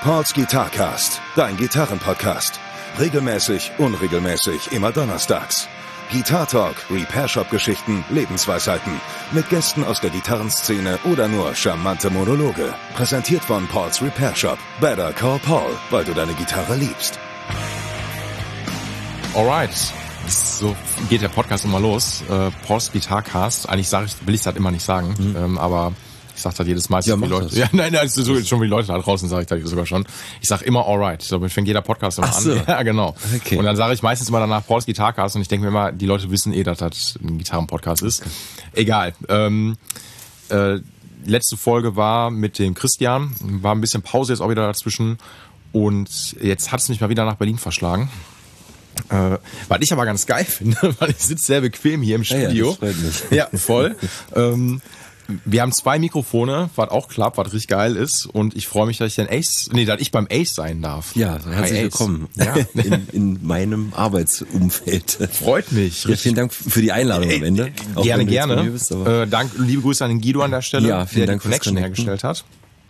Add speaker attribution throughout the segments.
Speaker 1: Pauls Guitarcast, dein Gitarrenpodcast. Regelmäßig, unregelmäßig, immer donnerstags. Guitar Talk, Repair Shop Geschichten, Lebensweisheiten. Mit Gästen aus der Gitarrenszene oder nur charmante Monologe. Präsentiert von Pauls Repair Shop. Better call Paul, weil du deine Gitarre liebst.
Speaker 2: Alright, so geht der Podcast immer los. Pauls Guitarcast. Eigentlich will ich es halt immer nicht sagen, aber ich sag das jedes Mal.
Speaker 3: Ja,
Speaker 2: die Leute. Ja, nein, das ist so, schon wie die Leute da draußen, sage ich das sogar schon. Ich sag immer alright. So fängt jeder Podcast immer
Speaker 3: so.
Speaker 2: an. Ja, genau.
Speaker 3: Okay.
Speaker 2: Und dann sage ich meistens immer danach Pauls Guitarcast und ich denke mir immer, die Leute wissen dass das ein Gitarrenpodcast ist. Egal. Letzte Folge war mit dem Christian. War ein bisschen Pause jetzt auch wieder dazwischen. Und jetzt hat es mich mal wieder nach Berlin verschlagen. Was ich aber ganz geil finde, weil ich sitze sehr bequem hier im Studio.
Speaker 3: Ja, das freut mich.
Speaker 2: Ja, voll. Wir haben 2 Mikrofone, was auch klappt, was richtig geil ist. Und ich freue mich, dass ich beim Ace sein darf.
Speaker 3: Ja, herzlich willkommen.
Speaker 2: Ja.
Speaker 3: in meinem Arbeitsumfeld.
Speaker 2: Freut mich.
Speaker 3: Ja, vielen Dank für die Einladung am Ende. Auch
Speaker 2: Gerne,
Speaker 3: wenn du jetzt
Speaker 2: gerne.
Speaker 3: bei mir bist, aber
Speaker 2: Liebe Grüße an den Guido an der Stelle,
Speaker 3: Ja, vielen
Speaker 2: der
Speaker 3: Dank
Speaker 2: die Connection
Speaker 3: fürs
Speaker 2: hergestellt hat.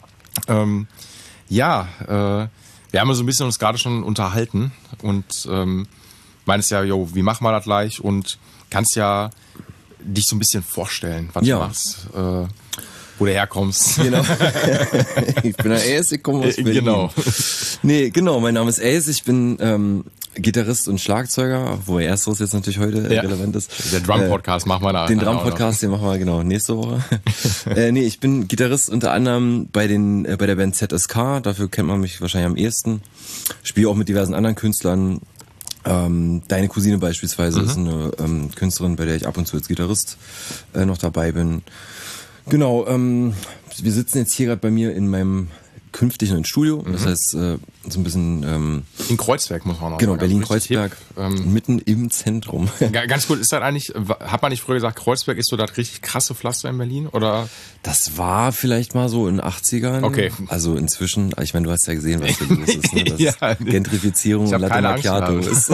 Speaker 2: Wir haben uns so ein bisschen gerade schon unterhalten und meinst ja, wie machen wir das gleich? Und kannst ja dich so ein bisschen vorstellen, was du machst, wo du herkommst.
Speaker 3: Genau. Ich bin der Ace, ich komme aus Berlin.
Speaker 2: Genau.
Speaker 3: Mein Name ist Ace, ich bin Gitarrist und Schlagzeuger, wobei ersteres jetzt natürlich heute relevant ist.
Speaker 2: Der Drum-Podcast machen wir da.
Speaker 3: Den Drum-Podcast, den machen wir nächste Woche. Ich bin Gitarrist unter anderem bei der Band ZSK, dafür kennt man mich wahrscheinlich am ehesten. Spiele auch mit diversen anderen Künstlern. Deine Cousine beispielsweise ist eine Künstlerin, bei der ich ab und zu als Gitarrist noch dabei bin. Genau, wir sitzen jetzt hier gerade bei mir in meinem künftigen Studio. Das heißt, so ein bisschen
Speaker 2: in Kreuzberg muss man noch
Speaker 3: genau,
Speaker 2: sagen.
Speaker 3: Berlin-Kreuzberg, mitten im Zentrum.
Speaker 2: Ganz gut, ist das eigentlich, hat man nicht früher gesagt, Kreuzberg ist so das richtig krasse Pflaster in Berlin, oder?
Speaker 3: Das war vielleicht mal so in den 80ern.
Speaker 2: Okay.
Speaker 3: Also inzwischen, ich meine, du hast ja gesehen, was da los ist, ne? Das Gentrifizierung und Latte Macchiato ist.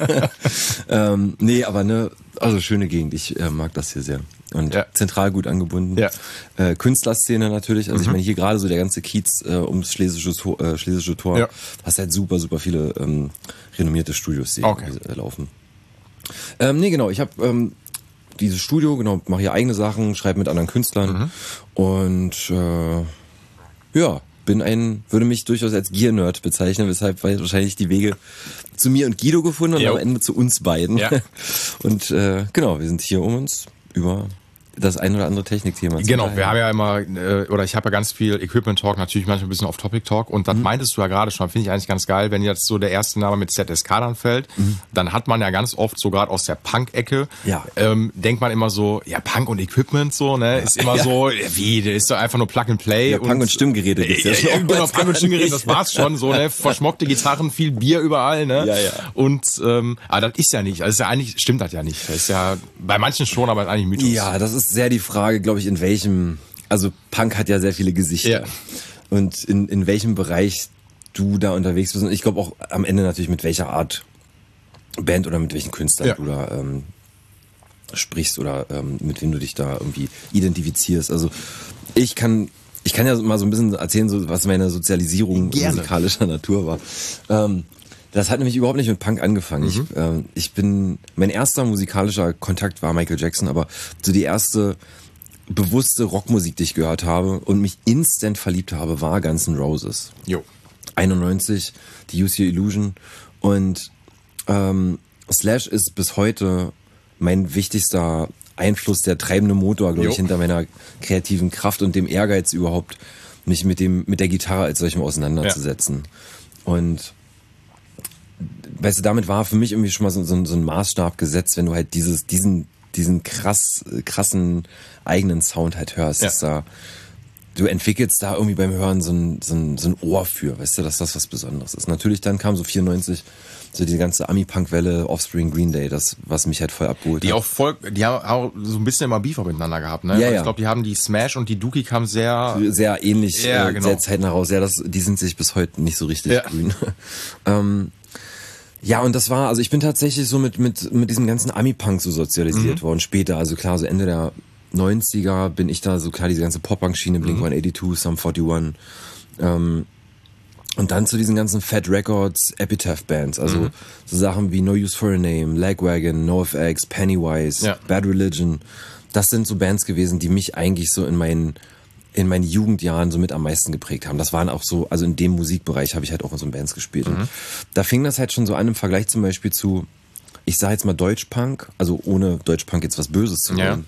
Speaker 3: Also schöne Gegend, ich mag das hier sehr. Und zentral gut angebunden.
Speaker 2: Ja.
Speaker 3: Künstlerszene natürlich, also ich meine, hier gerade so der ganze Kiez ums Schlesische Tor, hast halt super viele renommierte Studios, die laufen. Genau, ich habe dieses Studio, mache hier eigene Sachen, schreibe mit anderen Künstlern und würde mich durchaus als Gear-Nerd bezeichnen, weshalb wahrscheinlich die Wege zu mir und Guido gefunden und am Ende zu uns beiden. Ja. Und wir sind hier, um uns über das ein oder andere Technikthema zu
Speaker 2: Genau, wir haben ja immer, ich habe ja ganz viel Equipment-Talk, natürlich manchmal ein bisschen Off-Topic-Talk und das meintest du ja gerade schon, finde ich eigentlich ganz geil, wenn jetzt so der erste Name mit ZSK dann fällt, dann hat man ja ganz oft so gerade aus der Punk-Ecke, denkt man immer so, ja Punk und Equipment so, ne, ist immer so, wie, der ist doch einfach nur Plug-and-Play.
Speaker 3: Ja, Punk und Stimmgeräte gibt's ja schon.
Speaker 2: Genau, Punk und Stimmgeräte, das war's schon, so, ne, verschmockte Gitarren, viel Bier überall, ne.
Speaker 3: Ja.
Speaker 2: Und, aber das ist ja nicht, also eigentlich stimmt das ja nicht, das ist ja, bei manchen schon, aber eigentlich Mythos.
Speaker 3: Ja, das ist sehr die Frage, glaube ich, in welchem, also Punk hat ja sehr viele Gesichter.
Speaker 2: Ja.
Speaker 3: Und in welchem Bereich du da unterwegs bist. Und ich glaube auch am Ende natürlich mit welcher Art Band oder mit welchen Künstlern du da sprichst oder mit wem du dich da irgendwie identifizierst. Also ich kann ja mal so ein bisschen erzählen, so was meine Sozialisierung musikalischer Natur war. Das hat nämlich überhaupt nicht mit Punk angefangen. Mein erster musikalischer Kontakt war Michael Jackson, aber so die erste bewusste Rockmusik, die ich gehört habe und mich instant verliebt habe, war Guns N' Roses. 91, die Use Your Illusion. Und Slash ist bis heute mein wichtigster Einfluss, der treibende Motor, glaube ich, hinter meiner kreativen Kraft und dem Ehrgeiz überhaupt, mich mit der Gitarre als solchem auseinanderzusetzen. Und weißt du, damit war für mich irgendwie schon mal so ein Maßstab gesetzt, wenn du halt diesen krassen eigenen Sound halt hörst. Du entwickelst da irgendwie beim Hören so ein Ohr für, weißt du, dass das was Besonderes ist. Natürlich dann kam so 94 so die ganze Ami-Punk-Welle, Offspring, Green Day, das, was mich halt voll abgeholt
Speaker 2: hat. Die haben auch so ein bisschen immer Beef miteinander gehabt, ne?
Speaker 3: Ja.
Speaker 2: Ich glaube, die haben die Smash und die Dookie kamen sehr
Speaker 3: ähnlich, sehr zeitnah raus. Ja, die sind sich bis heute nicht so richtig grün. Ja, und das war, also ich bin tatsächlich so mit diesem ganzen Ami-Punk so sozialisiert worden später. Also klar, so Ende der 90er bin ich da so klar, diese ganze Pop-Punk-Schiene, Blink-182, Sum 41, Und dann zu diesen ganzen Fat Records, Epitaph-Bands, also so Sachen wie No Use for a Name, Lagwagon, NoFX, Pennywise, Bad Religion. Das sind so Bands gewesen, die mich eigentlich so in meinen Jugendjahren so mit am meisten geprägt haben. Das waren auch so, also in dem Musikbereich habe ich halt auch in so Bands gespielt. Und da fing das halt schon so an im Vergleich zum Beispiel zu, ich sage jetzt mal Deutschpunk, also ohne Deutschpunk jetzt was Böses zu nennen.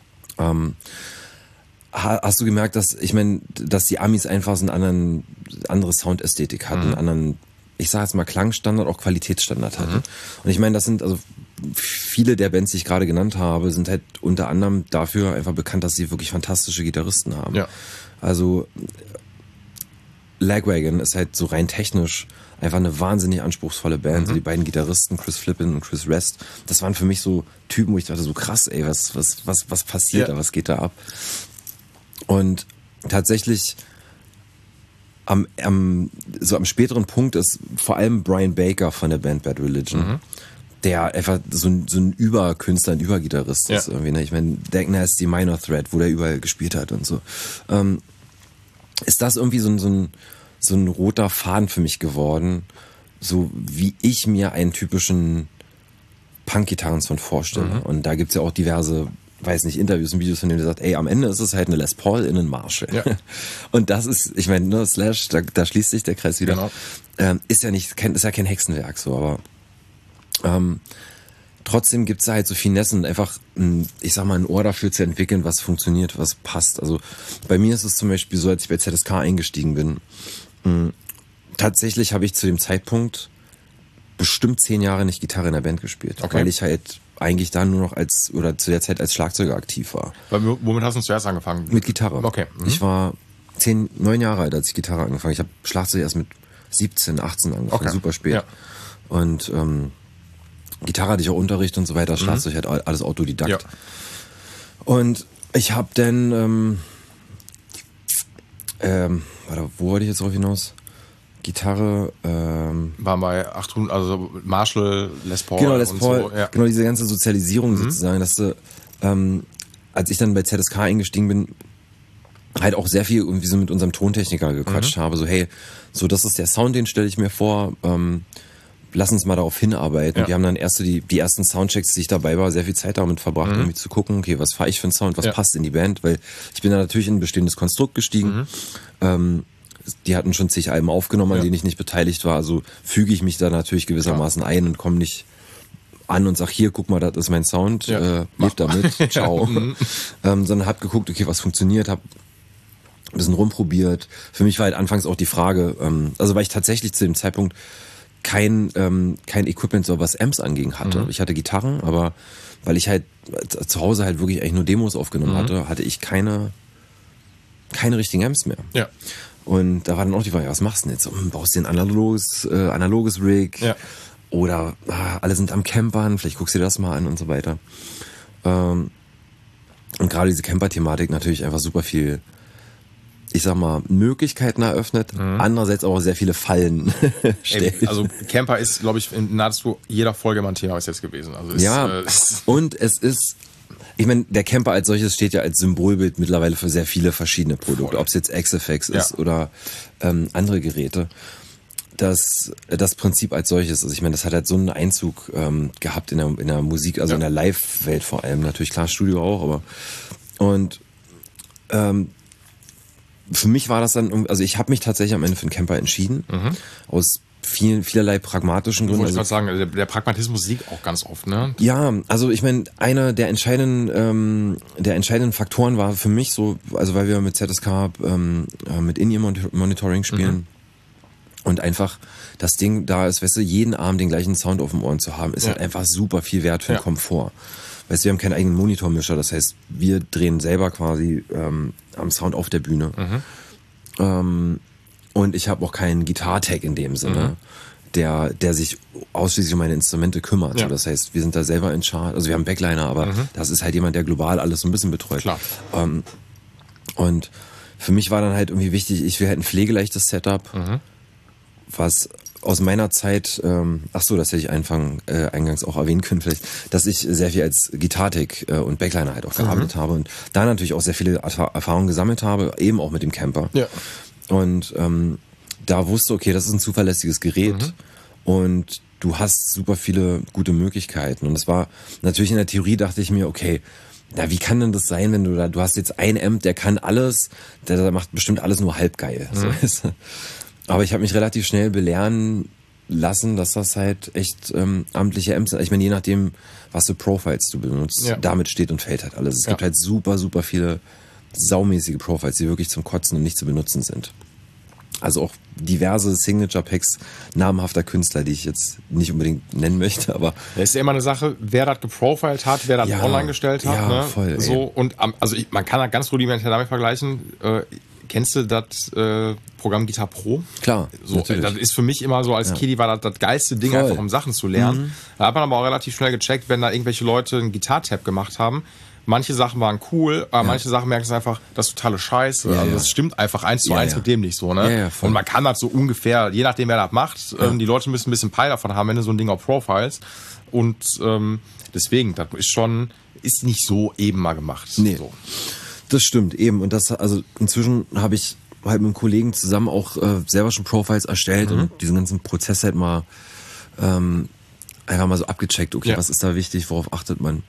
Speaker 3: Hast du gemerkt, dass die Amis einfach so eine andere Soundästhetik hatten, anderen, ich sage jetzt mal Klangstandard, auch Qualitätsstandard hatten. Und ich meine, das sind also viele der Bands, die ich gerade genannt habe, sind halt unter anderem dafür einfach bekannt, dass sie wirklich fantastische Gitarristen haben. Ja. Also Lagwagon ist halt so rein technisch einfach eine wahnsinnig anspruchsvolle Band. Die beiden Gitarristen, Chris Flippin und Chris Rest, das waren für mich so Typen, wo ich dachte, so krass, ey, was passiert da, was geht da ab? Und tatsächlich am späteren Punkt ist vor allem Brian Baker von der Band Bad Religion, der einfach so ein Überkünstler, ein Übergitarrist ist irgendwie. Ne? Ich meine, Dak Nasty, Minor Threat, wo der überall gespielt hat und so. Ist das irgendwie so ein roter Faden für mich geworden, so wie ich mir einen typischen Punk-Gitarrensound vorstelle. Und da gibt's ja auch diverse, weiß nicht, Interviews und Videos, von denen er sagt, ey, am Ende ist es halt eine Les Paul in einen Marshall. Ja. Und das ist, ich meine, ne, Slash, da schließt sich der Kreis wieder. Genau. Ist ja kein Hexenwerk, so, aber trotzdem gibt's da halt so Finessen und einfach, ich sag mal, ein Ohr dafür zu entwickeln, was funktioniert, was passt. Also bei mir ist es zum Beispiel so, als ich bei ZSK eingestiegen bin, tatsächlich habe ich zu dem Zeitpunkt bestimmt 10 Jahre nicht Gitarre in der Band gespielt, weil ich halt eigentlich dann nur noch zu der Zeit als Schlagzeuger aktiv war.
Speaker 2: Womit hast du zuerst angefangen?
Speaker 3: Mit Gitarre.
Speaker 2: Okay.
Speaker 3: Ich war 9 Jahre alt, als ich Gitarre angefangen habe. Ich habe Schlagzeug erst mit 17, 18 angefangen, super spät. Ja. Und Gitarre hatte ich auch Unterricht und so weiter, Schlagzeug halt alles Autodidakt. Ja. Und ich habe dann, wo wollte ich jetzt drauf hinaus? Gitarre,
Speaker 2: war bei 800, also Marshall, Les Paul.
Speaker 3: Genau, Les Paul,
Speaker 2: so, ja.
Speaker 3: Genau, diese ganze Sozialisierung sozusagen, dass du, als ich dann bei ZSK eingestiegen bin, halt auch sehr viel irgendwie so mit unserem Tontechniker gequatscht habe, so hey, so das ist der Sound, den stelle ich mir vor, lass uns mal darauf hinarbeiten. Ja. Wir haben dann die ersten Soundchecks, die ich dabei war, sehr viel Zeit damit verbracht, irgendwie zu gucken, okay, was fahre ich für einen Sound, was passt in die Band, weil ich bin da natürlich in ein bestehendes Konstrukt gestiegen. Die hatten schon zig Alben aufgenommen, an denen ich nicht beteiligt war, also füge ich mich da natürlich gewissermaßen ein und komme nicht an und sag, hier, guck mal, das ist mein Sound, lebt damit, ciao. Sondern hab geguckt, okay, was funktioniert, hab ein bisschen rumprobiert. Für mich war halt anfangs auch die Frage, also weil ich tatsächlich zu dem Zeitpunkt kein Equipment, so was Amps anging hatte. Ich hatte Gitarren, aber weil ich halt zu Hause halt wirklich eigentlich nur Demos aufgenommen hatte ich keine richtigen Amps mehr. Ja. Und da war dann auch die Frage, was machst du denn jetzt? Baust du ein analoges Rig? Ja. Oder alle sind am Campern, vielleicht guckst du dir das mal an und so weiter. Und gerade diese Camper-Thematik natürlich einfach super viel, ich sag mal, Möglichkeiten eröffnet, andererseits auch sehr viele Fallen stellt.
Speaker 2: Also Camper ist, glaube ich, in nahezu jeder Folge mal ein Thema bis jetzt gewesen. Also
Speaker 3: und es ist, ich meine, der Camper als solches steht ja als Symbolbild mittlerweile für sehr viele verschiedene Produkte, ob es jetzt XFX ist oder andere Geräte. Das Prinzip als solches, also ich meine, das hat halt so einen Einzug gehabt in der Musik, also in der Live-Welt vor allem, natürlich klar, Studio auch, aber und für mich war das dann, also ich habe mich tatsächlich am Ende für einen Camper entschieden, aus vielerlei pragmatischen Gründen.
Speaker 2: Ich wollte gerade sagen, der Pragmatismus siegt auch ganz oft, ne?
Speaker 3: Ja, also ich meine, einer der entscheidenden Faktoren war für mich so, also weil wir mit ZSK mit In-Ear-Monitoring spielen und einfach das Ding da ist, weißt du, jeden Abend den gleichen Sound auf den Ohren zu haben, ist halt einfach super viel wert für den Komfort. Weißt du, wir haben keinen eigenen Monitormischer, das heißt, wir drehen selber quasi am Sound auf der Bühne. Und ich habe auch keinen Gitartech in dem Sinne, der sich ausschließlich um meine Instrumente kümmert. Ja. Das heißt, wir sind da selber in Charge. Also wir haben Backliner, aber das ist halt jemand, der global alles so ein bisschen betreut. Klar. Und für mich war dann halt irgendwie wichtig, ich will halt ein pflegeleichtes Setup, was aus meiner Zeit, das hätte ich eingangs auch erwähnen können vielleicht, dass ich sehr viel als Gitartech und Backliner halt auch gearbeitet habe und da natürlich auch sehr viele Erfahrungen gesammelt habe, eben auch mit dem Camper. Ja. Und da wusste, okay, das ist ein zuverlässiges Gerät und du hast super viele gute Möglichkeiten. Und das war natürlich in der Theorie, dachte ich mir, okay, na, wie kann denn das sein, wenn du hast jetzt ein Amp, der kann alles, der macht bestimmt alles nur halb geil. So. Aber ich habe mich relativ schnell belehren lassen, dass das halt echt amtliche Amps sind. Ich meine, je nachdem, was für Profiles du benutzt, damit steht und fällt halt alles. Es gibt halt super, super viele saumäßige Profiles, die wirklich zum Kotzen und nicht zu benutzen sind. Also auch diverse Signature-Packs namhafter Künstler, die ich jetzt nicht unbedingt nennen möchte, aber...
Speaker 2: Das ist ja immer eine Sache, wer das geprofiled hat, wer das online gestellt hat.
Speaker 3: Ja,
Speaker 2: ne?
Speaker 3: voll.
Speaker 2: So, und also man kann das ganz rudimentär damit vergleichen. Kennst du das Programm Guitar Pro?
Speaker 3: Klar,
Speaker 2: so, das ist für mich immer so, als Kiddie war das geilste Ding,
Speaker 3: voll.
Speaker 2: einfach um Sachen zu lernen. Da hat man aber auch relativ schnell gecheckt, wenn da irgendwelche Leute einen Gitar-Tab gemacht haben. Manche Sachen waren cool, aber manche Sachen merkst du einfach, das ist totale Scheiße. Also das stimmt einfach 1:1 mit dem nicht so, ne?
Speaker 3: Voll.
Speaker 2: Und man kann das so ungefähr, je nachdem wer das macht, die Leute müssen ein bisschen Peil davon haben, wenn du so ein Ding auf Profiles. Und deswegen, das ist nicht so eben mal gemacht.
Speaker 3: Nee.
Speaker 2: So.
Speaker 3: Das stimmt, eben. Und also inzwischen habe ich halt mit einem Kollegen zusammen auch selber schon Profiles erstellt und diesen ganzen Prozess halt mal einfach mal so abgecheckt. Okay, was ist da wichtig, worauf achtet man?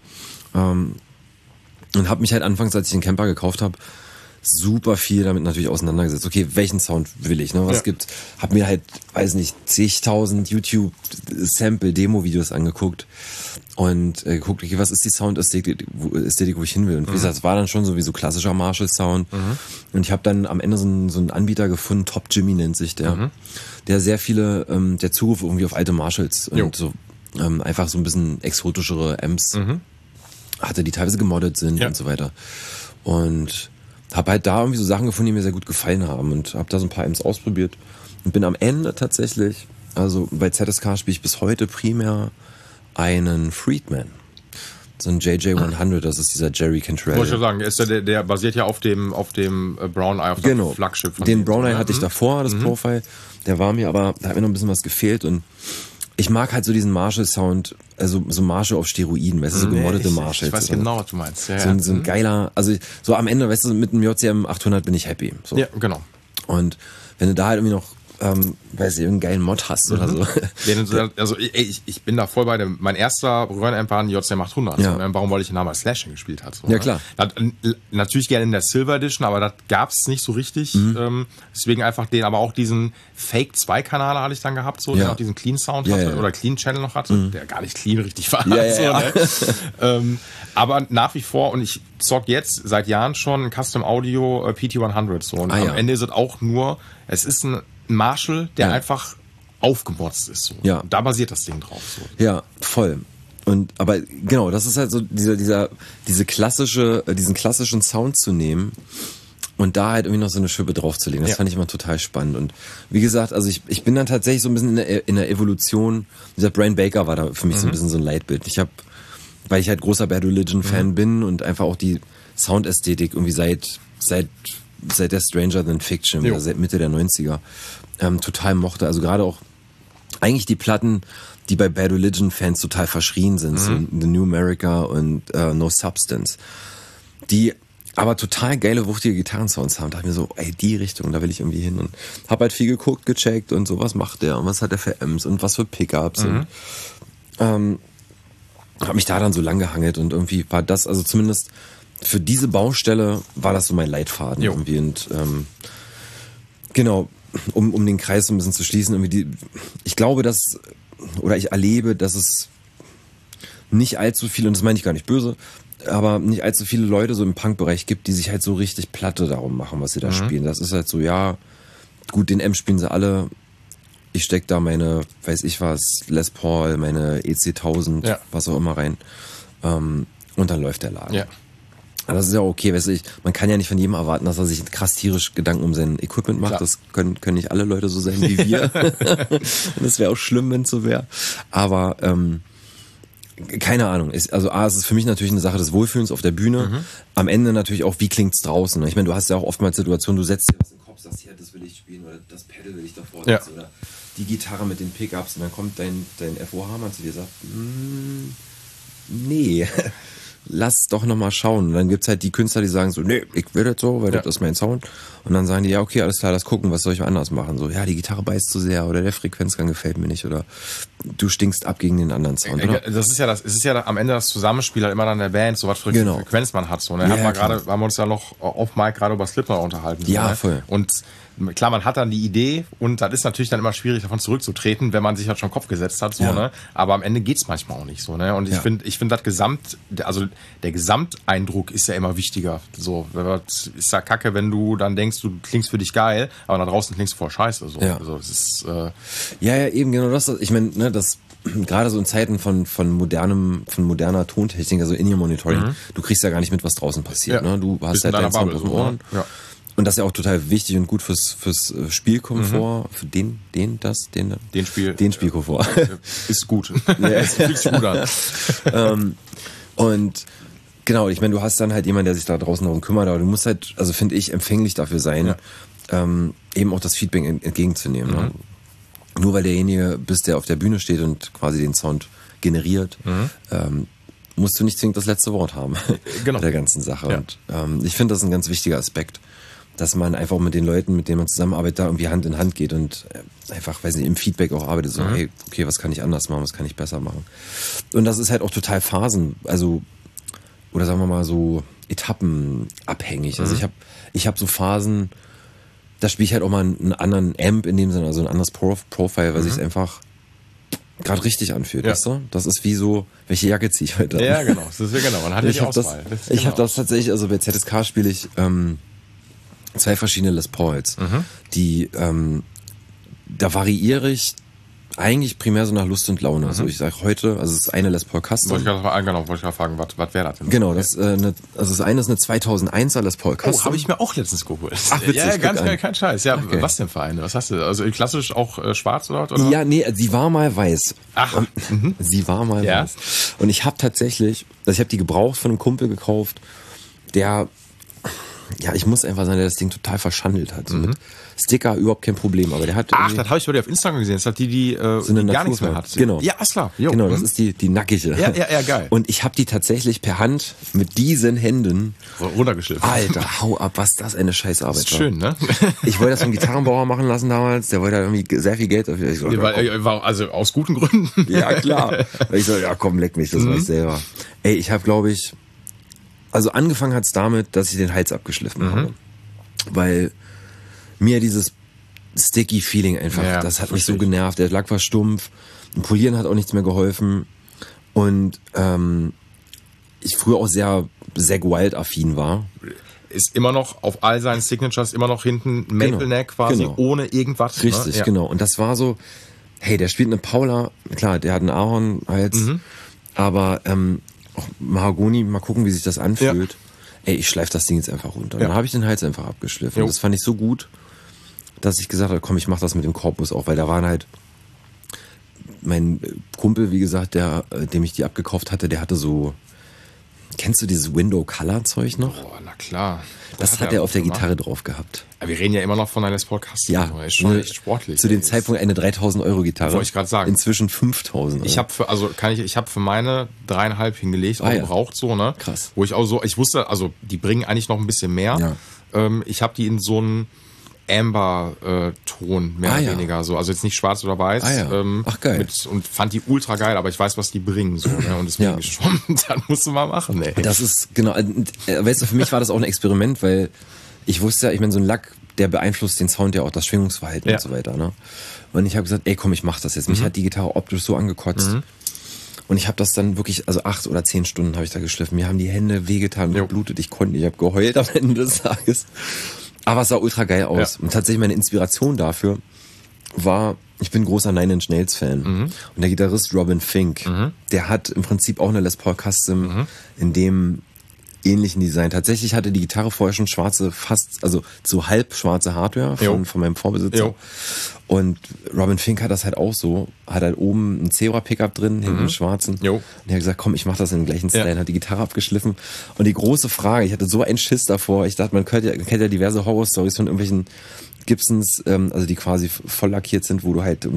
Speaker 3: Und habe mich halt anfangs, als ich den Camper gekauft habe, super viel damit natürlich auseinandergesetzt. Okay, welchen Sound will ich? Ne? Was gibt's? Hab mir halt, weiß nicht, zigtausend YouTube-Sample-Demo-Videos angeguckt und geguckt, okay, was ist die Soundästhetik, wo ich hin will. Und wie gesagt, es war dann schon sowieso klassischer Marshall-Sound. Und ich habe dann am Ende so einen Anbieter gefunden, Top Jimmy nennt sich der, der sehr viele, der Zugriff irgendwie auf alte Marshalls und so einfach so ein bisschen exotischere Amps hatte, die teilweise gemoddet sind und so weiter. Und habe halt da irgendwie so Sachen gefunden, die mir sehr gut gefallen haben und habe da so ein paar Amps ausprobiert und bin am Ende tatsächlich, also bei ZSK spiele ich bis heute primär einen Friedman. So ein JJ100, das ist dieser Jerry Cantrell.
Speaker 2: Wollte ich schon sagen, ist der basiert ja auf dem Brown Eye, auf dem Flaggschiff von
Speaker 3: den Brown Eye hatte ich davor, das Profile. Der war mir aber, da hat mir noch ein bisschen was gefehlt und ich mag halt so diesen Marshall-Sound, also so Marshall auf Steroiden, weißt du, so gemoddete Marshalls.
Speaker 2: Ich weiß genau, was du meinst. Ja,
Speaker 3: so ein geiler, also so am Ende, weißt du, mit einem JCM 800 bin ich happy. So.
Speaker 2: Ja, genau.
Speaker 3: Und wenn du da halt irgendwie noch, weiß ich, irgendeinen geilen Mod hast oder so.
Speaker 2: Also ich bin da voll bei dem, mein erster Röhrenamp war ein JCM 800.
Speaker 3: Ja.
Speaker 2: So, warum? Weil ich ihn damals Slashing gespielt hat. So,
Speaker 3: ja, klar.
Speaker 2: Das, natürlich gerne in der Silver Edition, aber das gab's nicht so richtig. Deswegen einfach aber auch diesen Fake 2-Kanal hatte ich dann gehabt, so, der auch diesen Clean Sound hatte oder Clean Channel noch hatte, der gar nicht clean richtig war. Ne? Aber nach wie vor, und ich zock jetzt seit Jahren schon Custom Audio PT100. So. Und am Ende ist es auch nur, es ist ein Marshall, der einfach aufgemotzt ist. So.
Speaker 3: Ja.
Speaker 2: Und da basiert das Ding drauf. So.
Speaker 3: Ja, voll. Aber genau, das ist halt so diesen klassischen Sound zu nehmen und da halt irgendwie noch so eine Schippe draufzulegen. Das fand ich immer total spannend. Und wie gesagt, also ich bin dann tatsächlich so ein bisschen in der Evolution. Dieser Brian Baker war da für mich so ein bisschen so ein Leitbild. Weil ich halt großer Bad Religion Fan bin und einfach auch die Soundästhetik irgendwie seit der Stranger Than Fiction, also seit Mitte der 90er, total mochte. Also gerade auch eigentlich die Platten, die bei Bad Religion Fans total verschrien sind, so The New America und No Substance, die aber total geile, wuchtige Gitarrensounds haben. Da dachte ich mir so, ey, die Richtung, da will ich irgendwie hin. Und hab halt viel geguckt, gecheckt und so, was macht der und was hat der für Amps und was für Pickups und hab mich da dann so lang gehangelt und irgendwie war das, also zumindest für diese Baustelle war das so mein Leitfaden irgendwie. Und genau, um den Kreis so ein bisschen zu schließen, irgendwie ich glaube, ich erlebe, dass es nicht allzu viele, und das meine ich gar nicht böse, aber nicht allzu viele Leute so im Punk-Bereich gibt, die sich halt so richtig Platte darum machen, was sie da spielen. Das ist halt so, ja, gut, den Amp spielen sie alle. Ich steck da meine, weiß ich was, Les Paul, meine EC1000, was auch immer rein. Und dann läuft der Laden. Ja. Das ist ja okay, weißt du, man kann ja nicht von jedem erwarten, dass er sich krass tierisch Gedanken um sein Equipment macht. Klar. Das können nicht alle Leute so sein wie wir. Das wäre auch schlimm, wenn es so wäre. Aber keine Ahnung. Also A, es ist für mich natürlich eine Sache des Wohlfühlens auf der Bühne. Am Ende natürlich auch, wie klingt's draußen. Ich meine, du hast ja auch oftmals Situationen, du setzt dir was in den Kopf, sagst, ja, das will ich spielen oder das Pedal will ich davor setzen oder die Gitarre mit den Pickups und dann kommt dein FOH-Mann zu dir und sagt, nee. lass doch nochmal schauen. Und dann gibt's halt die Künstler, die sagen so, nee, ich will das so, weil das ist mein Sound. Und dann sagen die, ja, okay, alles klar, lass gucken, was soll ich anders machen? So, ja, die Gitarre beißt zu sehr oder der Frequenzgang gefällt mir nicht oder du stinkst ab gegen den anderen Sound, oder?
Speaker 2: Es ist ja am Ende das Zusammenspiel halt immer dann der Band, so was für eine Frequenz man hat. So, ne? Haben wir uns ja noch auf Mike gerade über Slipknot unterhalten.
Speaker 3: Ja,
Speaker 2: so, ne?
Speaker 3: voll.
Speaker 2: Und klar, man hat dann die Idee und das ist natürlich dann immer schwierig, davon zurückzutreten, wenn man sich halt schon Kopf gesetzt hat, so, ne? Aber am Ende geht's manchmal auch nicht so, ne? Und ich finde der Gesamteindruck ist ja immer wichtiger. So, ist ja kacke, wenn du dann denkst, du klingst für dich geil, aber da draußen klingst du voll scheiße, so.
Speaker 3: Ja.
Speaker 2: Also, es ist,
Speaker 3: ja, eben genau das. Ich meine, ne, das gerade so in Zeiten von moderner Tontechnik, also In-Ear-Monitoring, du kriegst ja gar nicht mit, was draußen passiert, ne? Du hast halt deinen Sound auf den Ohren.
Speaker 2: Ja.
Speaker 3: Und das ist ja auch total wichtig und gut fürs Spielkomfort, für den Spielkomfort.
Speaker 2: Ist gut. Das fühlt sich gut an.
Speaker 3: Und genau, ich meine, du hast dann halt jemanden, der sich da draußen darum kümmert, aber du musst halt, also finde ich, empfänglich dafür sein, eben auch das Feedback entgegenzunehmen. Ne? Nur weil derjenige bist, der auf der Bühne steht und quasi den Sound generiert, musst du nicht zwingend das letzte Wort haben bei der ganzen Sache. Ja. Und ich finde, das ist ein ganz wichtiger Aspekt, dass man einfach mit den Leuten, mit denen man zusammenarbeitet, da irgendwie Hand in Hand geht und einfach, weiß nicht, im Feedback auch arbeitet. So, hey, okay, was kann ich anders machen, was kann ich besser machen? Und das ist halt auch total oder sagen wir mal so etappenabhängig. Also ich hab so Phasen, da spiele ich halt auch mal einen anderen Amp in dem Sinne, also ein anderes Profile, weil sich einfach gerade richtig anfühlt, weißt du? Das ist wie so, welche Jacke ziehe ich heute an?
Speaker 2: Ja, genau. Das ist genau. Man hat ja die Auswahl.
Speaker 3: Ich habe das tatsächlich, also bei ZSK spiele ich 2 verschiedene Les Pauls, die, da variiere ich eigentlich primär so nach Lust und Laune. Also ich sage heute, also es ist eine Les Paul Custom.
Speaker 2: Wollte ich gerade fragen, was wäre das denn?
Speaker 3: Genau, das eine ist eine 2001er Les Paul Custom.
Speaker 2: Oh, habe ich mir auch letztens geholt.
Speaker 3: Ach, witzig,
Speaker 2: ja, ganz geil, kein Scheiß. Ja,
Speaker 3: okay.
Speaker 2: Was denn für eine? Was hast du? Also klassisch auch schwarz oder was?
Speaker 3: Ja, nee, sie war mal weiß.
Speaker 2: Ach.
Speaker 3: Sie war mal weiß. Und ich habe tatsächlich, also ich habe die gebraucht von einem Kumpel gekauft, der, ja, ich muss einfach sagen, der das Ding total verschandelt hat. So mit Sticker überhaupt kein Problem, aber der hat.
Speaker 2: Ach, das habe ich bei dir auf Instagram gesehen. Das hat die
Speaker 3: so eine
Speaker 2: gar nichts mehr hat.
Speaker 3: Genau.
Speaker 2: Ja, klar. Jo.
Speaker 3: Genau, das ist die nackige.
Speaker 2: Ja, geil.
Speaker 3: Und ich habe die tatsächlich per Hand mit diesen Händen
Speaker 2: runtergeschliffen.
Speaker 3: Alter, hau ab, was das eine Scheißarbeit war.
Speaker 2: Das ist schön, ne?
Speaker 3: Ich wollte das vom Gitarrenbauer machen lassen damals. Der wollte da irgendwie sehr viel Geld dafür. Ich so,
Speaker 2: war also aus guten Gründen.
Speaker 3: Ja, klar. Ich so, ja komm, leck mich, das weiß ich selber. Ey, ich habe, glaube ich, also angefangen hat's damit, dass ich den Hals abgeschliffen habe. Weil mir dieses sticky Feeling einfach, das hat mich so genervt. Der Lack war stumpf, ein Polieren hat auch nichts mehr geholfen. Und ich früher auch sehr Zack Wild-affin war.
Speaker 2: Ist immer noch auf all seinen Signatures immer noch hinten Maple Neck quasi, ohne irgendwas.
Speaker 3: Richtig,
Speaker 2: ne?
Speaker 3: genau. Und das war so, hey, der spielt eine Paula, klar, der hat einen Ahornhals, aber auch Mahagoni, mal gucken, wie sich das anfühlt. Ey, ich schleife das Ding jetzt einfach runter. Dann habe ich den Hals einfach abgeschliffen. Und das fand ich so gut, dass ich gesagt habe, komm, ich mach das mit dem Korpus auch, weil da waren halt mein Kumpel, wie gesagt, dem ich die abgekauft hatte, der hatte so, kennst du dieses Window Color Zeug noch?
Speaker 2: Boah, na klar.
Speaker 3: Das hat er auf der Gitarre drauf gehabt.
Speaker 2: Aber wir reden ja immer noch von einer Les Paul Custom.
Speaker 3: Ja,
Speaker 2: ist schon echt sportlich.
Speaker 3: Zu dem Zeitpunkt eine 3.000 € Gitarre.
Speaker 2: Wollte ich gerade sagen.
Speaker 3: Inzwischen 5.000.
Speaker 2: Ich habe für meine 3,5 hingelegt, auch gebraucht so, ne?
Speaker 3: Krass.
Speaker 2: Wo ich auch so, ich wusste, also die bringen eigentlich noch ein bisschen mehr. Ja. Ich habe die in so einen Amber-Ton, mehr oder weniger so. Also jetzt nicht schwarz oder weiß.
Speaker 3: Ach geil.
Speaker 2: Und fand die ultra geil, aber ich weiß, was die bringen. So, ne? Und deswegen schon, dann musst du mal machen, ey.
Speaker 3: Das ist, genau, weißt du, für mich war das auch ein Experiment, weil ich wusste ja, ich meine, so ein Lack, der beeinflusst den Sound ja auch, das Schwingungsverhalten und so weiter, ne? Und ich habe gesagt, ey komm, ich mach das jetzt. Mich hat die Gitarre optisch so angekotzt. Und ich habe das dann wirklich, also 8 oder 10 Stunden habe ich da geschliffen. Mir haben die Hände wehgetan, geblutet, ich habe geheult am Ende des Tages. Aber es sah ultra geil aus. Und tatsächlich meine Inspiration dafür war, ich bin großer Nine Inch Nails Fan. Und der Gitarrist Robin Fink, der hat im Prinzip auch eine Les Paul Custom in dem ähnlichen Design. Tatsächlich hatte die Gitarre vorher schon schwarze, also so halb schwarze Hardware von meinem Vorbesitzer. Und Robin Fink hat das halt auch so, hat halt oben ein Zebra-Pickup drin, hinten einen schwarzen. Und er hat gesagt, komm, ich mach das in dem gleichen Style, hat die Gitarre abgeschliffen. Und die große Frage, ich hatte so einen Schiss davor, ich dachte, man kennt ja diverse Horror-Stories von irgendwelchen Gibsons, also die quasi voll lackiert sind, wo du halt irgendwie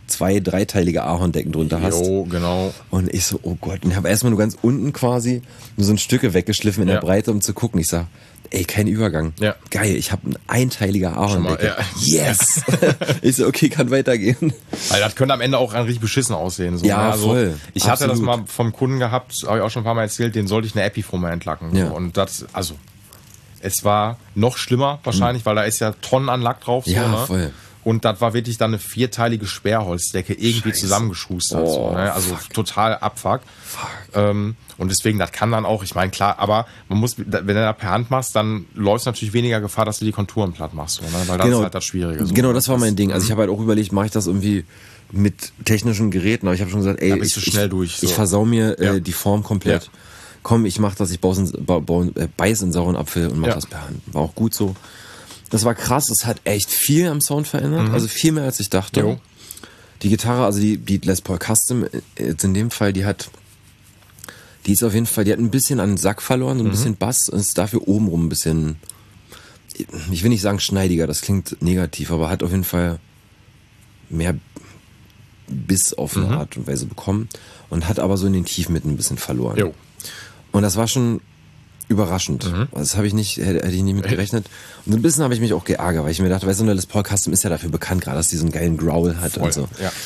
Speaker 3: 2 dreiteilige Ahorndecken drunter hast.
Speaker 2: Jo, genau.
Speaker 3: Und ich so, oh Gott. Und ich habe erstmal nur ganz unten quasi nur so ein Stücke weggeschliffen in der Breite, um zu gucken. Ich sag, ey, kein Übergang.
Speaker 2: Ja.
Speaker 3: Geil, ich habe ein einteiliger Ahorndecke.
Speaker 2: Ja.
Speaker 3: Yes! Ich so, okay, kann weitergehen.
Speaker 2: Weil das könnte am Ende auch richtig beschissen aussehen. So,
Speaker 3: Ja,
Speaker 2: ne? Also,
Speaker 3: voll.
Speaker 2: Ich hatte das
Speaker 3: Absolut.
Speaker 2: mal vom Kunden gehabt, habe ich auch schon ein paar Mal erzählt, den sollte ich eine Epifoam entlacken.
Speaker 3: Ja.
Speaker 2: So. Und das, also, es war noch schlimmer wahrscheinlich, weil da ist ja Tonnen an Lack drauf.
Speaker 3: Ja,
Speaker 2: so, ne?
Speaker 3: voll.
Speaker 2: Und das war wirklich dann eine 4-teilige Sperrholzdecke irgendwie zusammengeschustert. So, ne? Also total Abfuck. Und deswegen, das kann dann auch, ich meine, klar, aber man muss, wenn du da per Hand machst, dann läufst du natürlich weniger Gefahr, dass du die Konturen platt machst. So, ne? Weil das ist halt das Schwierige. So.
Speaker 3: Genau, das war mein Ding. Also ich habe halt auch überlegt, mache ich das irgendwie mit technischen Geräten, aber ich habe schon gesagt, ey,
Speaker 2: Da bist du schnell durch, so.
Speaker 3: ich versau mir die Form komplett.
Speaker 2: Ja.
Speaker 3: Komm, ich mach das, ich beiß in sauren Apfel und mach das per Hand. War auch gut so. Das war krass, es hat echt viel am Sound verändert, also viel mehr als ich dachte.
Speaker 2: Jo.
Speaker 3: Die Gitarre, also die Les Paul Custom, jetzt in dem Fall, die ist auf jeden Fall, die hat ein bisschen an den Sack verloren, so ein bisschen Bass und ist dafür obenrum ein bisschen, ich will nicht sagen schneidiger, das klingt negativ, aber hat auf jeden Fall mehr Biss auf eine Art und Weise bekommen und hat aber so in den Tiefmitten ein bisschen verloren.
Speaker 2: Jo.
Speaker 3: Und das war schon überraschend. Das habe ich nicht, hätte ich nicht mit gerechnet. Und so ein bisschen habe ich mich auch geärgert, weil ich mir dachte, weißt du, eine Les Paul Custom ist ja dafür bekannt, gerade dass die so einen geilen Growl hat und so.
Speaker 2: Ja.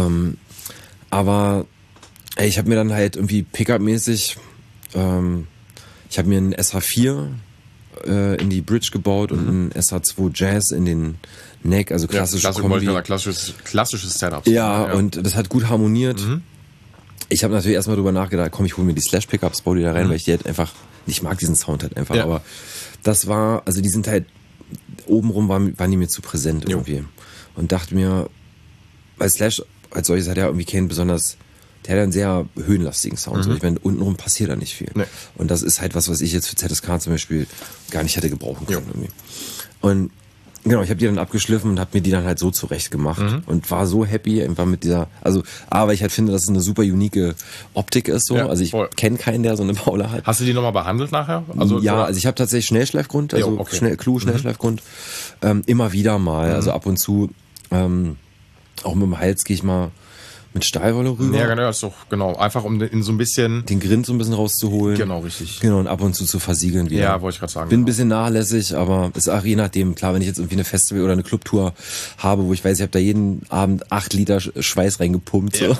Speaker 3: Aber ey, ich habe mir dann halt irgendwie Pickup-mäßig, ich habe mir einen SH4 in die Bridge gebaut und einen SH2 Jazz in den Neck, also klassische Kombi.
Speaker 2: Klassisches Setup.
Speaker 3: Ja, und das hat gut harmoniert. Ich habe natürlich erstmal drüber nachgedacht, komm, ich hole mir die Slash-Pickups, baue die da rein, weil ich die halt einfach, ich mag diesen Sound halt einfach, aber das war, also die sind halt, obenrum waren die mir zu präsent irgendwie. Und dachte mir, weil Slash als solches hat ja irgendwie keinen besonders, der hat einen sehr höhenlastigen Sound. So, ich meine, untenrum passiert da nicht viel.
Speaker 2: Nee.
Speaker 3: Und das ist halt was ich jetzt für ZSK zum Beispiel gar nicht hätte gebrauchen können. Irgendwie. Und genau, ich habe die dann abgeschliffen und habe mir die dann halt so zurecht gemacht und war so happy einfach mit dieser, also weil ich halt finde, dass es eine super unique Optik ist so.
Speaker 2: Ja,
Speaker 3: also ich kenne keinen, der so eine Paula hat.
Speaker 2: Hast du die nochmal behandelt nachher? Also,
Speaker 3: ja,
Speaker 2: oder?
Speaker 3: also ich habe tatsächlich Schnellschleifgrund, also
Speaker 2: Jo, okay.
Speaker 3: Schnellschleifgrund, immer wieder mal, also ab und zu, auch mit dem Hals gehe ich mal mit Stahlwolle rüber.
Speaker 2: Ja, genau, ist doch, genau. Einfach um in so ein bisschen.
Speaker 3: Den Grind so ein bisschen rauszuholen.
Speaker 2: Genau, richtig.
Speaker 3: Genau, und ab und zu versiegeln wieder.
Speaker 2: Ja, wollte ich gerade sagen.
Speaker 3: Bin ein bisschen nachlässig, aber ist auch je nachdem, klar, wenn ich jetzt irgendwie eine Festival- oder eine Clubtour habe, wo ich weiß, ich habe da jeden Abend 8 Liter Schweiß reingepumpt. So.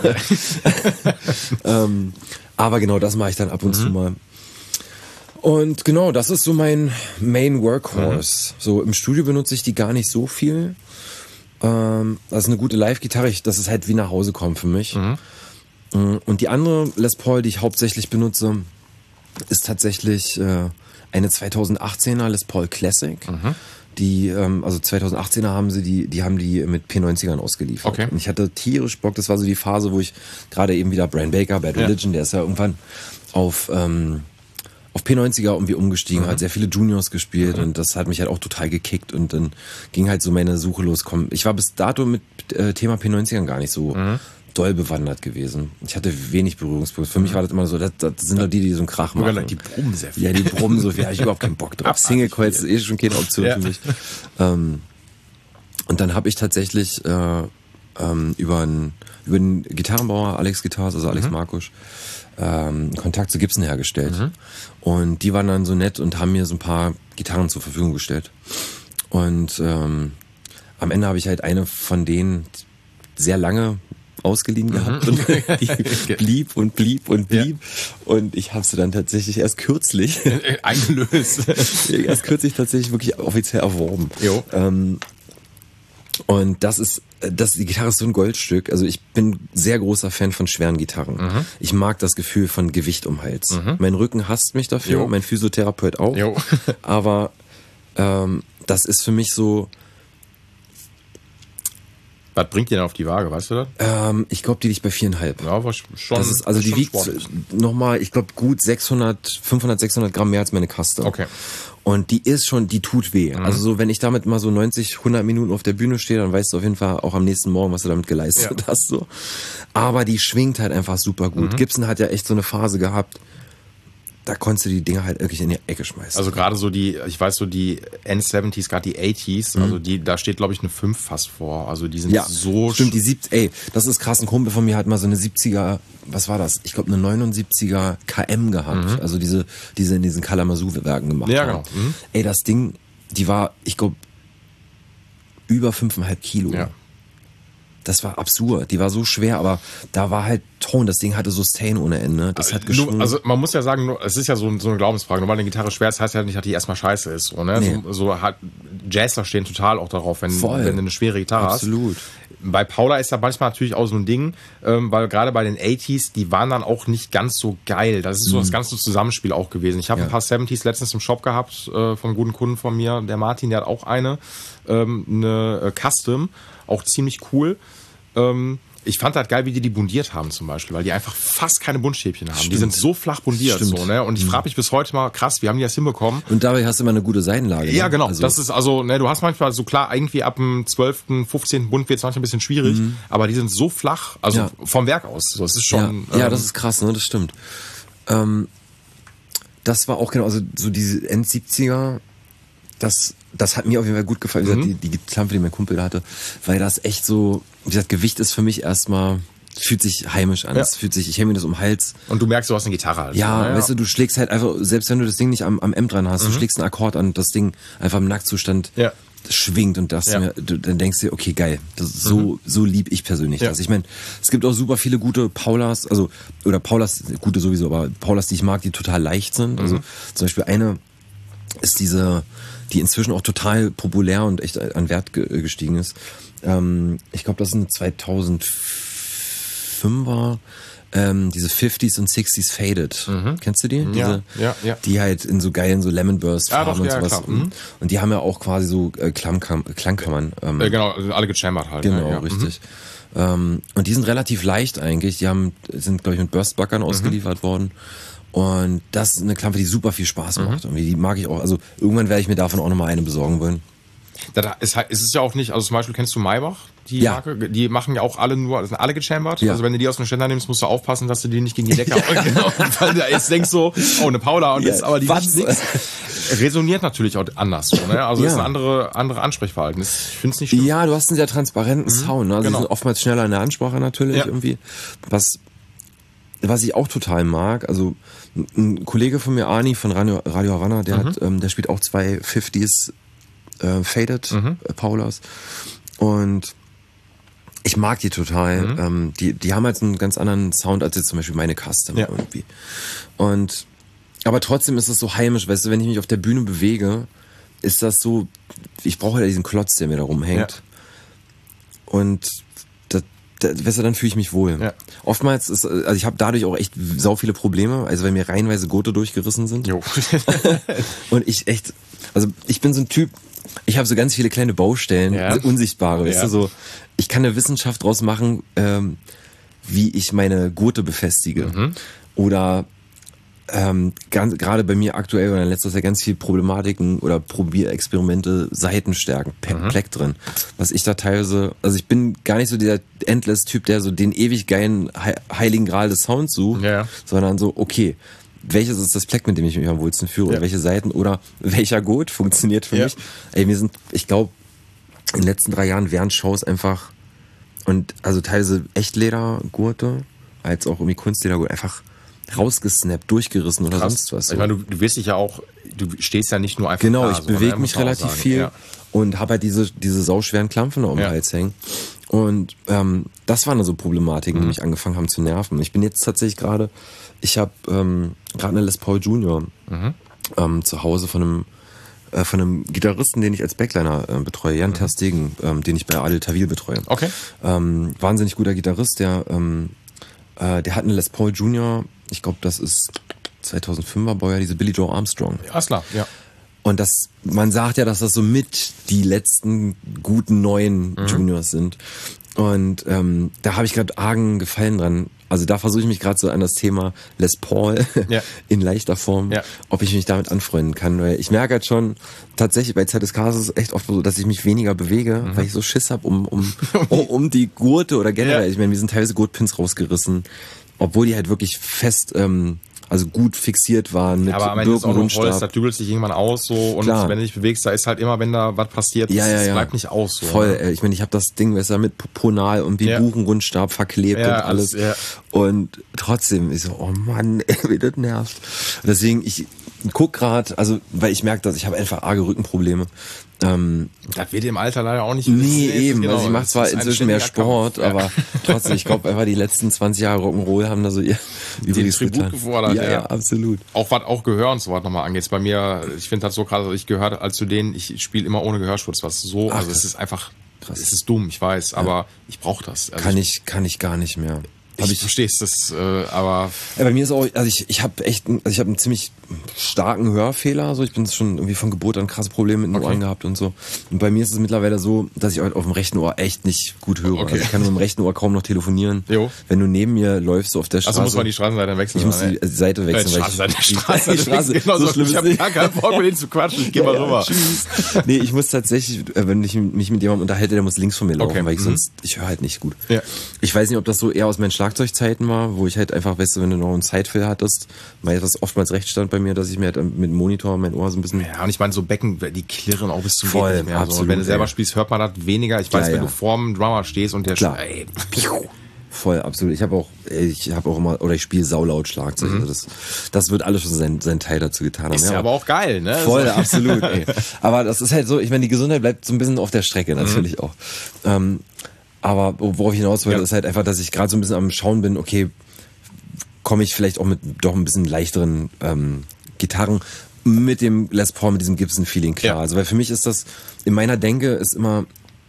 Speaker 3: Aber genau, das mache ich dann ab und zu mal. Und genau, das ist so mein Main Workhorse. So im Studio benutze ich die gar nicht so viel. Das ist eine gute Live-Gitarre, das ist halt wie nach Hause kommen für mich. Und die andere Les Paul, die ich hauptsächlich benutze, ist tatsächlich eine 2018er Les Paul Classic. Die, also 2018er haben sie die haben die mit P90ern ausgeliefert.
Speaker 2: Okay.
Speaker 3: Und ich hatte tierisch Bock, das war so die Phase, wo ich gerade eben wieder Brian Baker, Bad Religion, der ist ja irgendwann auf P90er irgendwie umgestiegen, hat sehr viele Juniors gespielt und das hat mich halt auch total gekickt und dann ging halt so meine Suche los. Komm, ich war bis dato mit Thema P90ern gar nicht so doll bewandert gewesen. Ich hatte wenig Berührungspunkte. Für mich war das immer so, das sind doch die so einen Krach machen.
Speaker 2: Die brummen sehr viel.
Speaker 3: Ja, die brummen so viel, da hab ich überhaupt keinen Bock drauf. Single Coils ist schon keine Option für mich. Und dann habe ich tatsächlich über den Gitarrenbauer Alex Guitars, also Alex Markusch, Kontakt zu Gibson hergestellt. Und die waren dann so nett und haben mir so ein paar Gitarren zur Verfügung gestellt. Und am Ende habe ich halt eine von denen sehr lange ausgeliehen gehabt und die blieb und blieb und blieb. Und ich habe sie dann tatsächlich erst kürzlich
Speaker 2: eingelöst.
Speaker 3: erst kürzlich tatsächlich wirklich offiziell erworben.
Speaker 2: Jo.
Speaker 3: Und die Gitarre ist so ein Goldstück. Also ich bin sehr großer Fan von schweren Gitarren. Ich mag das Gefühl von Gewicht um den Hals. Mein Rücken hasst mich dafür, mein Physiotherapeut auch.
Speaker 2: Jo.
Speaker 3: Aber das ist für mich so.
Speaker 2: Was bringt die denn auf die Waage, weißt du das?
Speaker 3: Ich glaube, die liegt bei 4,5.
Speaker 2: Ja, war schon.
Speaker 3: Das ist, also die
Speaker 2: schon
Speaker 3: wiegt nochmal, ich glaube, gut 500, 600 Gramm mehr als meine Custom.
Speaker 2: Okay.
Speaker 3: Und die tut weh. Also so, wenn ich damit mal so 90, 100 Minuten auf der Bühne stehe, dann weißt du auf jeden Fall auch am nächsten Morgen, was du damit geleistet hast. So. Aber die schwingt halt einfach super gut. Gibson hat ja echt so eine Phase gehabt, da konntest du die Dinger halt wirklich in die Ecke schmeißen.
Speaker 2: Also gerade so die End-70s, gerade die 80s, also da steht, glaube ich, eine 5 fast vor. Also die sind so...
Speaker 3: Stimmt, das ist krass. Ein Kumpel von mir hat mal so eine 70er, was war das? Ich glaube, eine 79er KM gehabt. Also diese in diesen Kalamazoo-Werken gemacht haben.
Speaker 2: Genau.
Speaker 3: Ey, das Ding, die war, ich glaube, über 5,5 Kilo.
Speaker 2: Ja.
Speaker 3: Das war absurd. Die war so schwer, aber da war halt Ton. Das Ding hatte Sustain ohne Ende. Das hat geschwungen.
Speaker 2: Also man muss ja sagen, es ist ja so eine Glaubensfrage. Nur weil eine Gitarre schwer ist, heißt ja nicht, dass die erstmal scheiße ist. So, ne?
Speaker 3: Nee.
Speaker 2: So hat Jazzler stehen total auch darauf, wenn du eine schwere Gitarre
Speaker 3: Absolut.
Speaker 2: hast. Bei Paula ist da manchmal natürlich auch so ein Ding, weil gerade bei den 80s, die waren dann auch nicht ganz so geil. Das ist so das ganze Zusammenspiel auch gewesen. Ich habe ein paar 70s letztens im Shop gehabt vom guten Kunden von mir, der Martin, der hat auch eine Custom, auch ziemlich cool. Ich fand das geil, wie die bundiert haben zum Beispiel, weil die einfach fast keine Buntstäbchen haben. Stimmt. Die sind so flach bundiert. So, ne? Und ich frage mich bis heute mal, krass, wie haben die das hinbekommen?
Speaker 3: Und dabei hast du immer eine gute Seitenlage.
Speaker 2: Ja, genau. Also das ist du hast manchmal so klar, irgendwie ab dem 12., 15. Bund wird es manchmal ein bisschen schwierig, aber die sind so flach, also vom Werk aus. So, es ist schon.
Speaker 3: Ja, das ist krass, ne? Das stimmt. Das war auch genau, also so diese End-70er, das hat mir auf jeden Fall gut gefallen, wie gesagt, die Klampe, die mein Kumpel hatte, weil das echt so, wie gesagt, Gewicht ist für mich erstmal, fühlt sich heimisch an, es fühlt sich, ich hänge mir das um den Hals.
Speaker 2: Und du merkst, du hast eine Gitarre halt.
Speaker 3: Ja, weißt du schlägst halt einfach, selbst wenn du das Ding nicht am M dran hast, du schlägst einen Akkord an, das Ding einfach im Nackzustand schwingt und dann denkst du dir, okay, geil, das ist so lieb ich persönlich das. Ich meine, es gibt auch super viele gute Paulas, oder Paulas, gute sowieso, aber Paulas, die ich mag, die total leicht sind. Also zum Beispiel eine ist die inzwischen auch total populär und echt an Wert gestiegen ist. Ich glaube, das sind 2005er diese 50s und 60s Faded. Kennst du die? Diese, die halt in so geilen so Lemon Burst Farben und sowas. Und die haben ja auch quasi so Klangkammern.
Speaker 2: Genau, alle gechambert halt.
Speaker 3: Genau, richtig. Und die sind relativ leicht eigentlich. Die sind, glaube ich, mit Burstbuckern ausgeliefert worden. Und das ist eine Klampe, die super viel Spaß macht. Und die mag ich auch. Also irgendwann werde ich mir davon auch nochmal eine besorgen wollen.
Speaker 2: Es ist ja auch nicht, also zum Beispiel kennst du Maybach, die Marke? Die machen ja auch alle sind alle gechambert. Ja. Also wenn du die aus dem Ständer nimmst, musst du aufpassen, dass du die nicht gegen die Decke weil du jetzt denkst so, eine Paula und jetzt aber die nichts. Resoniert natürlich auch anders. So, ne? Also ist ein andere Ansprechverhalten. Ich finde es nicht schlimm.
Speaker 3: Ja, du hast einen sehr transparenten Sound. Ne? Also die sind oftmals schneller in der Ansprache natürlich irgendwie. Was ich auch total mag, also ein Kollege von mir, Arni von Radio Havanna, der spielt auch 2 50s Faded Paulas und ich mag die total. Die haben halt einen ganz anderen Sound als jetzt zum Beispiel meine Custom irgendwie. Aber trotzdem ist es so heimisch, weißt du, wenn ich mich auf der Bühne bewege, ist das so, ich brauche ja diesen Klotz, der mir da rumhängt. Und weißt du, dann fühle ich mich wohl. Ja. Oftmals also ich habe dadurch auch echt sau viele Probleme, also weil mir reihenweise Gurte durchgerissen sind. Jo. Und ich bin so ein Typ, ich habe so ganz viele kleine Baustellen, unsichtbare, weißt du, so. Ich kann eine Wissenschaft draus machen, wie ich meine Gurte befestige. Oder gerade bei mir aktuell oder in letzter Zeit ganz viel Problematiken oder Probierexperimente, Seitenstärken, Pleck drin. Was ich da teilweise, also ich bin gar nicht so dieser Endless-Typ, der so den ewig geilen heiligen Gral des Sounds sucht, sondern so, okay, welches ist das Pleck, mit dem ich mich am wohlsten führe und welche Seiten oder welcher Gurt funktioniert für mich. Ey, ich glaube, in den letzten 3 Jahren während Shows einfach und also teilweise Echtledergurte, als auch irgendwie Kunstledergurte, einfach rausgesnappt, durchgerissen oder sonst was. So.
Speaker 2: Ich meine, du wirst dich ja auch, du stehst ja nicht nur einfach
Speaker 3: genau, ich bewege mich relativ viel und habe halt diese sauschweren Klampfen da um den Hals hängen. Und das waren so Problematiken, die mich angefangen haben zu nerven. Ich bin jetzt tatsächlich ich habe gerade eine Les Paul Junior zu Hause von einem Gitarristen, den ich als Backliner betreue, Jan Ter Stegen, den ich bei Adel Tawil betreue.
Speaker 2: Okay.
Speaker 3: Wahnsinnig guter Gitarrist, der hat eine Les Paul Junior, ich glaube, das ist 2005er Baujahr, diese Billy Joe Armstrong.
Speaker 2: Ja, klar, ja.
Speaker 3: Und man sagt ja, dass das so mit die letzten guten neuen Juniors sind. Und da habe ich gerade argen Gefallen dran. Also da versuche ich mich gerade so an das Thema Les Paul in leichter Form, ob ich mich damit anfreunden kann. Weil ich merke halt schon, tatsächlich bei ZSK ist es echt oft so, dass ich mich weniger bewege, weil ich so Schiss habe um die Gurte oder generell. Ich meine, mir sind teilweise Gurtpins rausgerissen, obwohl die halt wirklich fest also gut fixiert waren mit
Speaker 2: aber am Ende ist auch noch Holz, da
Speaker 3: Birkenrundstab.
Speaker 2: dübelst dich irgendwann aus so und
Speaker 3: Klar.
Speaker 2: wenn du dich bewegst, da ist halt immer, wenn da was passiert, das bleibt nicht aus. So,
Speaker 3: voll,
Speaker 2: ne?
Speaker 3: ich meine, ich habe das Ding, weißt du, mit Ponal und wie Buchenrundstab verklebt und alles.
Speaker 2: Ja.
Speaker 3: Und trotzdem, ich so, oh Mann, ey, wie das nervt. Deswegen, ich guck gerade, also, weil ich merke, dass ich habe einfach arge Rückenprobleme.
Speaker 2: Das wird im Alter leider auch nicht.
Speaker 3: Nee, eben.
Speaker 2: Genau,
Speaker 3: also ich mache zwar inzwischen mehr Sport, aber trotzdem, ich glaube einfach, die letzten 20 Jahre Rock'n'Roll haben da so ihr Übriges
Speaker 2: Tribut
Speaker 3: getan.
Speaker 2: gefordert.
Speaker 3: Ja, absolut.
Speaker 2: Auch was auch Gehör und so was nochmal angeht. Bei mir, ich finde das so krass, also ich gehöre als zu denen, ich spiele immer ohne Gehörschutz, was so, also es ist einfach, es ist dumm, ich weiß, aber ich brauche das. Also
Speaker 3: Kann ich gar nicht mehr.
Speaker 2: ich verstehe es, aber...
Speaker 3: Ja, bei mir ist auch, also ich habe echt, ich habe einen ziemlich starken Hörfehler, so ich bin schon irgendwie von Geburt an krasse Probleme mit den Ohren gehabt und so. Und bei mir ist es mittlerweile so, dass ich auf dem rechten Ohr echt nicht gut höre.
Speaker 2: Okay.
Speaker 3: Also ich kann mit dem rechten Ohr kaum noch telefonieren.
Speaker 2: Jo.
Speaker 3: Wenn du neben mir läufst so auf der Straße.
Speaker 2: Also muss man die Straßenseite wechseln.
Speaker 3: Ich muss die Seite wechseln, weil
Speaker 2: die Straße. Genau so schlimm. Ich habe gar keinen Bock, mit denen zu quatschen. Ich geh mal rüber.
Speaker 3: Tschüss. Nee, ich muss tatsächlich, wenn ich mich mit jemandem unterhalte, der muss links von mir laufen, weil ich höre halt nicht gut.
Speaker 2: Ja.
Speaker 3: Ich weiß nicht, ob das so eher aus meinen Schlagzeugzeiten war, wo ich halt einfach, weißt du, wenn du noch einen Sidefill hattest, weil das oftmals recht stand bei mir, dass ich mir halt mit dem Monitor mein Ohr so ein bisschen...
Speaker 2: Ja, und ich meine, so Becken, die klirren auch bis zum
Speaker 3: Voll,
Speaker 2: Geht nicht mehr.
Speaker 3: absolut,
Speaker 2: So. Wenn du selber spielst, hört man das weniger. Ich weiß, wenn du vorm Drummer stehst und der
Speaker 3: Voll, absolut. Ich habe auch immer, oder ich spiele saulaut Schlagzeug. Also das wird alles schon sein Teil dazu getan haben.
Speaker 2: Ist ja aber auch geil, ne?
Speaker 3: Voll, absolut. Ey. Aber das ist halt so, ich meine, die Gesundheit bleibt so ein bisschen auf der Strecke natürlich auch. Aber worauf ich hinaus wollte, ist halt einfach, dass ich gerade so ein bisschen am Schauen bin, okay, komme ich vielleicht auch mit doch ein bisschen leichteren Gitarren mit dem Les Paul, mit diesem Gibson-Feeling klar.
Speaker 2: Ja.
Speaker 3: Also weil für mich ist das, in meiner Denke ist immer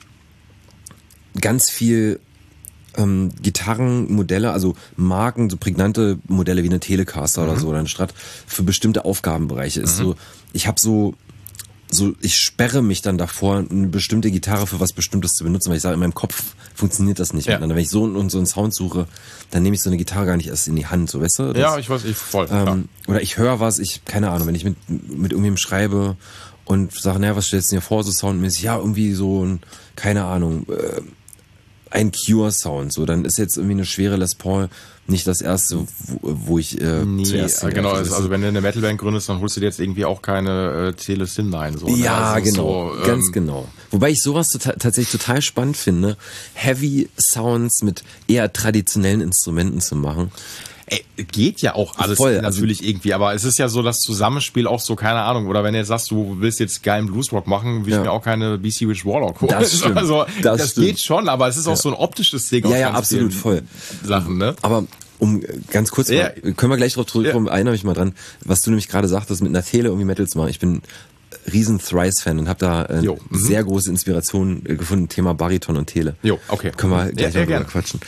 Speaker 3: ganz viel Gitarrenmodelle, also Marken, so prägnante Modelle wie eine Telecaster oder so, oder eine Strat, für bestimmte Aufgabenbereiche ist so, ich habe so, ich sperre mich dann davor, eine bestimmte Gitarre für was Bestimmtes zu benutzen, weil ich sage, in meinem Kopf funktioniert das nicht miteinander. Wenn ich so und so einen Sound suche, dann nehme ich so eine Gitarre gar nicht erst in die Hand, so, weißt du?
Speaker 2: Ja, ich weiß, voll.
Speaker 3: Oder ich höre was, keine Ahnung, wenn ich mit irgendwem schreibe und sage, naja, was stellst du dir vor, so soundmäßig? Ja, irgendwie so ein, keine Ahnung, ein Cure-Sound, so, dann ist jetzt irgendwie eine schwere Les Paul nicht das erste, wo ich zuerst
Speaker 2: genau, also wenn du eine Metalband gründest, dann holst du dir jetzt irgendwie auch keine Telesim ein. So,
Speaker 3: ja,
Speaker 2: also
Speaker 3: genau,
Speaker 2: so,
Speaker 3: ganz genau. Wobei ich sowas tatsächlich total spannend finde, Heavy Sounds mit eher traditionellen Instrumenten zu machen.
Speaker 2: Ey, geht ja auch alles
Speaker 3: voll,
Speaker 2: natürlich irgendwie, aber es ist ja so das Zusammenspiel auch so, keine Ahnung, oder wenn du jetzt sagst, du willst jetzt geilen Bluesrock machen, will ich mir auch keine BC Rich Warlock holen.
Speaker 3: Das stimmt.
Speaker 2: Also, das
Speaker 3: stimmt.
Speaker 2: Geht schon, aber es ist auch so ein optisches Ding.
Speaker 3: Ja, absolut, voll.
Speaker 2: Sachen, ne?
Speaker 3: Aber um ganz kurz mal, können wir gleich drauf zurückkommen, erinnere mich mal dran, was du nämlich gerade sagtest, mit einer Tele irgendwie Metal zu machen. Ich bin riesen Thrice-Fan und habe da sehr große Inspiration gefunden, Thema Bariton und Tele.
Speaker 2: Jo, okay.
Speaker 3: Können wir gleich mal drüber quatschen.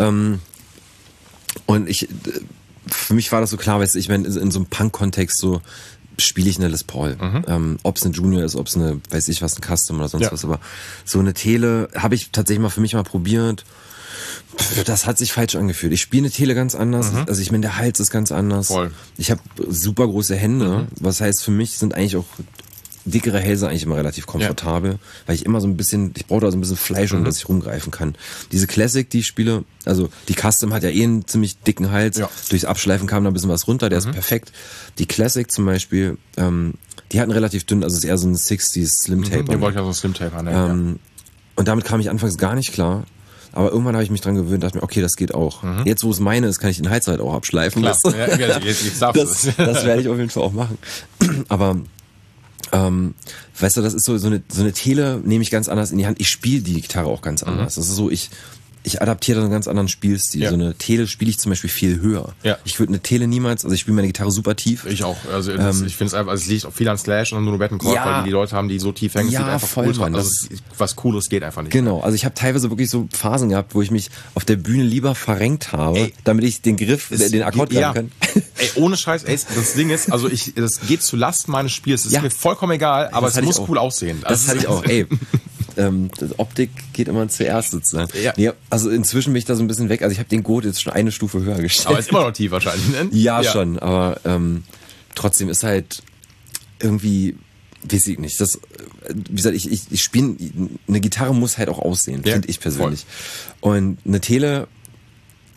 Speaker 3: Und für mich war das so klar, weißt du, ich meine, in so einem Punk-Kontext so spiele ich eine Les Paul. Ob es eine Junior ist, ob es eine, weiß ich was, ein Custom oder sonst was, aber so eine Tele habe ich tatsächlich mal für mich mal probiert. Das hat sich falsch angefühlt. Ich spiele eine Tele ganz anders. Also ich meine, der Hals ist ganz anders.
Speaker 2: Voll.
Speaker 3: Ich habe super große Hände. Was heißt, für mich sind eigentlich auch dickere Hälse eigentlich immer relativ komfortabel, weil ich immer so ein bisschen, ich brauche da so ein bisschen Fleisch, um dass ich rumgreifen kann. Diese Classic, die ich spiele, also die Custom hat ja einen ziemlich dicken Hals. Durchs Abschleifen kam da ein bisschen was runter, der ist perfekt. Die Classic zum Beispiel, die hatten relativ dünn, also es ist eher so ein 60s Slim Tape.
Speaker 2: Die wollte ja so ein Slim Tape an.
Speaker 3: Und damit kam ich anfangs gar nicht klar. Aber irgendwann habe ich mich dran gewöhnt, dachte mir, okay, das geht auch. Jetzt, wo es meine ist, kann ich den Hals halt auch abschleifen.
Speaker 2: Klar.
Speaker 3: Das werde ich auf jeden Fall auch machen. Aber weißt du, das ist so eine Tele nehme ich ganz anders in die Hand. Ich spiele die Gitarre auch ganz anders. Das ist so, ich adaptiere einen ganz anderen Spielstil.
Speaker 2: Ja.
Speaker 3: So eine Tele spiele ich zum Beispiel viel höher.
Speaker 2: Ja.
Speaker 3: Ich würde eine Tele niemals, also ich spiele meine Gitarre super tief.
Speaker 2: Ich auch. Also ich finde es einfach, es liegt auch viel an Slash und nur Bettencourt, weil die Leute haben, die so tief hängen,
Speaker 3: ja,
Speaker 2: sieht einfach
Speaker 3: voll,
Speaker 2: cool
Speaker 3: Mann,
Speaker 2: aus. Also was Cooles geht einfach nicht.
Speaker 3: Genau, also ich habe teilweise wirklich so Phasen gehabt, wo ich mich auf der Bühne lieber verrenkt habe, damit ich den Griff, den Akkord greifen kann.
Speaker 2: Ey, ohne Scheiß, das Ding ist, also das geht zu Lasten meines Spiels. Das ist mir vollkommen egal, aber es muss cool aussehen.
Speaker 3: Das hatte ich auch, ey. Die Optik geht immer zuerst sozusagen.
Speaker 2: Ja.
Speaker 3: Nee, also inzwischen bin ich da so ein bisschen weg. Also ich habe den Gurt jetzt schon eine Stufe höher gestellt.
Speaker 2: Aber ist immer noch tief wahrscheinlich, ne?
Speaker 3: Ja, schon. Aber trotzdem ist halt irgendwie, weiß ich nicht. Das, wie gesagt, ich spiele, eine Gitarre muss halt auch aussehen, finde ich persönlich. Voll. Und eine Tele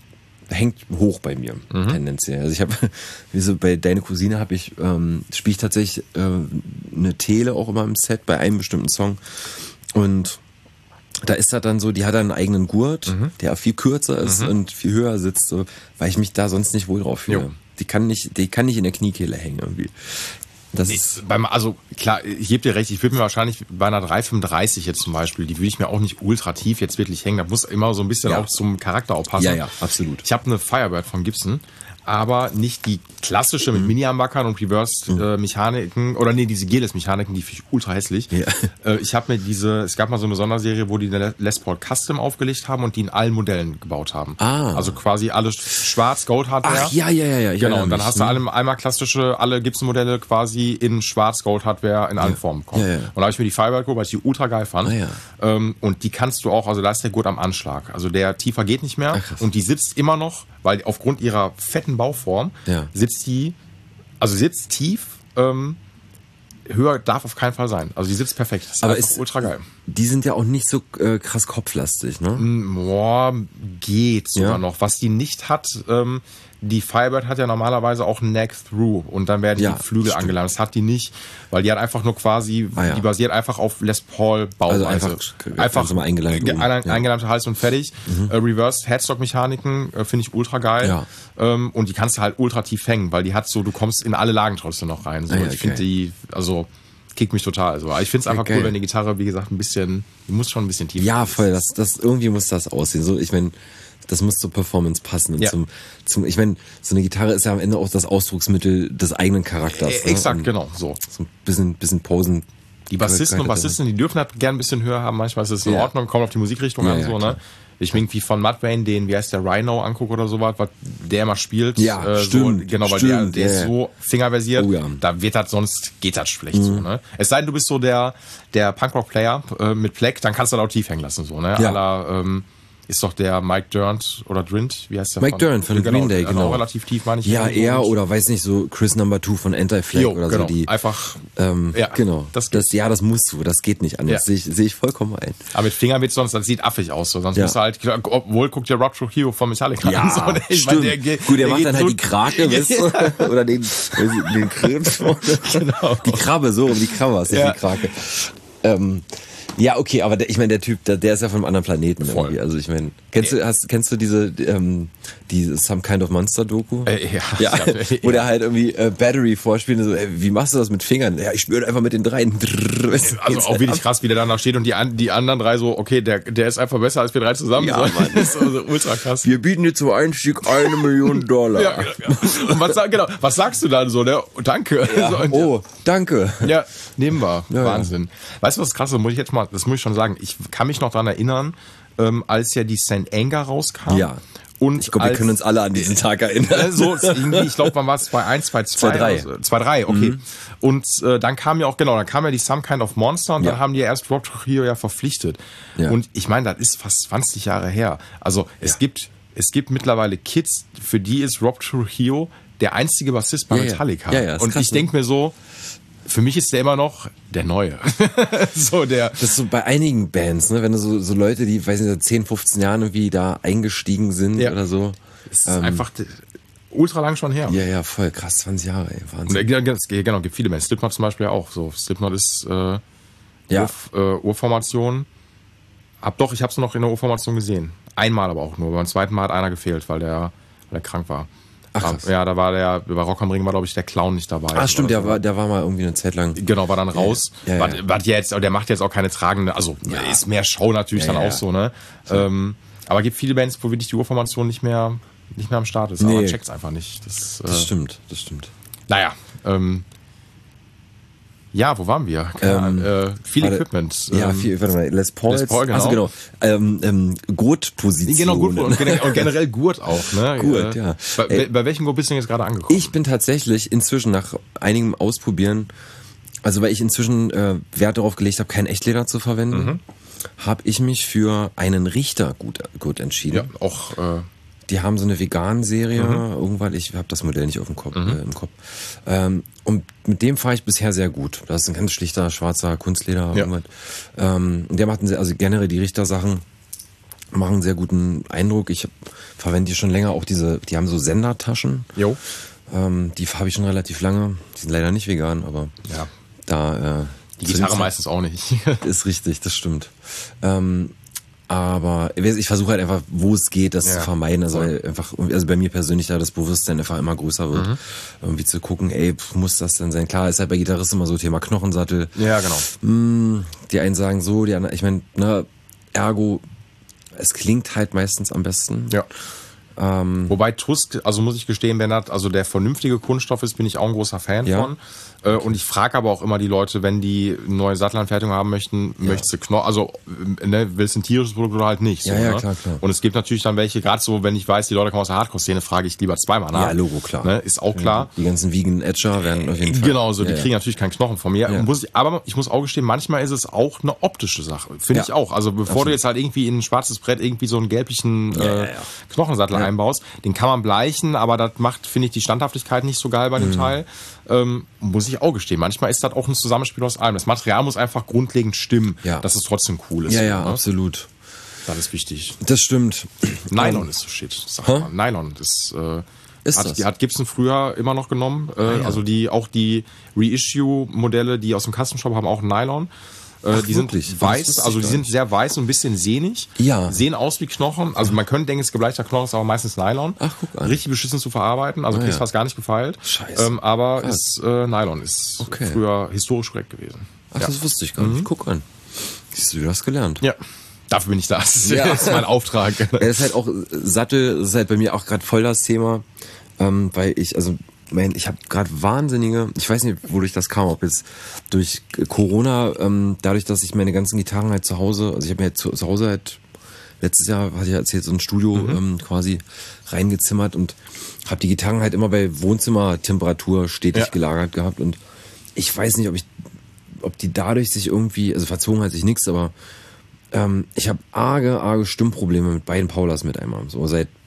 Speaker 3: hängt hoch bei mir, tendenziell. Also ich habe, wie so bei Deine Cousine spiele ich tatsächlich eine Tele auch immer im Set bei einem bestimmten Song. Und da ist das dann so, die hat einen eigenen Gurt, der viel kürzer ist und viel höher sitzt, so, weil ich mich da sonst nicht wohl drauf fühle. Die kann nicht in der Kniekehle hängen irgendwie. Das ist
Speaker 2: also klar, ich gebe dir recht, ich würde mir wahrscheinlich bei einer 335 jetzt zum Beispiel, die würde ich mir auch nicht ultra tief jetzt wirklich hängen, da muss immer so ein bisschen auch zum Charakter auch passen.
Speaker 3: Ja, absolut.
Speaker 2: Ich habe eine Firebird von Gibson, aber nicht die klassische mit Mini-Humbuckern und Reversed-Mechaniken, oder nee, diese Gearless-Mechaniken, die finde ich ultra hässlich. Ja. Ich habe mir es gab mal so eine Sonderserie, wo die eine Les Paul Custom aufgelegt haben und die in allen Modellen gebaut haben. Also quasi alles schwarz, Gold-Hardware.
Speaker 3: Ach, ja.
Speaker 2: Genau, und dann hast du einmal klassische, alle Gibson-Modelle quasi in schwarz, Gold-Hardware in allen Formen bekommen. Ja. Und da habe ich mir die Firebird geholt, weil ich die ultra geil fand. Und die kannst du auch, also da ist der Gurt am Anschlag. Also der tiefer geht nicht mehr und die sitzt immer noch, weil aufgrund ihrer fetten Bauform sitzt tief, höher darf auf keinen Fall sein. Also die sitzt perfekt. Das ist
Speaker 3: aber
Speaker 2: einfach ultra geil.
Speaker 3: Die sind ja auch nicht so krass kopflastig, ne?
Speaker 2: Boah, geht sogar noch. Was die nicht hat, die Firebird hat ja normalerweise auch einen Neck-Through und dann werden die Flügel angeleimt. Das hat die nicht, weil die hat einfach nur quasi, die basiert einfach auf Les Paul Bauweise.
Speaker 3: Also einfach mal
Speaker 2: eingeleimter Hals und fertig. Reverse Headstock-Mechaniken finde ich ultra geil. Ja. Und die kannst du halt ultra tief hängen, weil die hat so, du kommst in alle Lagen trotzdem noch rein. So. Ich finde die, also kickt mich total. Also, ich finde es einfach cool, wenn die Gitarre, wie gesagt, die muss schon ein bisschen tiefer.
Speaker 3: Ja, voll. Irgendwie muss das aussehen. So, ich meine, das muss zur Performance passen. Und ich meine, so eine Gitarre ist ja am Ende auch das Ausdrucksmittel des eigenen Charakters.
Speaker 2: Exakt, genau. So
Speaker 3: ein bisschen Posen.
Speaker 2: Die Bassisten und Bassistinnen, die dürfen halt gern ein bisschen höher haben. Manchmal ist es in Ordnung, kommt auf die Musikrichtung an. So, ne? Ich mir irgendwie von Mudvayne wie heißt der, Rhino angucke oder sowas, was der immer spielt.
Speaker 3: Ja, stimmt.
Speaker 2: So, genau, weil der ist so fingerversiert. Oh, ja. Da wird das, sonst geht das schlecht so, ne? Es sei denn, du bist so der Punkrock-Player mit Pleck, dann kannst du das auch tief hängen lassen, so, ne? Ja. Ist doch der Mike Durnt oder Drint, wie heißt der?
Speaker 3: Mike Durnt von Green Day, genau.
Speaker 2: Auch relativ tief, meine ich.
Speaker 3: Ja, er oder weiß nicht, so Chris Number 2 von Anti-Flag oder
Speaker 2: genau.
Speaker 3: so. Die,
Speaker 2: einfach,
Speaker 3: genau. Das musst du, das geht nicht anders. Sehe ich vollkommen ein.
Speaker 2: Aber mit Finger wird sonst, das sieht affig aus. So. Sonst musst du halt, obwohl, guck dir Rob Trujillo von Metallica an. So,
Speaker 3: ich mein, der macht dann halt die Krake, weißt du? Oder den Krebs. Genau. Die Krabbe, die Krabbe ist ja die Krake. Ja, okay, aber ich meine, der Typ, der ist ja von einem anderen Planeten irgendwie. Also ich meine, kennst du diese Some Kind of Monster Doku?
Speaker 2: Ja.
Speaker 3: Wo der halt irgendwie Battery vorspielt und so, wie machst du das mit Fingern? Ja, ich spüre einfach mit den dreien.
Speaker 2: Also auch wirklich krass, wie der dann da steht und die anderen drei so, okay, der ist einfach besser als wir drei zusammen.
Speaker 3: Ja, so. Mann.
Speaker 2: Das ist also ultra krass.
Speaker 3: Wir bieten dir zum Einstieg $1 Million.
Speaker 2: Ja. Und was sagst du dann so, ne? Danke.
Speaker 3: Ja. So, danke.
Speaker 2: Ja, nehmen wir. Ja, Wahnsinn. Weißt du, was krass ist? Das muss ich schon sagen. Ich kann mich noch daran erinnern, als ja die St. Anger rauskam.
Speaker 3: Ja.
Speaker 2: Und
Speaker 3: ich glaube, wir können uns alle an diesen Tag erinnern.
Speaker 2: So, ich glaube, wann war es? 2.1, 2.2? 2.3, okay. Und dann kam ja die Some Kind of Monster und dann haben die ja erst Rob Trujillo verpflichtet. Ja. Und ich meine, das ist fast 20 Jahre her. Also es gibt mittlerweile Kids, für die ist Rob Trujillo der einzige Bassist bei Metallica.
Speaker 3: Ja,
Speaker 2: und krass, ich denke mir so, für mich ist der immer noch der Neue.
Speaker 3: Das ist so bei einigen Bands, ne? Wenn du so Leute, die, weiß nicht, seit 10, 15 Jahren irgendwie da eingestiegen sind oder so.
Speaker 2: Das ist einfach ultra lang schon her.
Speaker 3: Ja, voll krass, 20 Jahre, ey, Wahnsinn.
Speaker 2: Genau, gibt viele Bands. Slipknot zum Beispiel auch so. Slipknot ist Urformation. Ich hab's noch in der Urformation gesehen. Einmal aber auch nur. Beim zweiten Mal hat einer gefehlt, weil der krank war.
Speaker 3: Ach,
Speaker 2: ja, da war bei Rock am Ring war, glaube ich, der Clown nicht dabei.
Speaker 3: Ah, stimmt, der war mal irgendwie eine Zeit lang.
Speaker 2: Genau, war dann raus.
Speaker 3: Ja.
Speaker 2: Der macht jetzt auch keine tragende, also ist mehr Show natürlich dann auch so, ne? Aber gibt viele Bands, wo wirklich die Urformation nicht mehr am Start ist. Aber man checkt's einfach nicht. Das
Speaker 3: stimmt.
Speaker 2: Naja, wo waren wir? Viel Equipment.
Speaker 3: Warte mal, Les Paul,
Speaker 2: genau.
Speaker 3: Also genau. Gurt-Position.
Speaker 2: Genau, Gurt und generell Gurt auch. Ne?
Speaker 3: Gurt, ja.
Speaker 2: Bei welchem Gurt bist du jetzt gerade angekommen?
Speaker 3: Ich bin tatsächlich inzwischen nach einigem Ausprobieren, also weil ich inzwischen Wert darauf gelegt habe, kein Echtleder zu verwenden, habe ich mich für einen Richter-Gurt entschieden.
Speaker 2: Ja, auch...
Speaker 3: Die haben so eine Vegan-Serie, irgendwann, ich habe das Modell nicht im Kopf. Und mit dem fahre ich bisher sehr gut. Das ist ein ganz schlichter, schwarzer Kunstleder. Irgendwas. Der macht also generell die Richter-Sachen machen einen sehr guten Eindruck. Ich verwende die schon länger, auch die haben so Sendertaschen.
Speaker 2: Jo.
Speaker 3: Die habe ich schon relativ lange. Die sind leider nicht vegan, aber
Speaker 2: Ja.
Speaker 3: da...
Speaker 2: Die Gitarre meistens auch nicht.
Speaker 3: Ist richtig, das stimmt. Aber ich versuche halt einfach, wo es geht, das zu vermeiden. Also bei mir persönlich da das Bewusstsein einfach immer größer wird. Irgendwie zu gucken, muss das denn sein? Klar, ist halt bei Gitarristen immer so Thema Knochensattel.
Speaker 2: Ja, genau.
Speaker 3: Die einen sagen so, die anderen, ich meine, ergo, es klingt halt meistens am besten.
Speaker 2: Ja. Wobei Tusk, also muss ich gestehen, Bernhard, also der vernünftige Kunststoff ist, bin ich auch ein großer Fan von. Und ich frage aber auch immer die Leute, wenn die eine neue Sattelanfertigung haben möchten, möchtest du Knochen, also willst du ein tierisches Produkt oder halt nicht. So,
Speaker 3: klar.
Speaker 2: Und es gibt natürlich dann welche, gerade so, wenn ich weiß, die Leute kommen aus der Hardcore-Szene, frage ich lieber zweimal nach.
Speaker 3: Ja, Logo, klar.
Speaker 2: Ne, ist auch klar.
Speaker 3: Die ganzen Vegan Edger werden auf jeden Fall.
Speaker 2: Genau, so, die kriegen natürlich keinen Knochen von mir. Ja. Aber ich muss auch gestehen, manchmal ist es auch eine optische Sache. Finde ich auch. Also bevor du jetzt halt irgendwie in ein schwarzes Brett irgendwie so einen gelblichen Knochensattel einbaust, den kann man bleichen, aber das macht, finde ich, die Standhaftigkeit nicht so geil bei dem Teil. Muss ich auch gestehen. Manchmal ist das auch ein Zusammenspiel aus allem. Das Material muss einfach grundlegend stimmen, dass es trotzdem cool ist.
Speaker 3: Ja, absolut.
Speaker 2: Das ist wichtig.
Speaker 3: Das stimmt.
Speaker 2: Nylon ist so shit, sag mal. Nylon ist die hat Gibson früher immer noch genommen. Also die Reissue-Modelle, die aus dem Kassenshop haben auch Nylon. Die sind weiß, also die sind sehr weiß und ein bisschen sehnig.
Speaker 3: Ja.
Speaker 2: Sehen aus wie Knochen. Also man könnte denken, es ist gebleichter Knochen, ist aber meistens Nylon.
Speaker 3: Ach, guck an.
Speaker 2: Richtig beschissen zu verarbeiten, also kriegst fast gar nicht gefeilt.
Speaker 3: Scheiße.
Speaker 2: Aber Nylon ist früher historisch korrekt gewesen.
Speaker 3: Ach, das wusste ich gar nicht. Guck an. Siehst du, hast gelernt.
Speaker 2: Ja. Dafür bin ich da. Das ist mein Auftrag.
Speaker 3: Ja, ist halt auch Sattel, ist halt bei mir auch gerade voll das Thema, weil ich habe gerade wahnsinnige, ich weiß nicht, wodurch das kam, ob jetzt durch Corona, dadurch, dass ich meine ganzen Gitarren halt zu Hause, also ich habe mir halt zu Hause halt, letztes Jahr, hatte ich ja erzählt, so ein Studio quasi reingezimmert und habe die Gitarren halt immer bei Wohnzimmertemperatur stetig gelagert gehabt und ich weiß nicht, ob die dadurch sich irgendwie, also verzogen hat sich nichts, aber ich habe arge Stimmprobleme mit beiden Paulas mit einmal, so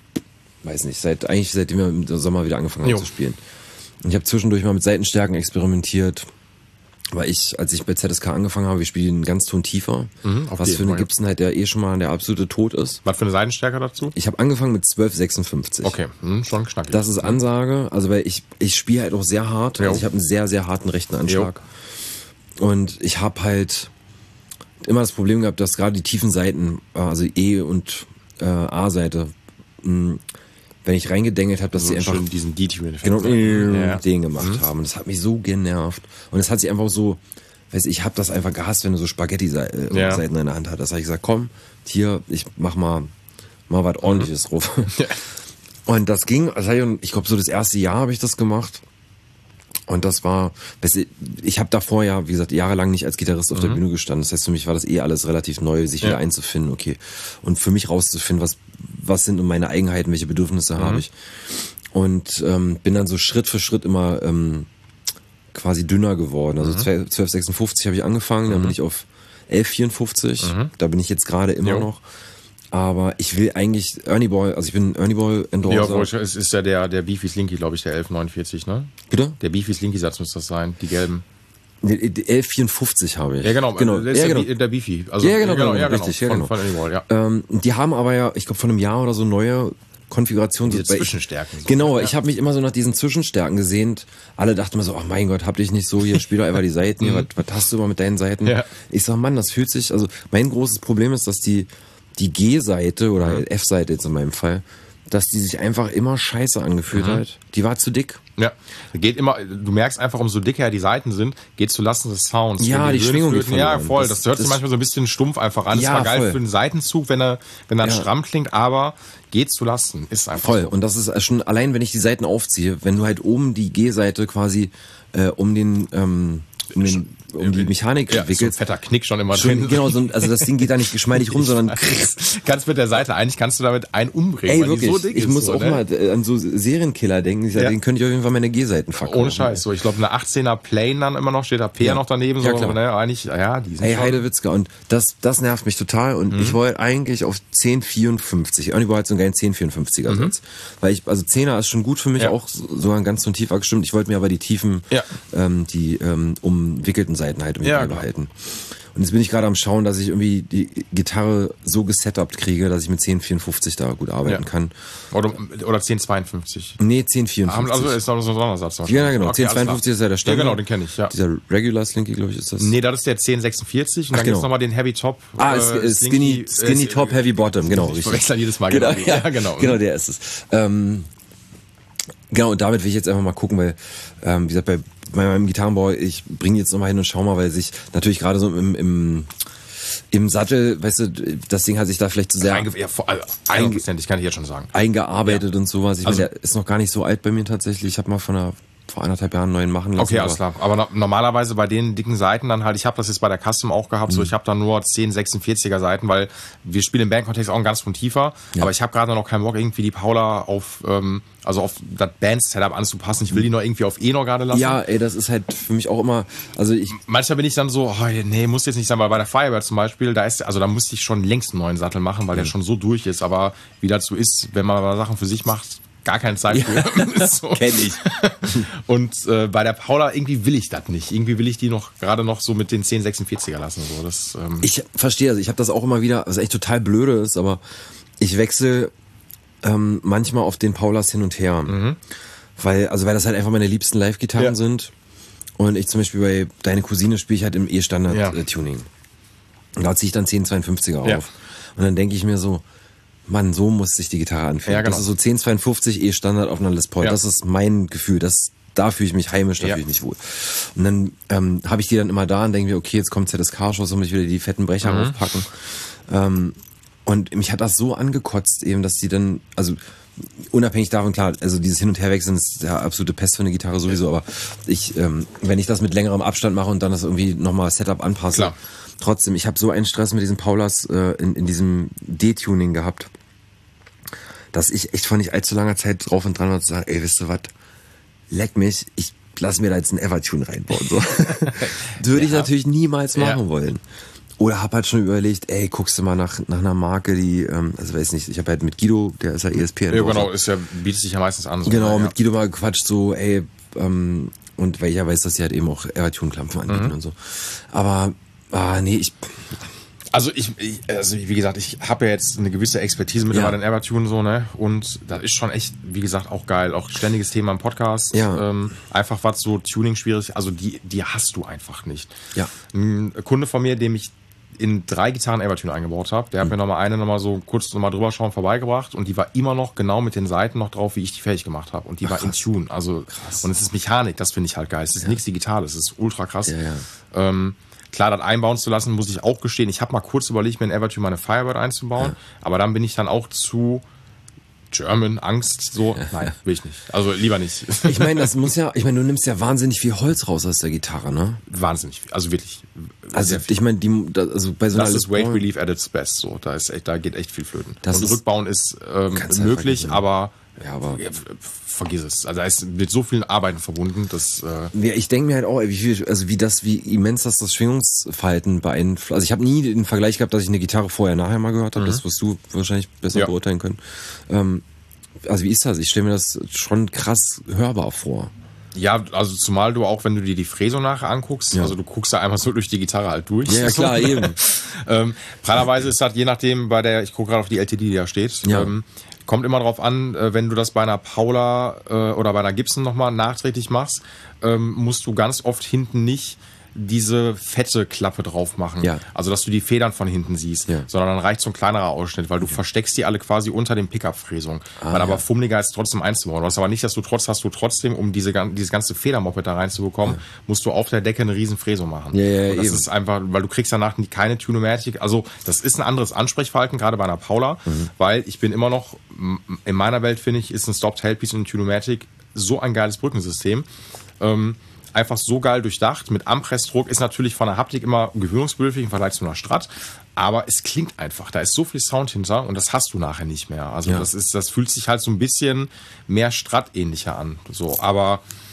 Speaker 3: seitdem wir im Sommer wieder angefangen haben zu spielen. Und ich habe zwischendurch mal mit Saitenstärken experimentiert, weil als ich bei ZSK angefangen habe, wir spielen einen ganz Ton tiefer, was für eine Gibson halt ja schon mal der absolute Tod ist.
Speaker 2: Was für eine Saitenstärke dazu?
Speaker 3: Ich habe angefangen mit 1256.
Speaker 2: Okay, schon knackig.
Speaker 3: Das ist Ansage, also weil ich spiele halt auch sehr hart, also ich habe einen sehr, sehr harten rechten Anschlag. Und ich habe halt immer das Problem gehabt, dass gerade die tiefen Seiten, also E- und A-Seite, wenn ich reingedengelt habe, dass sie einfach
Speaker 2: diesen DT-Effekt
Speaker 3: den gemacht haben. Und das hat mich so genervt. Und es hat sich einfach so, ich habe das einfach gehasst, wenn du so Spaghetti-Seiten in der Hand hast. Das habe ich gesagt, komm, hier, ich mach mal was Ordentliches drauf. Und das ging, ich glaube so das erste Jahr habe ich das gemacht. Und das war, ich habe davor ja, wie gesagt, jahrelang nicht als Gitarrist auf der Bühne gestanden. Das heißt, für mich war das alles relativ neu, sich wieder einzufinden, okay. Und für mich rauszufinden, was sind meine Eigenheiten, welche Bedürfnisse habe ich. Und bin dann so Schritt für Schritt immer quasi dünner geworden. Also 1256 habe ich angefangen, dann bin ich auf 1154. Da bin ich jetzt gerade immer noch. Aber ich will eigentlich Ernie Ball, also ich bin Ernie Ball Endorser.
Speaker 2: Ja, es ist ja der Beefy Slinky, glaube ich, der 1149, ne?
Speaker 3: Bitte?
Speaker 2: Der Beefy Slinky Satz muss das sein, die gelben.
Speaker 3: 1154 habe ich.
Speaker 2: Ja, genau.
Speaker 3: Das ist
Speaker 2: der Beefy. Also,
Speaker 3: genau.
Speaker 2: Richtig,
Speaker 3: genau.
Speaker 2: Von Ernie Ball, ja.
Speaker 3: Die haben aber ja, ich glaube, vor einem Jahr oder so neue Konfigurationen.
Speaker 2: Diese Zwischenstärken. So.
Speaker 3: Genau, ich habe mich immer so nach diesen Zwischenstärken gesehnt. Alle dachten mir so, ach mein Gott, hab dich nicht so, hier spiel doch einfach die Seiten, hier, was hast du immer mit deinen Seiten? Ja. Ich sag, Mann, das fühlt sich, also mein großes Problem ist, dass die G-Seite oder F-Seite jetzt in meinem Fall, dass die sich einfach immer scheiße angefühlt hat. Die war zu dick.
Speaker 2: Ja, geht immer, du merkst einfach, umso dicker die Seiten sind, geht zulasten des Sounds.
Speaker 3: Ja, die Schwingung geht
Speaker 2: ja, voll. Das hört sich manchmal so ein bisschen stumpf einfach an.
Speaker 3: Ja,
Speaker 2: das war geil
Speaker 3: voll.
Speaker 2: für den Seitenzug, wenn er stramm klingt, aber geht zulasten. Ist einfach
Speaker 3: voll.
Speaker 2: So.
Speaker 3: Und das ist schon, allein wenn ich die Seiten aufziehe, wenn du halt oben die G-Seite quasi um die Mechanik
Speaker 2: wickelst. So ein fetter Knick schon immer drin.
Speaker 3: Genau, also das Ding geht da nicht geschmeidig rum, sondern
Speaker 2: kannst mit der Seite, eigentlich kannst du damit einen umbringen.
Speaker 3: Ey, wirklich, so dick ich muss so, auch mal an so Serienkiller denken. Den könnte ich auf jeden Fall meine G-Seiten verkaufen.
Speaker 2: Ohne Scheiß. So, ich glaube, eine 18er Plane dann immer noch, steht da P noch daneben.
Speaker 3: Ja,
Speaker 2: so,
Speaker 3: klar.
Speaker 2: Ne, eigentlich, die sind
Speaker 3: Heidewitzka. Und das nervt mich total. Und ich wollte eigentlich auf 1054. Ernie Ball hat so einen geilen 1054er Satz. Weil also 10er ist schon gut für mich, auch sogar ein ganz so tiefer gestimmt. Ich wollte mir aber die tiefen, die umwickelten Oberseiten halt irgendwie beibehalten. Und jetzt bin ich gerade am Schauen, dass ich irgendwie die Gitarre so gesetupt kriege, dass ich mit 1054 da gut arbeiten kann.
Speaker 2: Oder 1052.
Speaker 3: Nee, 1054.
Speaker 2: Also ist noch so ein Sondersatz.
Speaker 3: Ja, genau.
Speaker 2: Okay,
Speaker 3: 1052 ist ja der Standard.
Speaker 2: Ja, genau, den kenne ich, ja.
Speaker 3: Dieser Regular Slinky, glaube ich, ist das.
Speaker 2: Nee, das ist der 1046 und dann gibt's nochmal den Heavy Top.
Speaker 3: Skinny Top, Heavy Bottom, genau.
Speaker 2: Ich verwechsel jedes Mal.
Speaker 3: Genau,
Speaker 2: genau.
Speaker 3: Genau, der ist es. Genau, und damit will ich jetzt einfach mal gucken, weil, wie gesagt, bei meinem Gitarrenbau, ich bringe jetzt nochmal hin und schau mal, weil sich natürlich gerade so im Sattel, weißt du, das Ding hat sich da vielleicht zu sehr
Speaker 2: 100%, kann ich jetzt schon sagen.
Speaker 3: Eingearbeitet und sowas. Ich meine, der ist noch gar nicht so alt bei mir tatsächlich. Ich habe mal vor 1,5 Jahren einen neuen machen lassen.
Speaker 2: Okay, alles klar. Aber normalerweise bei den dicken Seiten dann halt, ich habe das jetzt bei der Custom auch gehabt, so ich habe dann nur 1046er Seiten, weil wir spielen im Bandkontext auch einen ganz von tiefer, aber ich habe gerade noch keinen Bock, irgendwie die Paula auf das Band-Setup anzupassen. Ich will die noch irgendwie auf E noch gerade lassen.
Speaker 3: Ja, ey, das ist halt für mich auch immer,
Speaker 2: manchmal bin ich dann so, nee, muss jetzt nicht sein, weil bei der Firebird zum Beispiel, da musste ich schon längst einen neuen Sattel machen, weil der schon so durch ist, aber wie das so ist, wenn man mal Sachen für sich macht, gar keine Zeit für.
Speaker 3: So. Kenn ich.
Speaker 2: Und bei der Paula, irgendwie will ich das nicht. Irgendwie will ich die gerade noch so mit den 1046er lassen. So. Das,
Speaker 3: ich verstehe, also ich habe das auch immer wieder, was echt total blöde ist, aber ich wechsle manchmal auf den Paulas hin und her. Weil das halt einfach meine liebsten Live-Gitarren sind. Und ich zum Beispiel bei Deine Cousine spiele ich halt im E-Standard-Tuning. Und da ziehe ich dann 1052er auf. Und dann denke ich mir so, Mann, so muss sich die Gitarre anfühlen. Ja, genau. Das ist so 1052 E-Standard auf einer Les Paul. Das ist mein Gefühl. Da fühle ich mich heimisch, da fühle ich mich wohl. Und dann habe ich die dann immer da und denke mir, okay, jetzt kommt ZSK-Schuss und muss ich wieder die fetten Brecher aufpacken. Und mich hat das so angekotzt eben, dass die dann, also unabhängig davon, klar, also dieses Hin- und Herwechseln ist der absolute Pest für eine Gitarre sowieso, aber wenn ich das mit längerem Abstand mache und dann das irgendwie nochmal Setup anpasse, trotzdem, ich habe so einen Stress mit diesen Paulas in diesem D-Tuning gehabt, dass ich echt vor nicht allzu langer Zeit drauf und dran war zu sagen, ey, wisst ihr was, leck mich, ich lass mir da jetzt einen Evertune reinbauen. So. Würde ich natürlich niemals machen wollen. Oder hab halt schon überlegt, ey, guckst du mal nach einer Marke, die, also weiß nicht, ich habe halt mit Guido, der ist ja ESP.
Speaker 2: Ja, genau, bietet sich ja meistens an. So,
Speaker 3: genau, mit Guido mal gequatscht, so, ey, und weil ich ja weiß, dass sie halt eben auch Evertune-Klampfen anbieten und so. Aber,
Speaker 2: Also wie gesagt, ich habe ja jetzt eine gewisse Expertise mittlerweile in Evertune so, ne? Und das ist schon echt, wie gesagt, auch geil. Auch ständiges Thema im Podcast.
Speaker 3: Ja.
Speaker 2: Einfach was so Tuning schwierig, also die hast du einfach nicht.
Speaker 3: Ja.
Speaker 2: Ein Kunde von mir, dem ich in 3 Gitarren Evertune eingebaut habe, der hat mir nochmal so kurz drüber schauen vorbeigebracht und die war immer noch genau mit den Seiten noch drauf, wie ich die fertig gemacht habe. Und die war in Tune. Also krass. Und es ist Mechanik, das finde ich halt geil. Es ist nichts Digitales, es ist ultra krass. Ja. Klar, das einbauen zu lassen, muss ich auch gestehen. Ich habe mal kurz überlegt, mir in Evertune meine Firebird einzubauen, aber dann bin ich dann auch zu German, Angst, so. Nein, will ich nicht. Also lieber nicht.
Speaker 3: Ich meine, du nimmst ja wahnsinnig viel Holz raus aus der Gitarre, ne?
Speaker 2: Wahnsinnig viel, also wirklich.
Speaker 3: Also ich meine, bei so einer
Speaker 2: das ist Weight Relief at its best, so. Da geht echt viel flöten. Und Rückbauen ist möglich, aber vergiss es. Also da ist mit so vielen Arbeiten verbunden, dass
Speaker 3: ich denke mir halt auch, wie immens das Schwingungsverhalten beeinflusst. Also ich habe nie den Vergleich gehabt, dass ich eine Gitarre vorher nachher mal gehört habe. Das wirst du wahrscheinlich besser beurteilen können. Also wie ist das? Ich stelle mir das schon krass hörbar vor.
Speaker 2: Ja, also zumal du auch, wenn du dir die Fräsung nachher anguckst, also du guckst da einfach so durch die Gitarre halt durch.
Speaker 3: Ja, klar, eben.
Speaker 2: Pralerweise ist das je nachdem ich gucke gerade auf die LTD, die da steht, kommt immer drauf an, wenn du das bei einer Paula oder bei einer Gibson nochmal nachträglich machst, musst du ganz oft hinten nicht diese fette Klappe drauf machen. Ja. Also, dass du die Federn von hinten siehst, sondern dann reicht so ein kleinerer Ausschnitt, weil du versteckst die alle quasi unter dem Pickup-Fräsung. Weil aber fummeliger ist trotzdem einzubauen. Was aber nicht, dass du trotzdem, um dieses ganze Federmoped da reinzubekommen, musst du auf der Decke eine riesen Fräsung machen.
Speaker 3: Ja,
Speaker 2: und das ist einfach, weil du kriegst danach keine Tunomatic. Also, das ist ein anderes Ansprechverhalten, gerade bei einer Paula, weil ich bin immer noch, in meiner Welt finde ich, ist ein Stopped-Tailpiece und ein Tunomatic so ein geiles Brückensystem. Einfach so geil durchdacht. Mit Ampressdruck ist natürlich von der Haptik immer gewöhnungsbedürftig im Vergleich zu einer Strat. Aber es klingt einfach. Da ist so viel Sound hinter und das hast du nachher nicht mehr. Also das fühlt sich halt so ein bisschen mehr Strat-ähnlicher an. So, aber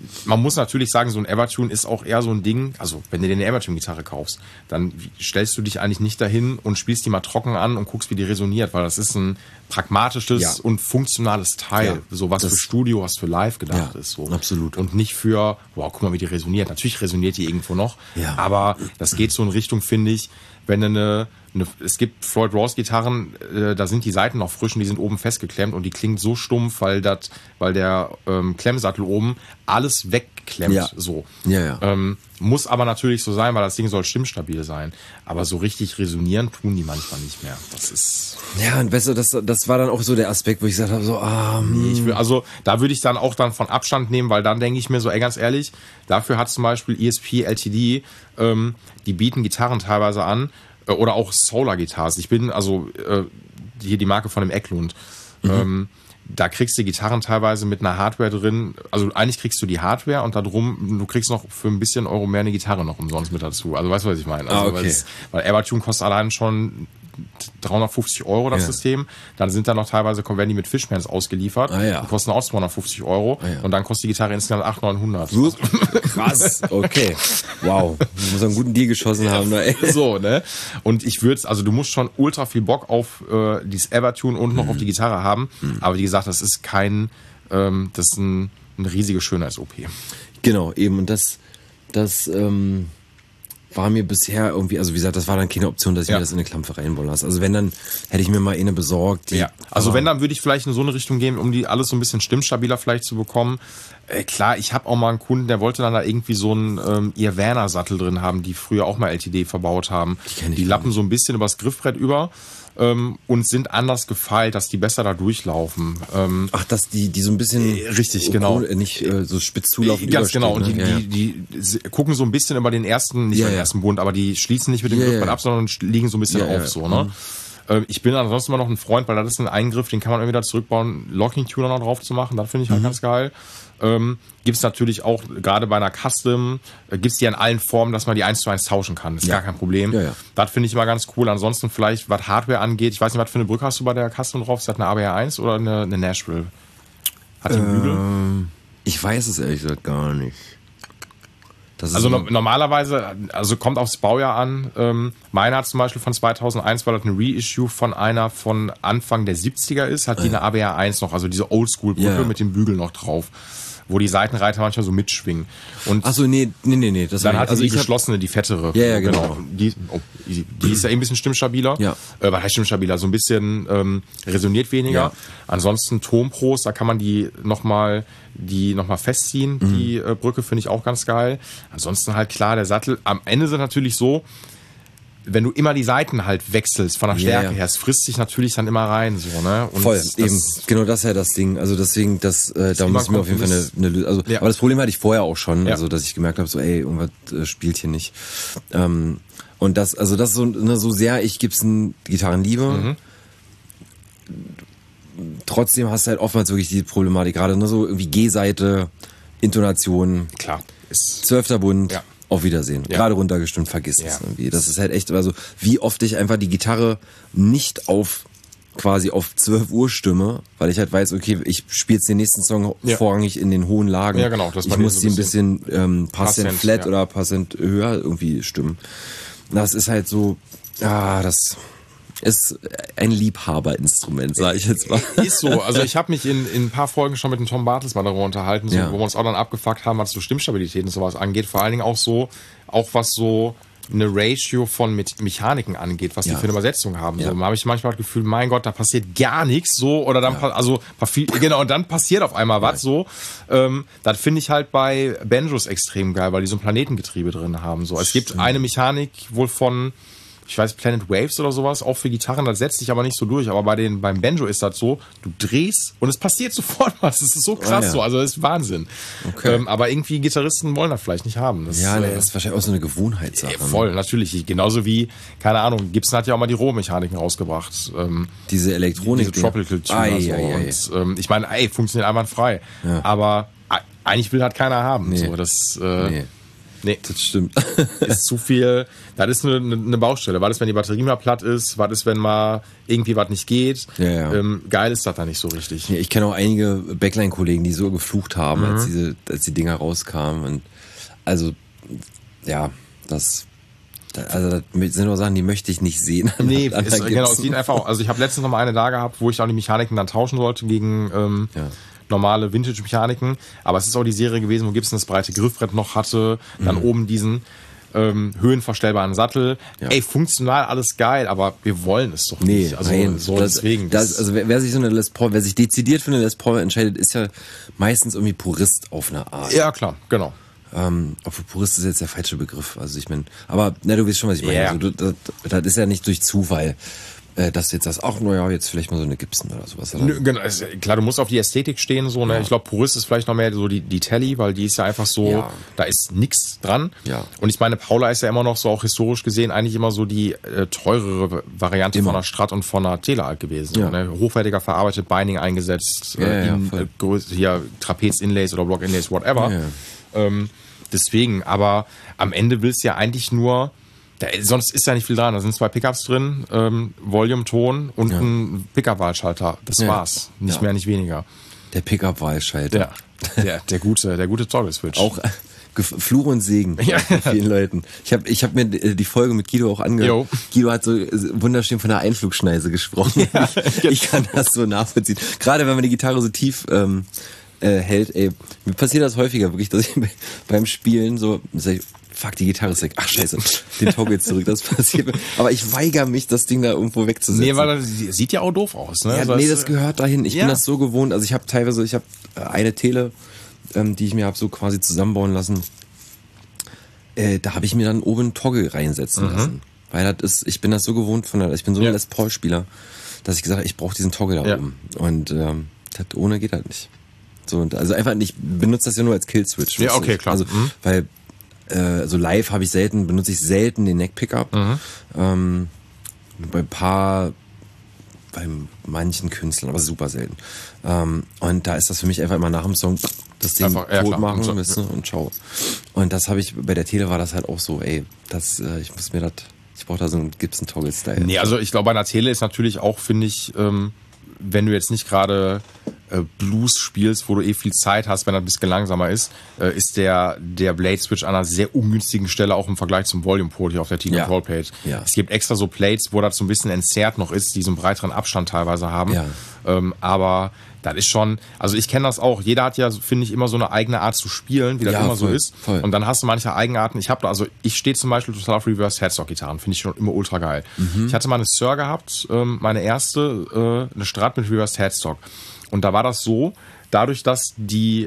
Speaker 2: man muss natürlich sagen, so ein Evertune ist auch eher so ein Ding, also wenn du dir eine Evertune-Gitarre kaufst, dann stellst du dich eigentlich nicht dahin und spielst die mal trocken an und guckst, wie die resoniert, weil das ist ein pragmatisches und funktionales Teil, so was für Studio, was für Live gedacht ist. So.
Speaker 3: Absolut.
Speaker 2: Und nicht für, wow, guck mal, wie die resoniert. Natürlich resoniert die irgendwo noch, aber das geht so in Richtung, finde ich, wenn du es gibt Floyd Rose Gitarren, da sind die Saiten noch frisch und die sind oben festgeklemmt und die klingt so stumpf, weil der Klemmsattel oben alles wegklemmt. So. Muss aber natürlich so sein, weil das Ding soll stimmstabil sein. Aber so richtig resonieren tun die manchmal nicht mehr. Das ist...
Speaker 3: Ja, und weißt du, das war dann auch so der Aspekt, wo ich gesagt habe, so,
Speaker 2: also da würde ich dann auch dann von Abstand nehmen, weil dann denke ich mir so, ey, ganz ehrlich, dafür hat zum Beispiel ESP LTD, die bieten Gitarren teilweise an, oder auch Solar-Gitarren. Ich bin hier die Marke von dem Eklund. Da kriegst du Gitarren teilweise mit einer Hardware drin. Also eigentlich kriegst du die Hardware und du kriegst noch für ein bisschen Euro mehr eine Gitarre noch umsonst mit dazu. Also weißt du, was ich meine? Also, weil Evertune kostet allein schon 350 Euro das System. Dann sind da noch teilweise, werden die mit Fishmans ausgeliefert. Die kosten auch 250 Euro. Und dann kostet die Gitarre insgesamt 800, 900.
Speaker 3: Krass, okay. Wow. Du musst einen guten Deal geschossen haben. Ne?
Speaker 2: So, ne? Und du musst schon ultra viel Bock auf dieses Evertune und noch auf die Gitarre haben. Aber wie gesagt, das ist das ist eine riesige Schönheits-OP.
Speaker 3: Genau, eben. Und das war mir bisher irgendwie, also wie gesagt, das war dann keine Option, dass ich mir das in eine Klampe reinbauen lasse. Also wenn, dann hätte ich mir mal eine besorgt.
Speaker 2: Also wenn, dann würde ich vielleicht in so eine Richtung gehen, um die alles so ein bisschen stimmstabiler vielleicht zu bekommen. Klar, ich habe auch mal einen Kunden, der wollte dann da irgendwie so einen Irvana-Sattel drin haben, die früher auch mal LTD verbaut haben. Die lappen so ein bisschen übers Griffbrett über. Und sind anders gefeilt, dass die besser da durchlaufen.
Speaker 3: Ach, dass die so ein bisschen
Speaker 2: richtig, genau.
Speaker 3: Nicht so spitz zulaufen.
Speaker 2: Ganz genau. Und die gucken so ein bisschen über den ersten, nicht über den ersten Bund, aber die schließen nicht mit dem Griffbrett ab, sondern liegen so ein bisschen auf so, ne? Ich bin ansonsten immer noch ein Freund, weil das ist ein Eingriff, den kann man irgendwie wieder zurückbauen, Locking-Tuner noch drauf zu machen, das finde ich halt ganz geil. Gibt es natürlich auch, gerade bei einer Custom, gibt es die in allen Formen, dass man die 1:1 tauschen kann. Das ist gar kein Problem. Das finde ich immer ganz cool. Ansonsten vielleicht, was Hardware angeht, ich weiß nicht, was für eine Brücke hast du bei der Custom drauf? Ist das eine ABR1 oder eine Nashville? Hat die einen Bügel?
Speaker 3: Ich weiß es ehrlich gesagt gar nicht.
Speaker 2: Also normalerweise, also kommt aufs Baujahr an. Meine hat zum Beispiel von 2001, weil das eine Reissue von einer von Anfang der 70er ist, hat die eine ABR1 noch, also diese Oldschool-Brücke mit dem Bügel noch drauf, wo die Seitenreiter manchmal so mitschwingen. Und
Speaker 3: ach so, nee. Das
Speaker 2: dann hat die geschlossene, die fettere.
Speaker 3: Ja, genau.
Speaker 2: Die ist ja ein bisschen stimmstabiler. Was heißt stimmstabiler? So ein bisschen resoniert weniger. Ansonsten Tonpros, da kann man die nochmal festziehen. Die Brücke finde ich auch ganz geil. Ansonsten halt klar, der Sattel. Am Ende ist es natürlich so, wenn du immer die Seiten halt wechselst von der Stärke her, es frisst sich natürlich dann immer rein, so, ne? Und
Speaker 3: voll, eben. Genau, das ist ja das Ding. Also deswegen, da muss ich mir auf jeden Fall eine Lösung. Also, aber das Problem hatte ich vorher auch schon, also dass ich gemerkt habe, so, ey, irgendwas spielt hier nicht. Und das ist so sehr, ich gib's ein Gitarrenliebe. Trotzdem hast du halt oftmals wirklich die Problematik, gerade nur so irgendwie G-Seite, Intonation.
Speaker 2: Klar.
Speaker 3: 12. Bund. Auf Wiedersehen. Gerade runtergestimmt, vergiss es irgendwie. Das ist halt echt, also wie oft ich einfach die Gitarre nicht auf 12 Uhr stimme, weil ich halt weiß, okay, ich spiele jetzt den nächsten Song vorrangig in den hohen Lagen.
Speaker 2: Ja, genau.
Speaker 3: Ich muss sie ein bisschen paar Cent flat oder paar Cent höher irgendwie stimmen. Das ist halt so, das ist ein Liebhaberinstrument, sage ich jetzt mal.
Speaker 2: Ist so. Also ich habe mich in ein paar Folgen schon mit dem Tom Bartels mal darüber unterhalten, wo wir uns auch dann abgefuckt haben, was so Stimmstabilität und sowas angeht. Vor allen Dingen auch was so eine Ratio von Mechaniken angeht, was die für eine Übersetzung haben. So, da habe ich manchmal das Gefühl, mein Gott, da passiert gar nichts so oder dann und dann passiert auf einmal was so. Das finde ich halt bei Banjos extrem geil, weil die so ein Planetengetriebe drin haben. So, es gibt eine Mechanik wohl von, ich weiß, Planet Waves oder sowas, auch für Gitarren, das setzt sich aber nicht so durch. Aber beim Banjo ist das so, du drehst und es passiert sofort was. Das ist so krass so, also das ist Wahnsinn. Okay. Aber irgendwie Gitarristen wollen das vielleicht nicht haben. Das
Speaker 3: ist wahrscheinlich auch so eine Gewohnheitssache.
Speaker 2: Voll, natürlich. Genauso wie, keine Ahnung, Gibson hat ja auch mal die Rohmechaniken rausgebracht.
Speaker 3: Diese Elektronik.
Speaker 2: Diese Tropical Tuner. Und ich meine, funktioniert einwandfrei. Ja. Aber eigentlich will halt keiner haben.
Speaker 3: Nee.
Speaker 2: So, das, Nee.
Speaker 3: Das stimmt.
Speaker 2: Ist zu viel, das ist eine Baustelle. Was ist, wenn die Batterie mal platt ist? Was ist, wenn mal irgendwie was nicht geht?
Speaker 3: Ja.
Speaker 2: Geil ist das da nicht so richtig.
Speaker 3: Ja, ich kenne auch einige Backline-Kollegen, die so geflucht haben, als die Dinger rauskamen. Und also, ja, das sind nur Sachen, die möchte ich nicht sehen.
Speaker 2: Nee, es sieht einfach auch. Also ich habe letztens noch mal eine da gehabt, wo ich auch die Mechaniken dann tauschen wollte gegen normale Vintage-Mechaniken. Aber es ist auch die Serie gewesen, wo Gibson das breite Griffbrett noch hatte, dann oben diesen höhenverstellbaren Sattel. Ja. Ey, funktional alles geil, aber wir wollen es doch nicht. Also
Speaker 3: nein,
Speaker 2: deswegen.
Speaker 3: Also wer sich so eine Les Paul, wer sich dezidiert für eine Les Paul entscheidet, ist ja meistens irgendwie Purist auf eine Art.
Speaker 2: Ja, klar, genau.
Speaker 3: Obwohl Purist ist jetzt der falsche Begriff. Also ich meine, aber du weißt schon, was ich meine.
Speaker 2: Yeah.
Speaker 3: Also, das ist ja nicht durch Zufall, dass du jetzt sagst, ach, naja, jetzt vielleicht mal so eine Gibson oder sowas.
Speaker 2: Genau, also, klar, du musst auf die Ästhetik stehen, so, ne? Ja. Ich glaube, Purist ist vielleicht noch mehr so die Telly, weil die ist ja einfach so, da ist nix dran.
Speaker 3: Ja.
Speaker 2: Und ich meine, Paula ist ja immer noch so, auch historisch gesehen, eigentlich immer so die teurere Variante von einer Strat und von einer Telealt gewesen.
Speaker 3: Ja.
Speaker 2: Ne? Hochwertiger verarbeitet, Binding eingesetzt, hier Trapez-Inlays oder Block-Inlays, whatever. Ja. Deswegen, aber am Ende willst du ja eigentlich nur, sonst ist ja nicht viel dran. Da sind 2 Pickups drin, Volume, Ton und ein Pickup-Wahlschalter. Das war's. Nicht mehr, nicht weniger.
Speaker 3: Der Pickup-Wahlschalter.
Speaker 2: Ja, der gute Toggle-Switch.
Speaker 3: Auch Fluch und Segen von vielen Leuten. Ich hab mir die Folge mit Guido auch angehört. Guido hat so wunderschön von der Einflugschneise gesprochen. Ja, ich kann das so nachvollziehen. Gerade wenn man die Gitarre so tief hält, ey, mir passiert das häufiger wirklich, dass ich beim Spielen so sag, fuck, die Gitarre ist weg. Ach scheiße, den Toggle jetzt zurück, das passiert mir. Aber ich weigere mich, das Ding da irgendwo wegzusetzen.
Speaker 2: Nee, weil das sieht ja auch doof aus, ne?
Speaker 3: Ja, das gehört dahin. Ich bin das so gewohnt. Also ich habe eine Tele, die ich mir habe so quasi zusammenbauen lassen. Da habe ich mir dann oben einen Toggle reinsetzen lassen. Weil ich bin das so gewohnt ich bin so ein Les Paul-Spieler, dass ich gesagt habe, ich brauche diesen Toggle da oben. Und ohne geht halt nicht. So, also einfach nicht, benutze das ja nur als Kill-Switch.
Speaker 2: Ja, okay, klar.
Speaker 3: Also, weil also live benutze ich selten den Neck-Pickup. Bei manchen Künstlern, aber super selten. Und da ist das für mich einfach immer nach dem Song das Ding tot machen und ciao. Und das habe ich, bei der Tele war das halt auch so, ey, ich brauche da so einen Gibson-Toggle-Style.
Speaker 2: Nee, also ich glaube, bei einer Tele ist natürlich auch, finde ich, wenn du jetzt nicht gerade Blues spielst, wo du viel Zeit hast, wenn er ein bisschen langsamer ist der Blade-Switch an einer sehr ungünstigen Stelle, auch im Vergleich zum Volume-Port hier auf der Tina Wallplate. Ja. Es gibt extra so Plates, wo das so ein bisschen entzerrt noch ist, die so einen breiteren Abstand teilweise haben. Ja. Aber das ist schon, also ich kenne das auch, jeder hat ja, finde ich, immer so eine eigene Art zu spielen, wie das immer so ist. Voll. Und dann hast du manche Eigenarten. Ich stehe zum Beispiel total auf Reverse Headstock-Gitarren, finde ich schon immer ultra geil. Ich hatte mal eine Sir gehabt, meine erste, eine Strat mit Reverse Headstock. Und da war das so, dadurch, dass die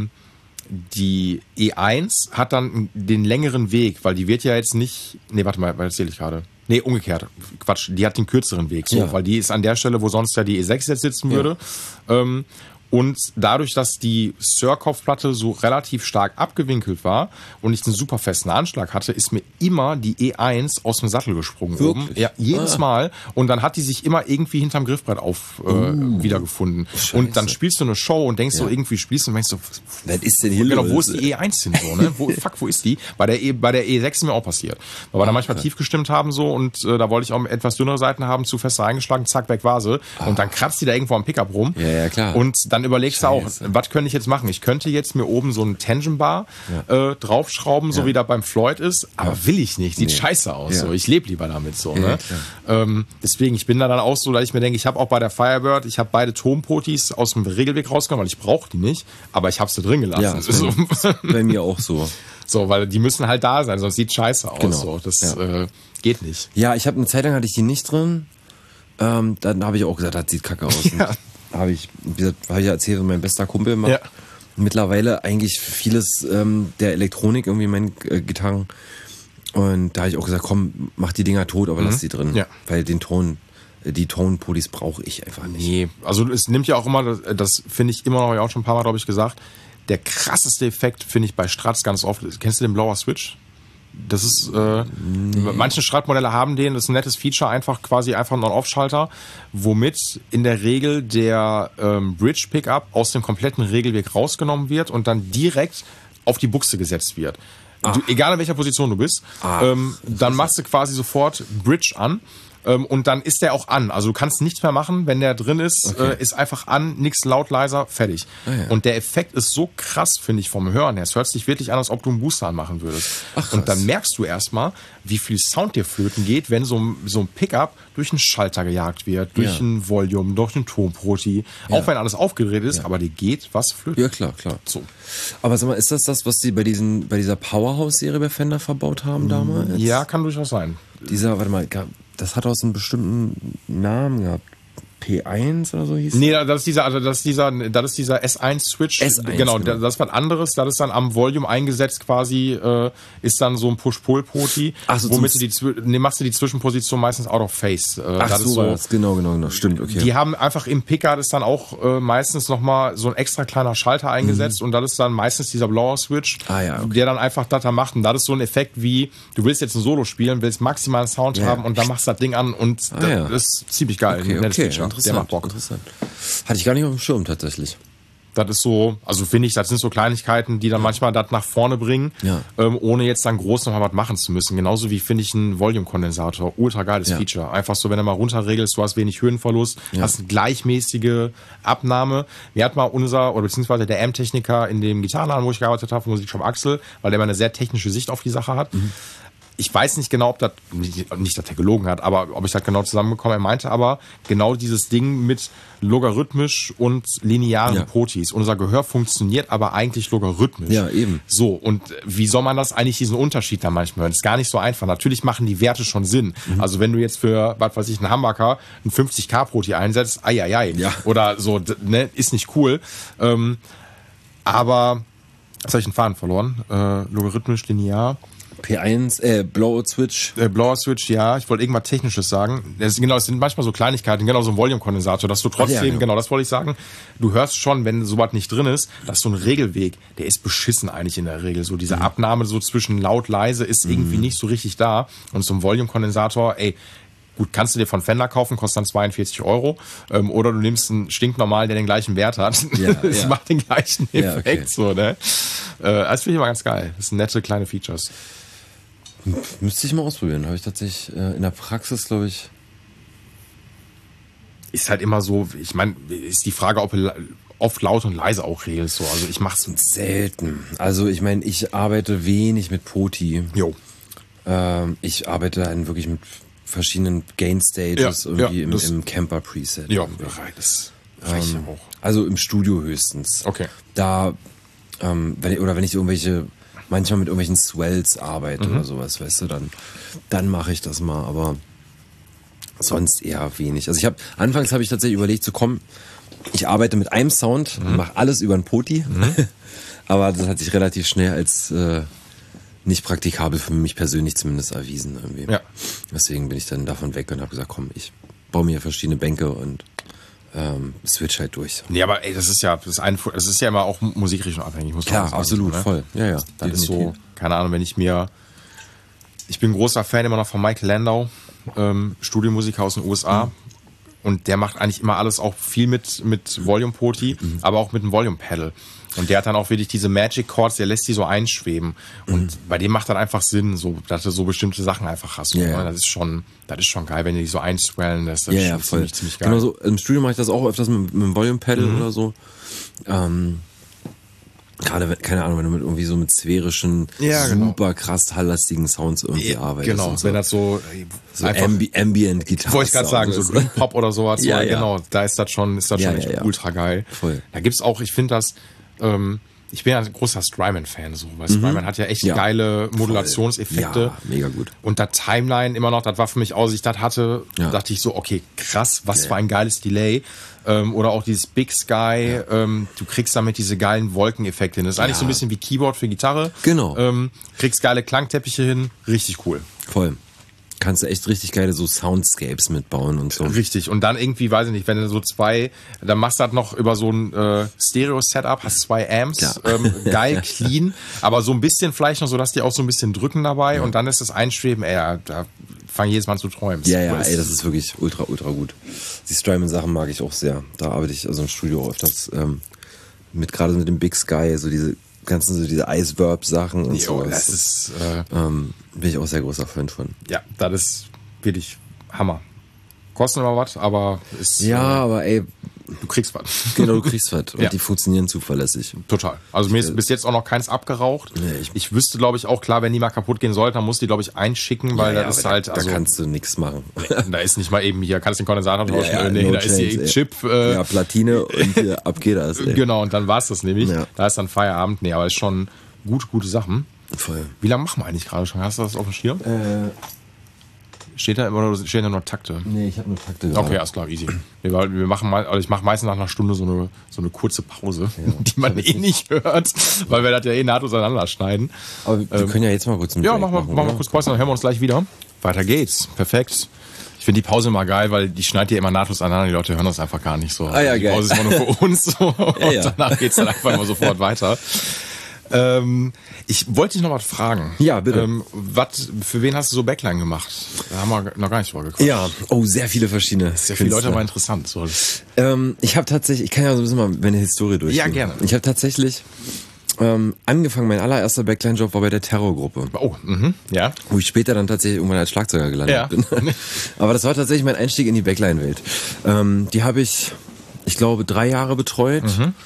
Speaker 2: E1 hat dann den längeren Weg, weil die wird ja jetzt nicht, was erzähle ich gerade? Nee, umgekehrt. Quatsch, die hat den kürzeren Weg, weil die ist an der Stelle, wo sonst ja die E6 jetzt sitzen würde. Und dadurch, dass die Sir-Kopfplatte so relativ stark abgewinkelt war und ich einen super festen Anschlag hatte, ist mir immer die E1 aus dem Sattel gesprungen. Wirklich? Oben. Ja, jedes Mal. Und dann hat die sich immer irgendwie hinterm Griffbrett wiedergefunden. Scheiße. Und dann spielst du eine Show und denkst so, irgendwie spielst du und denkst so,
Speaker 3: was ist denn hier
Speaker 2: los? Wo ist die E1 hin so, ne? Wo ist die? Bei der E6 ist mir auch passiert. Weil wir da manchmal tief gestimmt haben so und da wollte ich auch etwas dünnere Seiten haben, zu fest eingeschlagen, zack, weg war sie. Und dann kratzt die da irgendwo am Pickup rum.
Speaker 3: Ja, klar.
Speaker 2: Und dann überlegst du auch, was könnte ich jetzt machen? Ich könnte jetzt mir oben so einen Tension Bar draufschrauben, so wie da beim Floyd ist, aber will ich nicht. Sieht scheiße aus. So. Ich lebe lieber damit so. Ne? Deswegen, ich bin da dann auch so, dass ich mir denke, ich habe auch bei der Firebird, ich habe beide Tonpotis aus dem Regelweg rausgenommen, weil ich brauche die nicht, aber ich habe sie drin gelassen.
Speaker 3: Ja, so. Bei mir auch so.
Speaker 2: So, weil die müssen halt da sein, sonst sieht scheiße aus.
Speaker 3: Genau.
Speaker 2: So. Das geht nicht.
Speaker 3: Ja, ich habe eine Zeit lang hatte ich die nicht drin. Dann habe ich auch gesagt, das sieht kacke aus.
Speaker 2: Ja.
Speaker 3: Habe ich ja erzählt, mein bester Kumpel macht. Ja. Mittlerweile eigentlich vieles der Elektronik irgendwie in meinen Gitarren. Und da habe ich auch gesagt, komm, mach die Dinger tot, aber lass die drin. Ja. Weil die Tonpolis brauche ich einfach nicht.
Speaker 2: Nee, also es nimmt ja auch immer, das finde ich immer noch, auch schon ein paar Mal, glaube ich, gesagt, der krasseste Effekt finde ich bei Strats ganz oft. Kennst du den Blower Switch? Das ist, manche Strat-Modelle haben den, das ist ein nettes Feature, quasi ein On-Off-Schalter, womit in der Regel der Bridge-Pickup aus dem kompletten Regelweg rausgenommen wird und dann direkt auf die Buchse gesetzt wird. Egal in welcher Position du bist, dann machst du quasi sofort Bridge an. Und dann ist der auch an. Also du kannst nichts mehr machen, wenn der drin ist, ist einfach an, nix laut, leiser, fertig. Und der Effekt ist so krass, finde ich, vom Hören her. Es hört sich wirklich an, als ob du einen Booster anmachen würdest. Und dann merkst du erstmal, wie viel Sound dir flöten geht, wenn so ein Pickup durch einen Schalter gejagt wird, durch ein Volume, durch einen Tonproti. Auch wenn alles aufgedreht ist, aber dir geht was flöten.
Speaker 3: Ja, klar. So. Aber sag mal, ist das, was die bei dieser Powerhouse-Serie bei Fender verbaut haben damals?
Speaker 2: Ja, kann durchaus sein.
Speaker 3: Warte mal, das hat auch so einen bestimmten Namen gehabt. P1 oder so hieß
Speaker 2: Nee, das ist dieser S1-Switch. Genau, das ist was anderes. Das ist dann am Volume eingesetzt quasi, ist dann so ein Push-Pull-Poti.
Speaker 3: So,
Speaker 2: womit machst du die Zwischenposition meistens out of phase. Das ist so,
Speaker 3: genau. Stimmt, okay.
Speaker 2: Die haben einfach im Picker das dann auch meistens nochmal so ein extra kleiner Schalter eingesetzt und das ist dann meistens dieser blaue Switch, der dann einfach das da macht. Und das ist so ein Effekt wie, du willst jetzt ein Solo spielen, willst maximalen Sound haben und dann machst du das Ding an und das ist ziemlich geil.
Speaker 3: Okay. Der macht Bock. Interessant. Hatte ich gar nicht auf dem Schirm tatsächlich.
Speaker 2: Das ist so, also finde ich, das sind so Kleinigkeiten, die dann manchmal das nach vorne bringen, ohne jetzt dann groß noch mal was machen zu müssen. Genauso wie finde ich einen Volume-Kondensator. Ultra geiles Feature. Einfach so, wenn du mal runterregelst, du hast wenig Höhenverlust, hast eine gleichmäßige Abnahme. Mir hat mal beziehungsweise der M-Techniker in dem Gitarrenladen, wo ich gearbeitet habe, Musikshop Axel, weil der mal eine sehr technische Sicht auf die Sache hat. Ich weiß nicht genau, ob das, nicht, dass er gelogen hat, aber ob ich das genau zusammenbekomme. Er meinte aber genau dieses Ding mit logarithmisch und linearen Potis. Unser Gehör funktioniert aber eigentlich logarithmisch.
Speaker 3: Ja, eben.
Speaker 2: So, und wie soll man das eigentlich, diesen Unterschied dann manchmal hören? Das ist gar nicht so einfach. Natürlich machen die Werte schon Sinn. Also wenn du jetzt für, was weiß ich, einen Humbucker einen 50K-Poti einsetzt, oder so, ne, ist nicht cool. Aber, jetzt habe ich den Faden verloren. Logarithmisch, linear.
Speaker 3: P1, Blowout Switch.
Speaker 2: Blowout Switch, ja. Ich wollte irgendwas Technisches sagen. Es sind manchmal so Kleinigkeiten, genau so ein Volume-Kondensator, dass du trotzdem, genau das wollte ich sagen, du hörst schon, wenn sowas nicht drin ist, dass so ein Regelweg, der ist beschissen eigentlich in der Regel. So diese Abnahme so zwischen laut, leise ist irgendwie nicht so richtig da. Und so ein Volume-Kondensator, gut, kannst du dir von Fender kaufen, kostet dann 42 €. Oder du nimmst einen stinknormal, der den gleichen Wert hat. Das macht den gleichen Effekt. So, ne? Das finde ich immer ganz geil. Das sind nette kleine Features.
Speaker 3: Müsste ich mal ausprobieren. Habe ich tatsächlich in der Praxis, glaube ich.
Speaker 2: Ist halt immer so, ich meine, ist die Frage, ob du oft laut und leise auch regelst. So. Also ich mach's
Speaker 3: selten. Also ich meine, ich arbeite wenig mit Poti. Ich arbeite dann wirklich mit verschiedenen Gain-Stages im Camper-Preset.
Speaker 2: Ja, das reicht auch.
Speaker 3: Also im Studio höchstens.
Speaker 2: Okay.
Speaker 3: Da, wenn ich manchmal mit irgendwelchen Swells arbeite oder sowas, weißt du, dann mache ich das mal, aber sonst eher wenig. Also anfangs habe ich tatsächlich überlegt zu kommen, ich arbeite mit einem Sound, mache alles über einen Poti, aber das hat sich relativ schnell als nicht praktikabel für mich persönlich zumindest erwiesen irgendwie. Ja. Deswegen bin ich dann davon weg und habe gesagt, komm, ich baue mir verschiedene Bänke und switch halt durch.
Speaker 2: Nee, aber das ist ja immer auch Musikrichtung abhängig, muss man sagen.
Speaker 3: Klar, absolut, ne? Voll. Ja.
Speaker 2: Das ist so, keine Ahnung, ich bin ein großer Fan immer noch von Michael Landau, Studiomusiker aus den USA. Und der macht eigentlich immer alles auch viel mit Volume-Poti, aber auch mit einem Volume-Pedal. Und der hat dann auch wirklich diese Magic Chords, der lässt die so einschweben. Und bei dem macht dann einfach Sinn, so, dass du so bestimmte Sachen einfach hast.
Speaker 3: Ja.
Speaker 2: Das ist schon geil, wenn du die so einswellen lässt. Das ist
Speaker 3: voll.
Speaker 2: Ziemlich geil.
Speaker 3: Genau so, im Studio mache ich das auch öfters mit einem Volume-Pedal oder so. Gerade, keine Ahnung, wenn du irgendwie so mit sphärischen, super krass halllastigen Sounds irgendwie arbeitest.
Speaker 2: Genau,
Speaker 3: so.
Speaker 2: wenn das so
Speaker 3: Ambient-Gitarre.
Speaker 2: Wollte ich gerade sagen, so Dream Pop oder sowas. Genau, da ist das schon echt ultra geil.
Speaker 3: Voll.
Speaker 2: Da gibt's auch, ich finde das, ich bin ja ein großer Strymon-Fan, so, weil Strymon hat ja echt geile Modulationseffekte.
Speaker 3: Ja, mega gut.
Speaker 2: Und das Timeline immer noch, das war für mich, als ich das hatte, dachte ich so, okay, krass, was für ein geiles Delay. Oder auch dieses Big Sky, du kriegst damit diese geilen Wolkeneffekte hin. Das ist eigentlich so ein bisschen wie Keyboard für Gitarre.
Speaker 3: Genau.
Speaker 2: Kriegst geile Klangteppiche hin, richtig cool.
Speaker 3: Voll. Kannst du echt richtig geile so Soundscapes mitbauen und so.
Speaker 2: Richtig. Und dann irgendwie, weiß ich nicht, wenn du so dann machst du das noch über so ein Stereo-Setup, hast 2 Amps, geil, clean, aber so ein bisschen vielleicht noch so, dass die auch so ein bisschen drücken dabei und dann ist das Einschweben, da fang jedes Mal an zu träumen.
Speaker 3: Das ist wirklich ultra, ultra gut. Die Strymon-Sachen mag ich auch sehr. Da arbeite ich also im Studio öfters gerade mit dem Big Sky, so diese ganzen so diese Ice-Verb-Sachen und
Speaker 2: Jo,
Speaker 3: so.
Speaker 2: das ist,
Speaker 3: Bin ich auch sehr großer Fan von.
Speaker 2: ja, das ist wirklich Hammer. Kostet immer was, aber ist,
Speaker 3: Ja, aber ey,
Speaker 2: du kriegst was.
Speaker 3: genau, du kriegst was. Und
Speaker 2: Ja.
Speaker 3: die funktionieren zuverlässig.
Speaker 2: Total. Also mir ist bis jetzt auch noch keins abgeraucht.
Speaker 3: Nee,
Speaker 2: ich wüsste, glaube ich, auch klar, wenn die mal kaputt gehen sollte, dann muss die, glaube ich, einschicken, weil
Speaker 3: Ja,
Speaker 2: das ist
Speaker 3: aber
Speaker 2: halt,
Speaker 3: da
Speaker 2: also,
Speaker 3: kannst du nichts machen.
Speaker 2: da ist nicht mal eben hier, kannst den Kondensator tauschen, nee,
Speaker 3: no
Speaker 2: da ist hier
Speaker 3: chance,
Speaker 2: ein
Speaker 3: ey.
Speaker 2: Chip,
Speaker 3: Ja, Platine und hier, ab geht das, ey.
Speaker 2: genau, und dann war's das nämlich.
Speaker 3: Ja.
Speaker 2: Da ist dann Feierabend. Nee, aber ist schon gute Sachen.
Speaker 3: Voll.
Speaker 2: Wie lange machen wir eigentlich gerade schon? Hast du das auf dem Schirm? Steht da immer oder stehen da nur Takte?
Speaker 3: Nee, ich habe nur Takte gerade.
Speaker 2: Okay, alles klar, easy. Wir machen mal, also ich mache meistens nach einer Stunde so eine kurze Pause, die man nicht hört, weil wir das ja nahtlos auseinander schneiden.
Speaker 3: Aber wir können ja jetzt mal kurz einen
Speaker 2: Ja,
Speaker 3: Break
Speaker 2: machen wir
Speaker 3: oder?
Speaker 2: kurz Pause, dann hören wir uns gleich wieder. Weiter geht's. Perfekt. Ich finde die Pause immer geil, weil die schneidet ja immer nahtlos aneinander. Die Leute hören das einfach gar nicht so.
Speaker 3: Ah ja,
Speaker 2: die
Speaker 3: geil.
Speaker 2: Pause ist immer nur für uns. So. Und
Speaker 3: ja.
Speaker 2: danach geht's dann einfach immer sofort weiter. Ich wollte dich noch was fragen.
Speaker 3: Ja, bitte.
Speaker 2: Für wen hast du so Backline gemacht? Da haben wir noch gar nicht drüber gequatscht.
Speaker 3: Ja, oh, sehr viele verschiedene.
Speaker 2: Sehr viele Leute, aber interessant. So.
Speaker 3: Ich habe tatsächlich, ich kann ja so ein bisschen mal meine Historie durchgehen.
Speaker 2: Ja, gerne.
Speaker 3: Ich habe tatsächlich angefangen, mein allererster Backline-Job war bei der Terrorgruppe,
Speaker 2: Oh, ja.
Speaker 3: wo ich später dann tatsächlich irgendwann als Schlagzeuger gelandet
Speaker 2: Ja.
Speaker 3: bin. Aber das war tatsächlich mein Einstieg in die Backline-Welt. Die habe ich glaube, 3 Jahre betreut.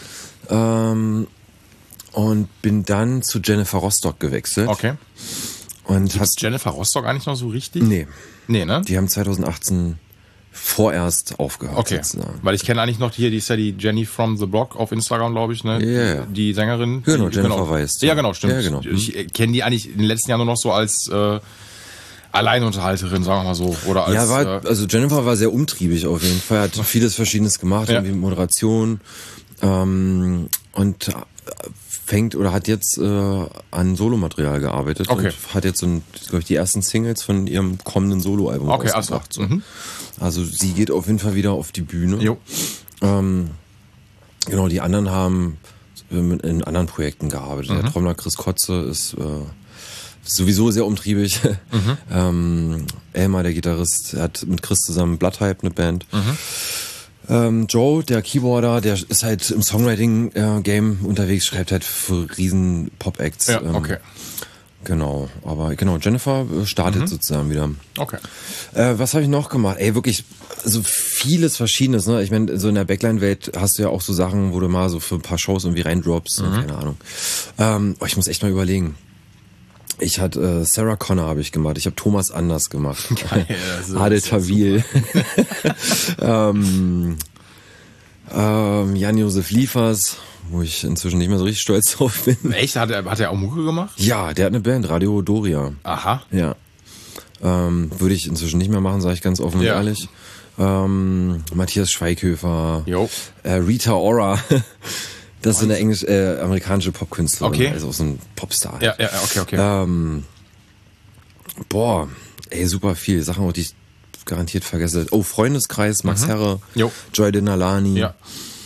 Speaker 3: Und bin dann zu Jennifer Rostock gewechselt.
Speaker 2: Okay.
Speaker 3: Und
Speaker 2: Ist Jennifer Rostock eigentlich noch so richtig?
Speaker 3: nee,
Speaker 2: Nee, ne?
Speaker 3: die haben 2018 vorerst aufgehört.
Speaker 2: Okay.
Speaker 3: Sozusagen.
Speaker 2: Weil ich kenne eigentlich noch die ist ja die Jenny from the Block auf Instagram, glaube ich, ne?
Speaker 3: Ja, ja.
Speaker 2: Die Sängerin.
Speaker 3: Genau,
Speaker 2: die,
Speaker 3: Jennifer Weiss.
Speaker 2: Ja, genau, stimmt.
Speaker 3: Ja, genau.
Speaker 2: Ich kenne die eigentlich in den letzten Jahren nur noch so als Alleinunterhalterin, sagen wir mal so. Oder als,
Speaker 3: Ja, also Jennifer war sehr umtriebig auf jeden Fall, hat vieles Verschiedenes gemacht,
Speaker 2: Ja.
Speaker 3: irgendwie Moderation und fängt oder hat jetzt an Solomaterial gearbeitet
Speaker 2: Okay.
Speaker 3: und hat jetzt, glaube ich, die ersten Singles von ihrem kommenden Soloalbum
Speaker 2: Okay,
Speaker 3: rausgebracht.
Speaker 2: also.
Speaker 3: Also sie geht auf jeden Fall wieder auf die Bühne.
Speaker 2: Jo.
Speaker 3: Genau, die anderen haben in anderen Projekten gearbeitet. Der Trommler Chris Kotze ist sowieso sehr umtriebig. Elmar, der Gitarrist, hat mit Chris zusammen Bloodhype eine Band. Joe, der Keyboarder, der ist halt im Songwriting-Game unterwegs, schreibt halt für riesen Pop-Acts.
Speaker 2: Ja, okay.
Speaker 3: Genau, aber genau, Jennifer startet sozusagen wieder.
Speaker 2: Okay.
Speaker 3: Was habe ich noch gemacht? Ey, wirklich, so vieles Verschiedenes, ne? Ich meine, so in der Backline-Welt hast du ja auch so Sachen, wo du mal so für ein paar Shows irgendwie reindroppst, keine Ahnung. Ich muss echt mal überlegen. Ich hatte Sarah Connor habe ich gemacht, ich habe Thomas Anders gemacht.
Speaker 2: Geil, also,
Speaker 3: Adel Tawil. Jan-Josef Liefers, wo ich inzwischen nicht mehr so richtig stolz drauf bin.
Speaker 2: Echt? Hat er auch Mucke gemacht?
Speaker 3: Ja, der hat eine Band, Radio Doria.
Speaker 2: Aha.
Speaker 3: Ja. Würde ich inzwischen nicht mehr machen, sage ich ganz offen und
Speaker 2: Ja.
Speaker 3: ehrlich. Matthias Schweighöfer,
Speaker 2: Jo.
Speaker 3: Rita Ora. Das ist so eine amerikanische Popkünstlerin,
Speaker 2: Okay.
Speaker 3: also auch so ein Popstar.
Speaker 2: Ja, okay.
Speaker 3: Boah, ey, super viel. Sachen, auch die ich garantiert vergesse. Oh, Freundeskreis, Max Herre,
Speaker 2: Jo.
Speaker 3: Joy Denalani.
Speaker 2: Ja.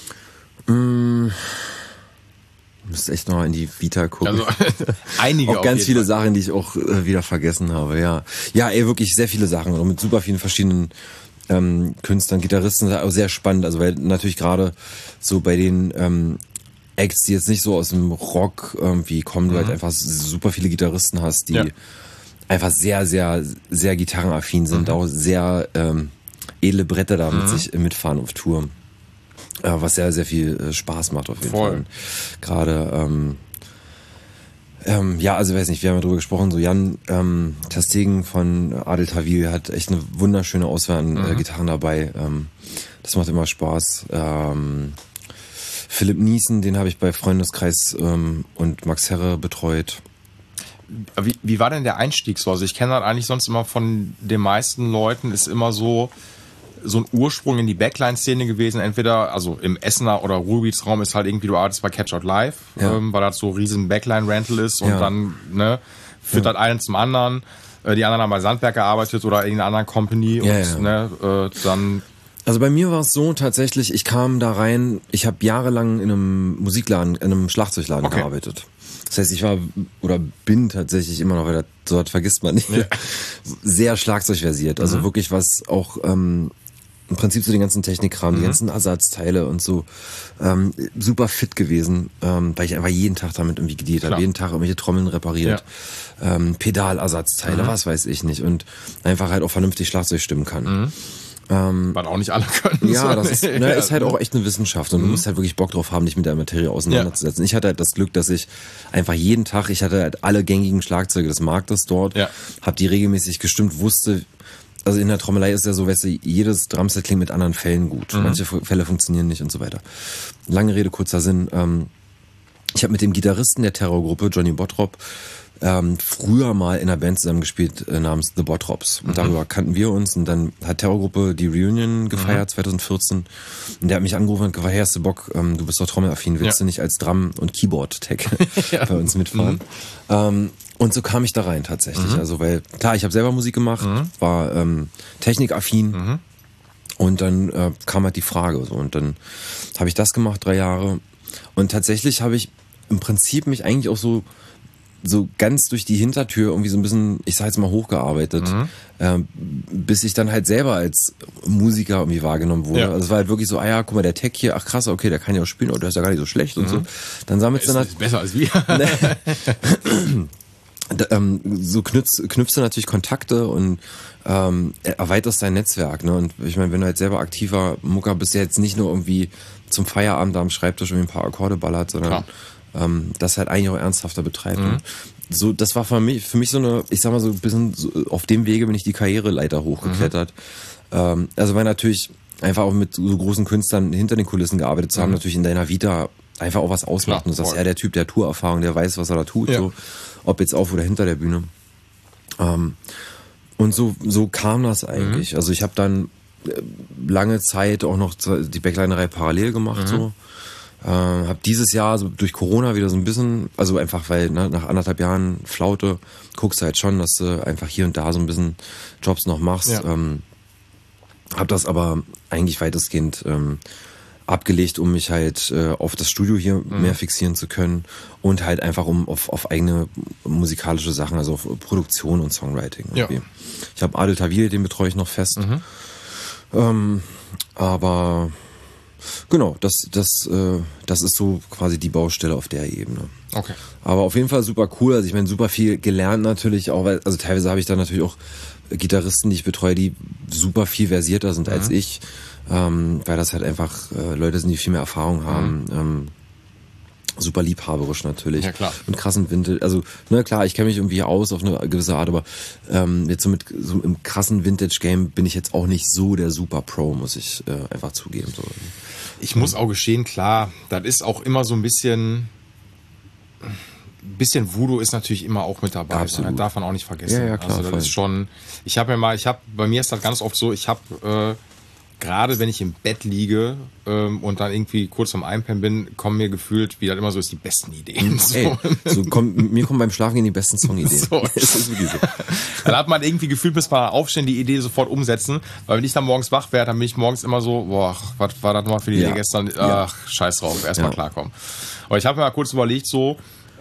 Speaker 3: Müsste echt noch in die Vita gucken.
Speaker 2: Also einige
Speaker 3: auch ganz
Speaker 2: jeden
Speaker 3: viele
Speaker 2: Fall.
Speaker 3: Sachen, die ich auch wieder vergessen habe, ja. Ja, ey, wirklich sehr viele Sachen. Und mit super vielen verschiedenen Künstlern, Gitarristen, das ist auch sehr spannend. Also, weil natürlich gerade so bei den Acts, die jetzt nicht so aus dem Rock irgendwie kommen, du halt einfach super viele Gitarristen hast, die
Speaker 2: Ja.
Speaker 3: einfach sehr, sehr, sehr gitarrenaffin sind, auch sehr edle Bretter da mit sich mitfahren auf Tour. Was sehr, sehr viel Spaß macht auf jeden
Speaker 2: Voll.
Speaker 3: Fall. Gerade, ja, also weiß nicht, wir haben ja drüber gesprochen, so Jan Terstegen von Adel Tawil hat echt eine wunderschöne Auswahl an Gitarren dabei. Das macht immer Spaß. Philipp Niesen, den habe ich bei Freundeskreis und Max Herre betreut.
Speaker 2: Wie war denn der Einstieg so? Also ich kenne das eigentlich sonst immer von den meisten Leuten, ist immer so ein Ursprung in die Backline-Szene gewesen. Entweder, also im Essener oder Ruhrgebietsraum ist halt irgendwie, du arbeitest bei Catch Out Live,
Speaker 3: Ja.
Speaker 2: weil das so riesen Backline-Rental ist und
Speaker 3: Ja.
Speaker 2: dann führt das einen zum anderen. Die anderen haben bei Sandberg gearbeitet oder in einer anderen Company
Speaker 3: Ja,
Speaker 2: und
Speaker 3: ja.
Speaker 2: Dann...
Speaker 3: Also bei mir war es so tatsächlich, ich kam da rein, ich habe jahrelang in einem Musikladen, in einem Schlagzeugladen
Speaker 2: Okay.
Speaker 3: gearbeitet. Das heißt, ich war oder bin tatsächlich immer noch, weil das, so was vergisst man nicht, sehr schlagzeugversiert. Also wirklich was auch im Prinzip so den ganzen Technikkram, die ganzen Ersatzteile und so, super fit gewesen, weil ich einfach jeden Tag damit irgendwie gedealt habe, jeden Tag irgendwelche Trommeln repariert, Pedalersatzteile, was weiß ich nicht, und einfach halt auch vernünftig Schlagzeug stimmen kann.
Speaker 2: Was auch nicht alle können.
Speaker 3: Ja, das ist, ist halt auch echt eine Wissenschaft und du musst halt wirklich Bock drauf haben, dich mit der Materie auseinanderzusetzen. Ich hatte halt das Glück, dass ich einfach jeden Tag, ich hatte halt alle gängigen Schlagzeuge des Marktes dort, habe die regelmäßig gestimmt, wusste, also in der Trommelei ist ja so, weißt du, jedes Drumset klingt mit anderen Fällen gut. Manche Fälle funktionieren nicht und so weiter. Lange Rede, kurzer Sinn. Ich habe mit dem Gitarristen der Terrorgruppe, Johnny Bottrop, früher mal in einer Band zusammengespielt namens The Bottrops. Und darüber kannten wir uns. Und dann hat Terrorgruppe die Reunion gefeiert, 2014. Und der hat mich angerufen und gesagt, hey, hast du Bock, du bist doch trommelaffin, willst du nicht als Drum- und Keyboard-Tech bei uns mitfahren? Und so kam ich da rein tatsächlich. Also weil, klar, ich habe selber Musik gemacht, war technikaffin. Und dann kam halt die Frage. So. Und dann habe ich das gemacht, 3 Jahre. Und tatsächlich habe ich im Prinzip mich eigentlich auch so ganz durch die Hintertür irgendwie so ein bisschen, ich sag jetzt mal, hochgearbeitet, bis ich dann halt selber als Musiker irgendwie wahrgenommen wurde. Also es war halt wirklich so, guck mal, der Tech hier, ach krass, okay, der kann ja auch spielen, der ist ja gar nicht so schlecht und so. Dann sammelst du
Speaker 2: ist besser als wir.
Speaker 3: So knüpfst du natürlich Kontakte und erweiterst dein Netzwerk. Ne? Und ich meine, wenn du halt selber aktiver Mucker bist, ja jetzt nicht nur irgendwie zum Feierabend am Schreibtisch irgendwie ein paar Akkorde ballert, sondern das halt eigentlich auch ernsthafter betreibt. Und so, das war für mich so eine, ich sag mal so ein bisschen, so, auf dem Wege bin ich die Karriereleiter hochgeklettert. Also weil natürlich einfach auch mit so großen Künstlern hinter den Kulissen gearbeitet zu haben, natürlich in deiner Vita einfach auch was ausmacht. Und du sagst, der Typ der Tourerfahrung, der weiß, was er da tut, so, ob jetzt auf oder hinter der Bühne. Und so kam das eigentlich. Also ich habe dann lange Zeit auch noch die Backlinerei parallel gemacht, so. Hab dieses Jahr so durch Corona wieder so ein bisschen, also einfach weil nach 1,5 Jahren Flaute guckst du halt schon, dass du einfach hier und da so ein bisschen Jobs noch machst. Hab das aber eigentlich weitestgehend abgelegt, um mich halt auf das Studio hier mehr fixieren zu können und halt einfach auf eigene musikalische Sachen, also auf Produktion und Songwriting. Irgendwie. Ich habe Adel Tawil, den betreue ich noch fest. Aber genau, das ist so quasi die Baustelle auf der Ebene.
Speaker 2: Okay.
Speaker 3: Aber auf jeden Fall super cool. Also ich meine, super viel gelernt natürlich auch, weil, also teilweise habe ich da natürlich auch Gitarristen, die ich betreue, die super viel versierter sind als ich, weil das halt einfach Leute sind, die viel mehr Erfahrung haben. Super liebhaberisch natürlich.
Speaker 2: Ja, klar.
Speaker 3: Und krassen Vintage. Also, klar, ich kenne mich irgendwie aus auf eine gewisse Art, aber jetzt so im krassen Vintage-Game bin ich jetzt auch nicht so der Super-Pro, muss ich einfach zugeben. So.
Speaker 2: Ich muss auch gestehen, klar, das ist auch immer so ein bisschen Voodoo ist natürlich immer auch mit dabei.
Speaker 3: Absolut.
Speaker 2: Das darf man auch nicht vergessen.
Speaker 3: Ja, klar,
Speaker 2: also das ist schon, bei mir ist das ganz oft so, ich habe gerade wenn ich im Bett liege und dann irgendwie kurz am Einpennen bin, kommen mir gefühlt, wie das immer so ist, die besten Ideen.
Speaker 3: Ey, mir kommen beim Schlafengehen die besten Songideen.
Speaker 2: So.
Speaker 3: Das ist wirklich so.
Speaker 2: Dann hat man irgendwie gefühlt, bis man aufstehen, die Idee sofort umsetzen. Weil wenn ich dann morgens wach werde, dann bin ich morgens immer so, boah, was war das nochmal für die Idee gestern? Ach, scheiß drauf, erstmal klarkommen. Aber ich habe mir mal kurz überlegt, so,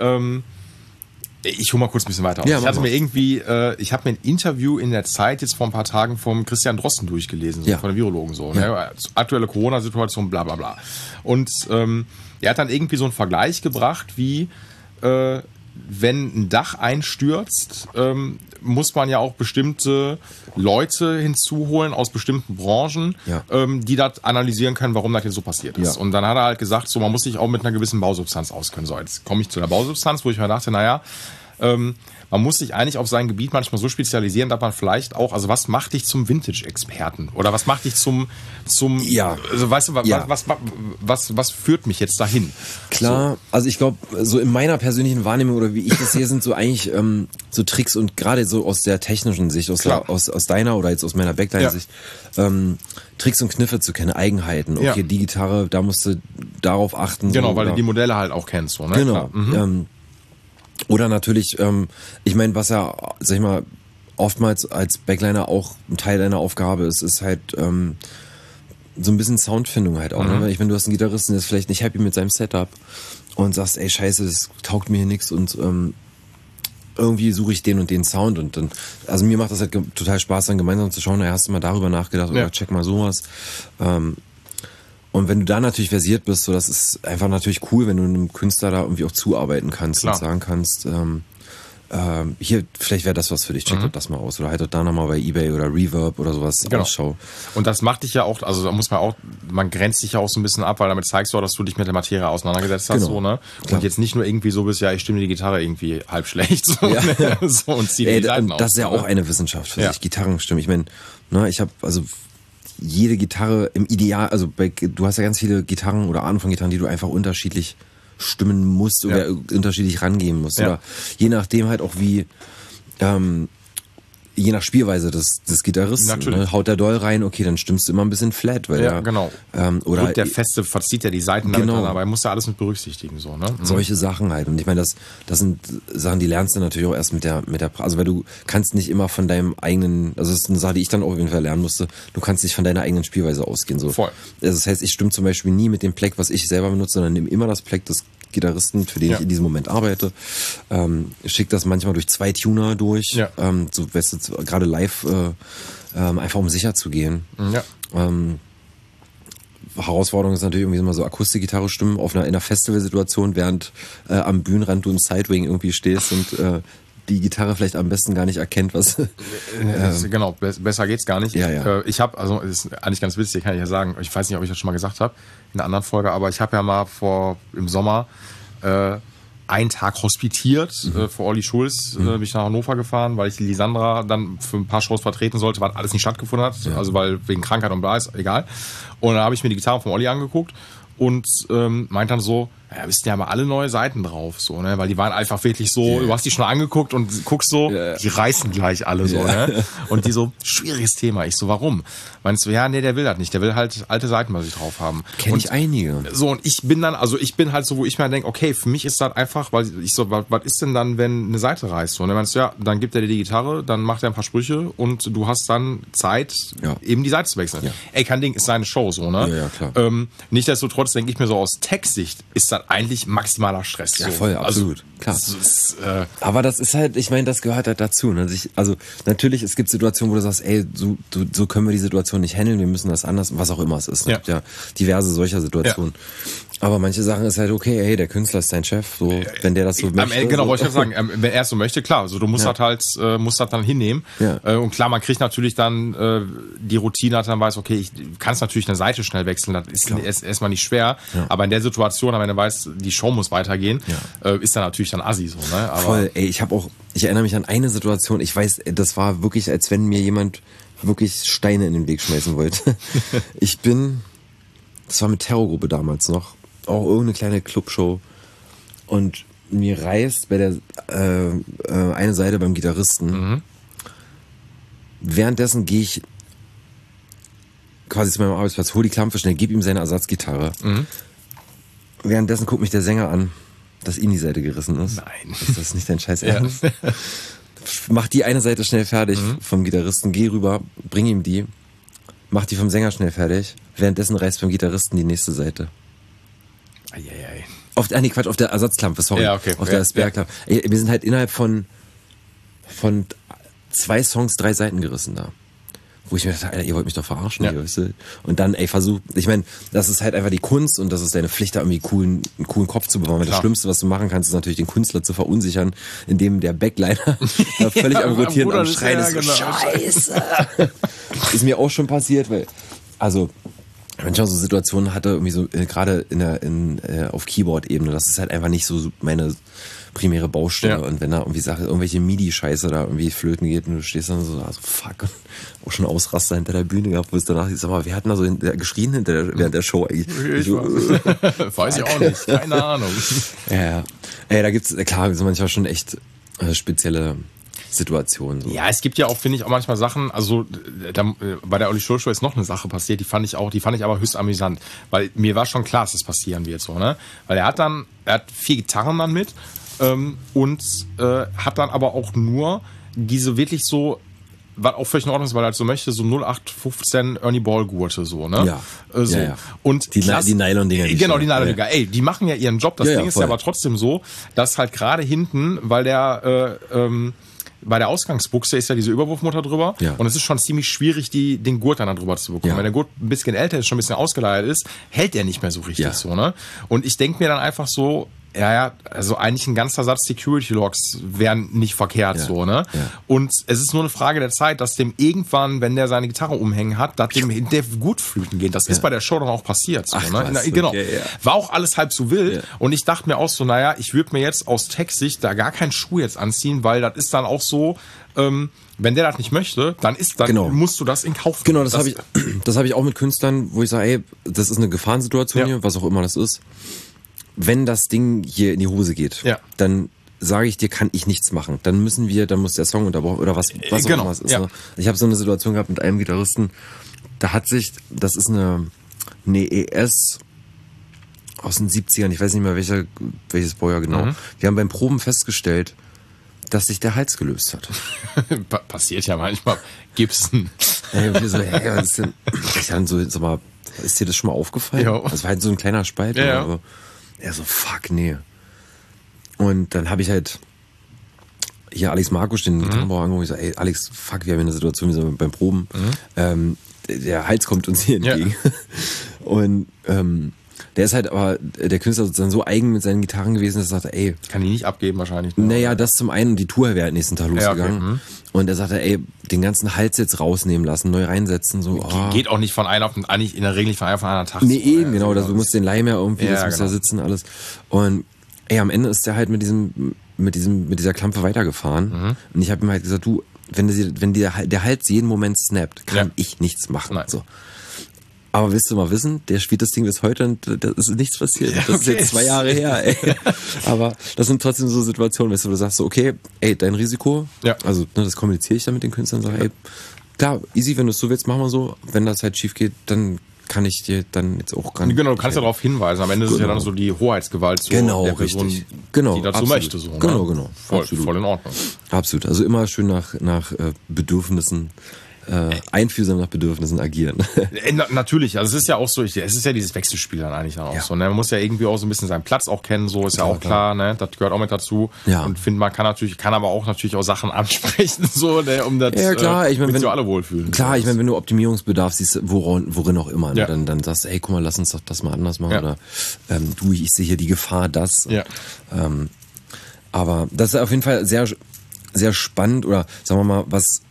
Speaker 2: ich hole mal kurz ein bisschen weiter aus.
Speaker 3: Ja,
Speaker 2: ich habe mir ein Interview in der Zeit jetzt vor ein paar Tagen vom Christian Drosten durchgelesen, so, von den Virologen so. Ne? Aktuelle Corona-Situation, bla bla bla. Und er hat dann irgendwie so einen Vergleich gebracht, wie wenn ein Dach einstürzt, muss man ja auch bestimmte Leute hinzuholen aus bestimmten Branchen, die das analysieren können, warum das jetzt so passiert ist. Und dann hat er halt gesagt, so man muss sich auch mit einer gewissen Bausubstanz auskennen. So, jetzt komme ich zu der Bausubstanz, wo ich mir dachte, man muss sich eigentlich auf sein Gebiet manchmal so spezialisieren, dass man vielleicht auch, also was macht dich zum Vintage-Experten? Oder was macht dich zum also weißt du, was führt mich jetzt dahin?
Speaker 3: Klar, also ich glaube, so in meiner persönlichen Wahrnehmung oder wie ich das sehe, sind so eigentlich so Tricks und gerade so aus der technischen Sicht, aus deiner oder jetzt aus meiner Backline-Sicht, Tricks und Kniffe zu kennen, Eigenheiten. Okay, die Gitarre, da musst du darauf achten.
Speaker 2: Genau,
Speaker 3: so,
Speaker 2: weil du die Modelle halt auch kennst. So, ne?
Speaker 3: Genau. Oder natürlich, ich meine, was ja, sag ich mal, oftmals als Backliner auch ein Teil deiner Aufgabe ist halt so ein bisschen Soundfindung halt auch. Ne? Ich meine, du hast einen Gitarristen, der ist vielleicht nicht happy mit seinem Setup und sagst, ey, scheiße, das taugt mir hier nix und irgendwie suche ich den und den Sound und dann, also mir macht das halt total Spaß, dann gemeinsam zu schauen, hast du mal darüber nachgedacht oder check mal sowas. Und wenn du da natürlich versiert bist, so, das ist einfach natürlich cool, wenn du einem Künstler da irgendwie auch zuarbeiten kannst und sagen kannst, hier, vielleicht wäre das was für dich, check doch das mal aus. Oder halt doch da nochmal bei eBay oder Reverb oder sowas Ausschau.
Speaker 2: Und das macht dich ja auch, also da muss man auch, man grenzt dich ja auch so ein bisschen ab, weil damit zeigst du auch, dass du dich mit der Materie auseinandergesetzt hast, so, ne? Und jetzt nicht nur irgendwie so bist, ja, ich stimme die Gitarre irgendwie halb schlecht, so, so und zieh die Seiten aus.
Speaker 3: Das ist ja auch eine Wissenschaft für sich, Gitarrenstimmen. Ich meine, ne, ich habe, also jede Gitarre im Ideal, also du hast ja ganz viele Gitarren oder Arten von Gitarren, die du einfach unterschiedlich stimmen musst oder unterschiedlich rangehen musst. Oder je nachdem halt auch wie, je nach Spielweise des Gitarristen. Ne? Haut der Doll rein, okay, dann stimmst du immer ein bisschen flat. Weil
Speaker 2: genau.
Speaker 3: Oder
Speaker 2: der Feste verzieht ja die Seiten damit, aber er muss ja alles mit berücksichtigen. So, ne?
Speaker 3: Solche Sachen halt. Und ich meine, das sind Sachen, die lernst du natürlich auch erst mit der also weil du kannst nicht immer von deinem eigenen, also das ist eine Sache, die ich dann auch auf jeden Fall lernen musste, du kannst nicht von deiner eigenen Spielweise ausgehen. So.
Speaker 2: Voll.
Speaker 3: Also das heißt, ich stimme zum Beispiel nie mit dem Pleck, was ich selber benutze, sondern nehme immer das Pleck des Gitarristen, für den ich in diesem Moment arbeite. Schick das manchmal durch 2 Tuner durch, so weißt du, gerade live, einfach um sicher zu gehen.
Speaker 2: Ja.
Speaker 3: Herausforderung ist natürlich irgendwie immer so Akustikgitarre stimmen in einer Festivalsituation, während am Bühnenrand du im Sidewing irgendwie stehst und die Gitarre vielleicht am besten gar nicht erkennt, was...
Speaker 2: genau, besser geht's gar nicht.
Speaker 3: Ja.
Speaker 2: Ich habe, also das ist eigentlich ganz witzig, kann ich ja sagen, ich weiß nicht, ob ich das schon mal gesagt habe, in einer anderen Folge, aber ich habe ja mal im Sommer einen Tag hospitiert für Olli Schulz, bin ich nach Hannover gefahren, weil ich die Lisandra dann für ein paar Shows vertreten sollte, weil alles nicht stattgefunden hat, also weil wegen Krankheit und bla ist, egal. Und dann habe ich mir die Gitarre von Olli angeguckt und meint dann so, ja, wissen ja mal alle neue Seiten drauf, so, ne, weil die waren einfach wirklich so, du hast die schon angeguckt und guckst so, die reißen gleich alle so, ne, und die so, schwieriges Thema. Ich so, warum? Meinst du, ja, nee, der will das nicht, der will halt alte Seiten bei sich drauf haben.
Speaker 3: Kenn ich einige.
Speaker 2: So, und ich bin halt so, wo ich mir denke, okay, für mich ist das einfach, weil ich so, was ist denn dann, wenn eine Seite reißt? So, und dann meinst du, ja, dann gibt er dir die Gitarre, dann macht er ein paar Sprüche und du hast dann Zeit, eben die Seite zu wechseln. Ja. Ey, kein Ding, ist seine Show, so, ne?
Speaker 3: Ja, klar.
Speaker 2: Nichtsdestotrotz denke ich mir so, aus Textsicht ist das eigentlich maximaler Stress.
Speaker 3: Ja, voll, absolut.
Speaker 2: Also,
Speaker 3: klar. Aber das ist halt, ich meine, das gehört halt dazu. Ne? Also natürlich, es gibt Situationen, wo du sagst, ey, so können wir die Situation nicht handeln, wir müssen das anders, was auch immer es ist. Es gibt ja diverse solcher Situationen. Ja. Aber manche Sachen ist halt okay, hey, der Künstler ist dein Chef, so, wenn der das so möchte.
Speaker 2: Genau, wollte ich gerade sagen, wenn er es so möchte, klar, also du musst das halt, musst das dann hinnehmen. Ja. Und klar, man kriegt natürlich dann die Routine, dass man weiß, okay, ich kann natürlich eine Seite schnell wechseln, das ist erstmal nicht schwer, aber in der Situation, wenn du weißt, die Show muss weitergehen, ist dann natürlich dann assi so, ne? Aber
Speaker 3: voll, ey, ich erinnere mich an eine Situation, ich weiß, das war wirklich, als wenn mir jemand wirklich Steine in den Weg schmeißen wollte. Das war mit Terrorgruppe damals noch, auch irgendeine kleine Clubshow und mir reißt bei der eine Seite beim Gitarristen. Währenddessen gehe ich quasi zu meinem Arbeitsplatz, hol die Klampe schnell, gib ihm seine Ersatzgitarre. Währenddessen guckt mich der Sänger an, dass ihm die Seite gerissen ist.
Speaker 2: Nein.
Speaker 3: Ist das nicht dein Scheiß Ernst? Mach die eine Seite schnell fertig vom Gitarristen, geh rüber, bring ihm die, mach die vom Sänger schnell fertig, währenddessen reißt beim Gitarristen die nächste Seite.
Speaker 2: Eieiei.
Speaker 3: Auf der Ersatzklampe, sorry.
Speaker 2: Ja, okay.
Speaker 3: Auf der Spare-Klampe. Wir sind halt innerhalb von 2 Songs 3 Seiten gerissen da. Wo ich mir dachte, Alter, ihr wollt mich doch verarschen.
Speaker 2: Ja.
Speaker 3: Hier, weißt du? Und dann, ich meine, das ist halt einfach die Kunst und das ist deine Pflicht, da irgendwie einen coolen Kopf zu bewahren. Weil das Schlimmste, was du machen kannst, ist natürlich den Künstler zu verunsichern, indem der Backliner da völlig am Rotieren und am Schreien ist. So, Scheiße! Ist mir auch schon passiert, weil, also, wenn ich auch so Situationen hatte, irgendwie so, gerade auf Keyboard-Ebene, das ist halt einfach nicht so meine primäre Baustelle. Ja. Und wenn da irgendwie irgendwelche MIDI-Scheiße da irgendwie flöten geht und du stehst dann so, also fuck, auch schon Ausraster hinter der Bühne gehabt, wo es danach, sag mal, wer hat denn da so geschrien während der Show eigentlich?
Speaker 2: Weiß ich auch nicht, keine Ahnung.
Speaker 3: Ja. Ey, da gibt's, klar, sind manchmal schon echt spezielle Situationen. So.
Speaker 2: Ja, es gibt ja auch, finde ich, auch manchmal Sachen, also bei der Olli Schulz Show ist noch eine Sache passiert, die fand ich aber höchst amüsant, weil mir war schon klar, dass das passieren wird, so, ne? Weil er hat 4 Gitarren dann mit und hat dann aber auch nur diese wirklich so was auch völlig in Ordnung ist, weil er halt so möchte, so 0815 Ernie Ball Gurte, so, ne?
Speaker 3: Ja.
Speaker 2: So.
Speaker 3: Ja.
Speaker 2: Und
Speaker 3: Die Nylon-Dinger.
Speaker 2: Genau, die Nylon-Dinger. Ey, die machen ja ihren Job. Das Ding ist ja aber trotzdem so, dass halt gerade hinten, weil der, bei der Ausgangsbuchse ist ja diese Überwurfmutter drüber.
Speaker 3: Ja.
Speaker 2: Und es ist schon ziemlich schwierig, den Gurt dann drüber zu bekommen.
Speaker 3: Ja.
Speaker 2: Wenn der Gurt ein bisschen älter ist, schon ein bisschen ausgeleiert ist, hält der nicht mehr so richtig so, ne? Und ich denke mir dann einfach so, ja, also eigentlich ein ganzer Satz Security Logs wären nicht verkehrt, so, ne?
Speaker 3: Ja.
Speaker 2: Und es ist nur eine Frage der Zeit, dass dem irgendwann, wenn der seine Gitarre umhängen hat, dass dem der gut flüten geht. Das ist bei der Show dann auch passiert, so,
Speaker 3: Ach,
Speaker 2: ne?
Speaker 3: krass,
Speaker 2: Genau.
Speaker 3: okay, ja.
Speaker 2: War auch alles halb so wild.
Speaker 3: Ja.
Speaker 2: Und ich dachte mir auch so, naja, ich würde mir jetzt aus Tech-Sicht da gar keinen Schuh jetzt anziehen, weil das ist dann auch so, wenn der das nicht möchte, dann musst du das in Kauf nehmen.
Speaker 3: Genau, das habe ich auch mit Künstlern, wo ich sage, ey, das ist eine Gefahrensituation hier, was auch immer das ist. Wenn das Ding hier in die Hose geht, dann sage ich dir, kann ich nichts machen. Dann muss der Song unterbrochen oder was auch immer es ist. Ne? Ich habe so eine Situation gehabt mit einem Gitarristen, das ist eine ES aus den 70ern, ich weiß nicht mehr welches Baujahr genau. Wir haben beim Proben festgestellt, dass sich der Hals gelöst hat.
Speaker 2: Passiert ja manchmal. Gibson.
Speaker 3: Was ist denn? Ich dann so, sag mal, ist dir das schon mal aufgefallen?
Speaker 2: Ja.
Speaker 3: Das war halt so ein kleiner Spalt.
Speaker 2: Ja.
Speaker 3: Aber er so, fuck, nee. Und dann habe ich halt hier Alex Markus, den Gitarrenbauer, angerufen. Ich so, ey, Alex, fuck, wir haben hier eine Situation, wir sind beim Proben. Der Hals kommt uns hier entgegen. Und der ist halt aber, der Künstler sozusagen so eigen mit seinen Gitarren gewesen, dass er sagte, ey.
Speaker 2: Kann die nicht abgeben wahrscheinlich. Ne?
Speaker 3: Naja, das zum einen, die Tour wäre halt nächsten Tag losgegangen.
Speaker 2: Okay.
Speaker 3: Und er sagte, ey, den ganzen Hals jetzt rausnehmen lassen, neu reinsetzen, so.
Speaker 2: Geht auch nicht von einem auf den, eigentlich in der Regel nicht von einem auf den anderen Tag.
Speaker 3: Nee, eben, genau, du musst den Leim ja irgendwie, das muss
Speaker 2: genau.
Speaker 3: da sitzen, alles. Und ey, am Ende ist der halt mit dieser Klampe weitergefahren. Und ich habe ihm halt gesagt, du, wenn der Hals jeden Moment snappt, kann ich nichts machen.
Speaker 2: Nein.
Speaker 3: So. Aber willst du mal wissen, der spielt das Ding bis heute und da ist nichts passiert.
Speaker 2: Ja,
Speaker 3: das ist jetzt 2 Jahre her, ey. Aber das sind trotzdem so Situationen, weißt du, wo du sagst so, okay, ey, dein Risiko, also das kommuniziere ich dann mit den Künstlern und sage, ey, klar, easy, wenn du es so willst, machen wir so. Wenn das halt schief geht, dann kann ich dir dann jetzt auch gar nicht.
Speaker 2: Genau, du kannst ja darauf hinweisen. Am Ende ist es ja dann so die Hoheitsgewalt so der Person, die dazu
Speaker 3: absolut.
Speaker 2: möchte. So, ne?
Speaker 3: Genau.
Speaker 2: Voll in Ordnung.
Speaker 3: Absolut. Also immer schön nach Bedürfnissen, einfühlsam nach Bedürfnissen agieren.
Speaker 2: Natürlich, also es ist ja auch so, es ist ja dieses Wechselspiel dann eigentlich dann auch so. Ne? Man muss ja irgendwie auch so ein bisschen seinen Platz auch kennen, so ist ja auch klar, ne? Das gehört auch mit dazu. Ja. Und finde, man kann aber auch natürlich auch Sachen ansprechen, so, ne? Um das wenn alle wohlfühlen.
Speaker 3: Klar, ich meine, wenn du Optimierungsbedarf siehst, worin auch immer, ne? Dann sagst du, ey, guck mal, lass uns doch das mal anders machen. Oder ich sehe hier die Gefahr, das.
Speaker 2: Ja.
Speaker 3: Aber das ist auf jeden Fall sehr, sehr spannend oder sagen wir mal, was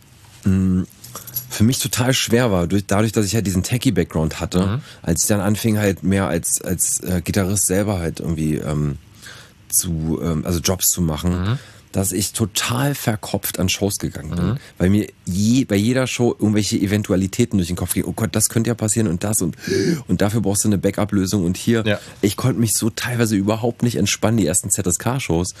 Speaker 3: für mich total schwer war, dadurch, dass ich halt diesen Techie-Background hatte, als ich dann anfing halt mehr als Gitarrist selber halt irgendwie also Jobs zu machen, dass ich total verkopft an Shows gegangen bin, weil mir bei jeder Show irgendwelche Eventualitäten durch den Kopf gehen. Oh Gott, das könnte ja passieren und das und dafür brauchst du eine Backup-Lösung und hier. Ja. Ich konnte mich so teilweise überhaupt nicht entspannen, die ersten ZSK-Shows,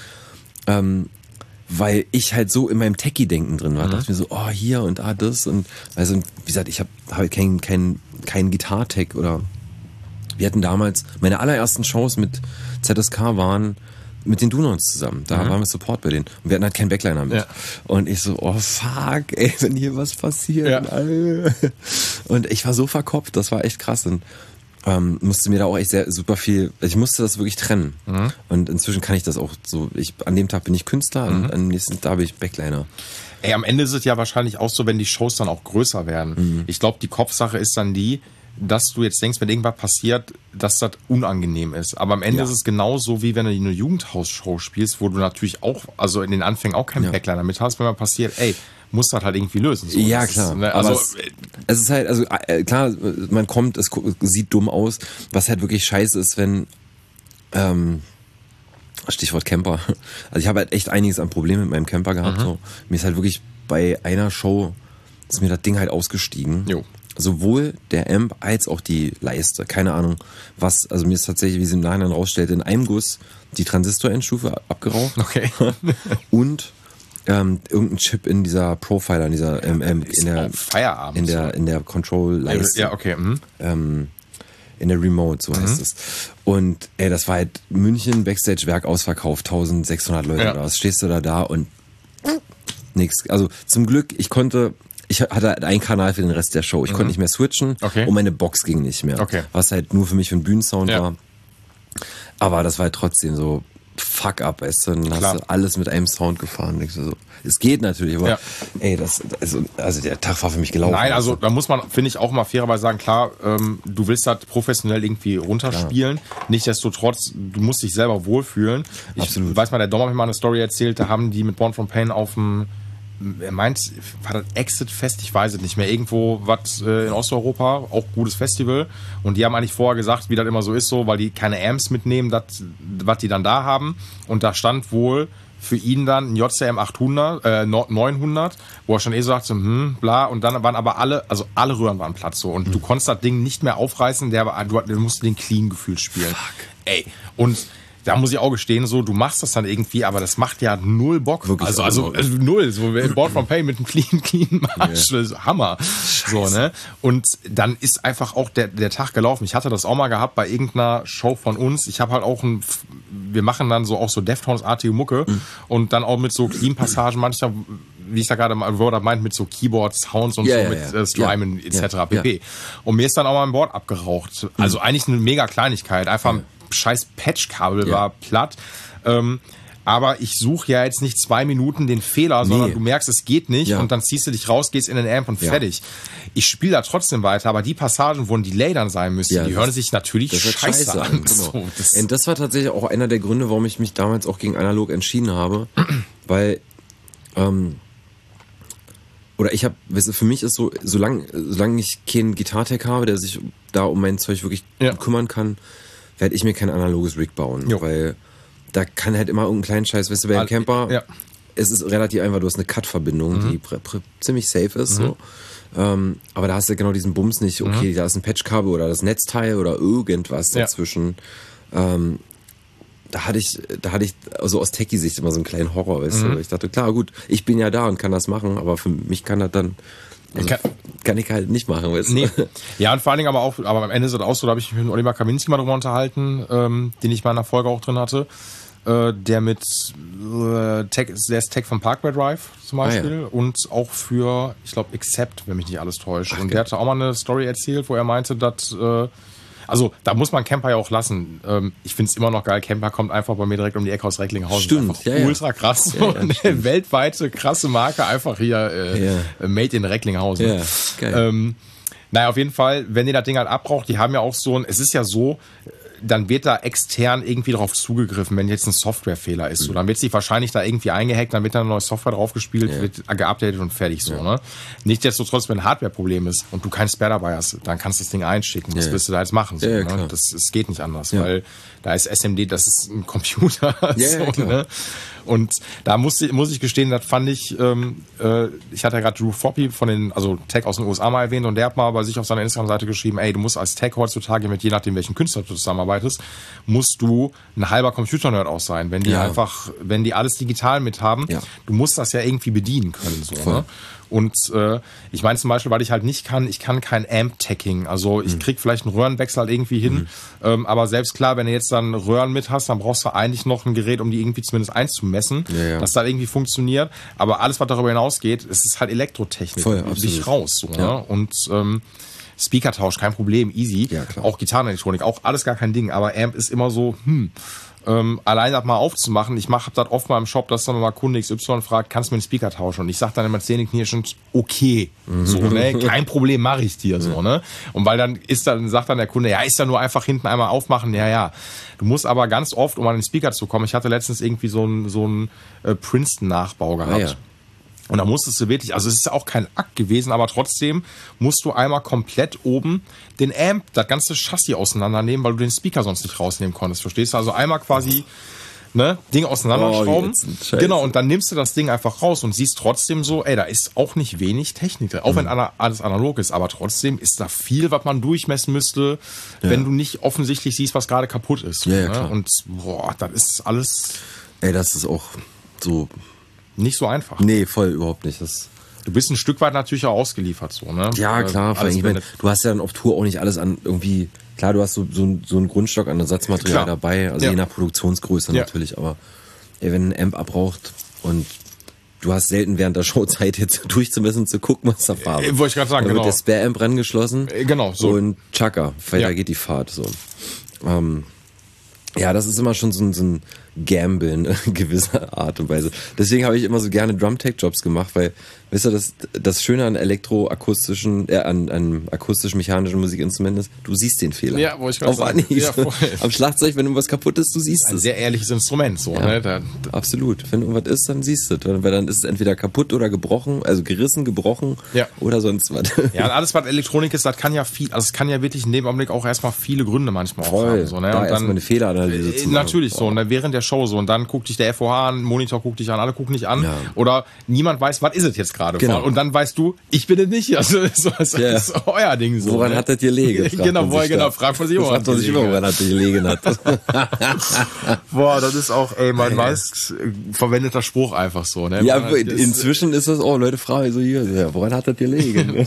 Speaker 3: weil ich halt so in meinem Techie-Denken drin war. Da dachte ich mir so, oh, hier und das und also, wie gesagt, ich habe kein Gitar-Tech oder wir hatten damals, meine allerersten Shows mit ZSK waren mit den Donuts zusammen. Da waren wir Support bei denen. Und wir hatten halt keinen Backliner mit. Ja. Und ich so, oh fuck, ey, wenn hier was passiert. Ja. Und ich war so verkopft, das war echt krass. Und musste mir da auch echt super viel, ich musste das wirklich trennen. Und inzwischen kann ich das auch so, an dem Tag bin ich Künstler und am nächsten Tag bin ich Backliner.
Speaker 2: Ey, am Ende ist es ja wahrscheinlich auch so, wenn die Shows dann auch größer werden. Ich glaube, die Kopfsache ist dann die, dass du jetzt denkst, wenn irgendwas passiert, dass das unangenehm ist. Aber am Ende ist es genauso, wie wenn du eine Jugendhausshow spielst, wo du natürlich auch, also in den Anfängen auch keinen Backliner mit hast, wenn mal passiert, ey, muss das halt irgendwie lösen. So,
Speaker 3: ja, klar.
Speaker 2: Ne,
Speaker 3: also es ist halt, also klar, man kommt, es sieht dumm aus. Was halt wirklich scheiße ist, wenn Stichwort Camper. Also ich habe halt echt einiges an Problemen mit meinem Camper gehabt. So. Mir ist halt wirklich bei einer Show ist mir das Ding halt ausgestiegen.
Speaker 2: Jo.
Speaker 3: Sowohl der Amp als auch die Leiste. Keine Ahnung, was, also mir ist tatsächlich, wie sie im Nachhinein rausstellte, in einem Guss die Transistor-Endstufe abgeraucht.
Speaker 2: Okay.
Speaker 3: Und irgendein Chip in dieser Profiler, in dieser
Speaker 2: Feierabend.
Speaker 3: In der Control-Leiste.
Speaker 2: Ja, okay.
Speaker 3: In der Remote, so heißt es. Und das war halt München, Backstage-Werk ausverkauft, 1600 Leute oder was. Stehst du da und nix. Also zum Glück, ich konnte ich hatte einen Kanal für den Rest der Show. Ich konnte nicht mehr switchen und meine Box ging nicht mehr. Was halt nur für mich für einen Bühnensound war. Aber das war halt trotzdem so fuck up, weißt du? Dann hast du alles mit einem Sound gefahren. So. Es geht natürlich, aber ey, also der Tag war für mich gelaufen.
Speaker 2: Nein, also da muss man, finde ich, auch mal fairerweise sagen, klar, du willst das professionell irgendwie runterspielen. Nichtsdestotrotz, du musst dich selber wohlfühlen.
Speaker 3: Absolut.
Speaker 2: Ich weiß mal, der Dom hat mir mal eine Story erzählt, da haben die mit Born from Pain auf dem, er meint, war das Exit-Fest, ich weiß es nicht mehr, irgendwo was in Osteuropa, auch gutes Festival. Und die haben eigentlich vorher gesagt, wie das immer so ist, so, weil die keine Amps mitnehmen, was die dann da haben. Und da stand wohl für ihn dann ein JCM 900, wo er schon so sagt, so, bla. Und dann waren aber alle Röhren waren platt so. Und du konntest das Ding nicht mehr aufreißen, du musst den clean gefühlt spielen.
Speaker 3: Fuck.
Speaker 2: Ey, und da muss ich auch gestehen, so, du machst das dann irgendwie, aber das macht ja null Bock.
Speaker 3: Wirklich
Speaker 2: also null. So, Born from Pain mit einem clean Marsch, Hammer. So, ne? Und dann ist einfach auch der Tag gelaufen. Ich hatte das auch mal gehabt bei irgendeiner Show von uns. Ich habe halt auch wir machen dann so auch so Deftones-artige Mucke und dann auch mit so Clean-Passagen manchmal, wie ich da gerade mal Word meint, mit so Keyboards, Sounds und mit Strymon etc. pp. Und mir ist dann auch mal ein Board abgeraucht. Also eigentlich eine mega Kleinigkeit. Einfach ein scheiß Patchkabel war platt. Aber ich suche ja jetzt nicht 2 Minuten den Fehler, sondern du merkst, es geht nicht und dann ziehst du dich raus, gehst in den Amp und fertig. Ich spiele da trotzdem weiter, aber die Passagen, wo die Delay dann sein müssen, die hören sich natürlich scheiße an.
Speaker 3: Genau. So, und das war tatsächlich auch einer der Gründe, warum ich mich damals auch gegen analog entschieden habe, weil oder ich habe, für mich ist so, solange ich keinen Gitartech habe, der sich da um mein Zeug wirklich kümmern kann, werde ich mir kein analoges Rig bauen, weil da kann halt immer irgendein kleinen Scheiß, weißt du, bei einem Camper, es ist relativ einfach, du hast eine Cut-Verbindung, die ziemlich safe ist, so. Aber da hast du genau diesen Bums nicht, okay, da ist ein Patchkabel oder das Netzteil oder irgendwas dazwischen. Da hatte ich also aus Techie-Sicht immer so einen kleinen Horror, weißt du. Ich dachte, klar, gut, ich bin ja da und kann das machen, aber für mich kann das dann, kann ich halt nicht machen, weißt du.
Speaker 2: Nee. Ja, und vor allen Dingen aber am Ende ist das auch so, da habe ich mich mit Oliver Kaminski mal drüber unterhalten, den ich mal in der Folge auch drin hatte, der mit der ist Tech von Parkway Drive zum Beispiel und auch für, ich glaube, Accept, wenn mich nicht alles täuscht. Und der hatte auch mal eine Story erzählt, wo er meinte, dass also da muss man Camper ja auch lassen. Ich finde es immer noch geil. Camper kommt einfach bei mir direkt um die Ecke aus Recklinghausen.
Speaker 3: Stimmt,
Speaker 2: ultra krass. Eine weltweite krasse Marke, einfach hier made in Recklinghausen.
Speaker 3: Ja, geil.
Speaker 2: Naja, auf jeden Fall, wenn ihr das Ding halt abbraucht, die haben ja auch so es ist ja so, dann wird da extern irgendwie drauf zugegriffen, wenn jetzt ein Softwarefehler ist. So, dann wird sich wahrscheinlich da irgendwie eingehackt, dann wird da eine neue Software draufgespielt, wird geupdatet und fertig so. Ne? Nichtsdestotrotz, wenn ein Hardware-Problem ist und du kein Spare dabei hast, dann kannst du das Ding einschicken. Was willst du da jetzt machen? So, ne? Das geht nicht anders, weil da ist SMD, das ist ein Computer. So, ne? Und da muss ich gestehen, das fand ich, ich hatte ja gerade Drew Foppy Tech aus den USA mal erwähnt und der hat mal bei sich auf seiner Instagram-Seite geschrieben, ey, du musst als Tech heutzutage mit je nachdem, welchen Künstler du zusammenarbeitest, musst du ein halber Computer-Nerd auch sein, wenn die wenn die alles digital mit haben, du musst das ja irgendwie bedienen können, so, ne? Und ich meine zum Beispiel, weil ich halt ich kann kein Amp-Tagging. Also ich krieg vielleicht einen Röhrenwechsel halt irgendwie hin. Aber selbst klar, wenn du jetzt dann Röhren mit hast, dann brauchst du eigentlich noch ein Gerät, um die irgendwie zumindest einzumessen, dass das irgendwie funktioniert. Aber alles, was darüber hinausgeht, es ist halt Elektrotechnik.
Speaker 3: Voll,
Speaker 2: dich raus. So, ne? Und Speakertausch, kein Problem, easy.
Speaker 3: Ja, klar.
Speaker 2: Auch Gitarrenelektronik, auch alles gar kein Ding. Aber Amp ist immer so, allein das mal aufzumachen. Ich hab das oft mal im Shop, dass dann mal Kunde XY fragt, kannst du mir einen Speaker tauschen? Und ich sag dann immer zähneknirschend, okay, so, ne, kein Problem, mache ich dir, so, ne. Und weil dann sagt dann der Kunde, ja, ist ja nur einfach hinten einmal aufmachen, ja. Du musst aber ganz oft, um an den Speaker zu kommen, ich hatte letztens irgendwie so einen Princeton-Nachbau gehabt. Und da musstest du wirklich, also es ist ja auch kein Akt gewesen, aber trotzdem musst du einmal komplett oben den Amp, das ganze Chassis auseinandernehmen, weil du den Speaker sonst nicht rausnehmen konntest, verstehst du? Also einmal quasi, Ding auseinanderschrauben. Genau, und dann nimmst du das Ding einfach raus und siehst trotzdem so, ey, da ist auch nicht wenig Technik drin. Auch wenn alles analog ist, aber trotzdem ist da viel, was man durchmessen müsste, wenn du nicht offensichtlich siehst, was gerade kaputt ist.
Speaker 3: Klar.
Speaker 2: Und das ist alles...
Speaker 3: Ey, das ist auch so...
Speaker 2: Nicht so einfach.
Speaker 3: Nee, voll überhaupt nicht.
Speaker 2: Du bist ein Stück weit natürlich auch ausgeliefert, so, ne?
Speaker 3: Ja, klar. Ich meine, du hast ja dann auf Tour auch nicht alles an irgendwie, klar, du hast so einen Grundstock an du hast selten während der Show Zeit, jetzt durchzumessen und zu gucken, was da Farbe ist.
Speaker 2: Wollte ich gerade sagen,
Speaker 3: Dann
Speaker 2: genau.
Speaker 3: wird der Spare-Amp rangeschlossen.
Speaker 2: Genau, so.
Speaker 3: Und tschakka, weiter geht die Fahrt, so. Ja, das ist immer schon so ein Gamble in gewisser Art und Weise. Deswegen habe ich immer so gerne Drum-Tech-Jobs gemacht, weil, weißt du, das Schöne an elektroakustischen, an akustisch-mechanischen Musikinstrumenten ist, du siehst den Fehler.
Speaker 2: Ja, wollte ich gerade sagen.
Speaker 3: Anhieb.
Speaker 2: Ja, voll.
Speaker 3: Am Schlagzeug, wenn irgendwas kaputt ist, du siehst
Speaker 2: Ein
Speaker 3: es.
Speaker 2: sehr ehrliches Instrument, so,
Speaker 3: Ja,
Speaker 2: ne?
Speaker 3: absolut. Wenn irgendwas ist, dann siehst du es. Weil dann ist es entweder kaputt oder gebrochen, also gerissen, gebrochen
Speaker 2: Ja.
Speaker 3: oder sonst was.
Speaker 2: Ja, und alles, was Elektronik ist, das kann ja viel, also es kann ja wirklich in dem Augenblick auch erstmal viele Gründe manchmal auch haben. So, ne?
Speaker 3: Da
Speaker 2: Und
Speaker 3: erstmal eine Fehleranalyse zu machen.
Speaker 2: Natürlich so, ne? Während der Show so. Und dann guckt dich der FOH an, Monitor guckt dich an, alle gucken dich an.
Speaker 3: Ja.
Speaker 2: Oder niemand weiß, was ist es jetzt gerade.
Speaker 3: Genau.
Speaker 2: Und dann weißt du, ich bin es nicht. Also das
Speaker 3: Ja.
Speaker 2: ist euer Ding so.
Speaker 3: Woran
Speaker 2: ne?
Speaker 3: hat das gelegen?
Speaker 2: Genau, fragt man sich immer.
Speaker 3: Fragt man sich immer, woran hat das gelegen hat.
Speaker 2: Boah, das ist auch, mein meist verwendeter Spruch einfach so, ne?
Speaker 3: Ja,
Speaker 2: Das-
Speaker 3: inzwischen ist das, Leute fragen so hier, ja, woran hat das gelegen?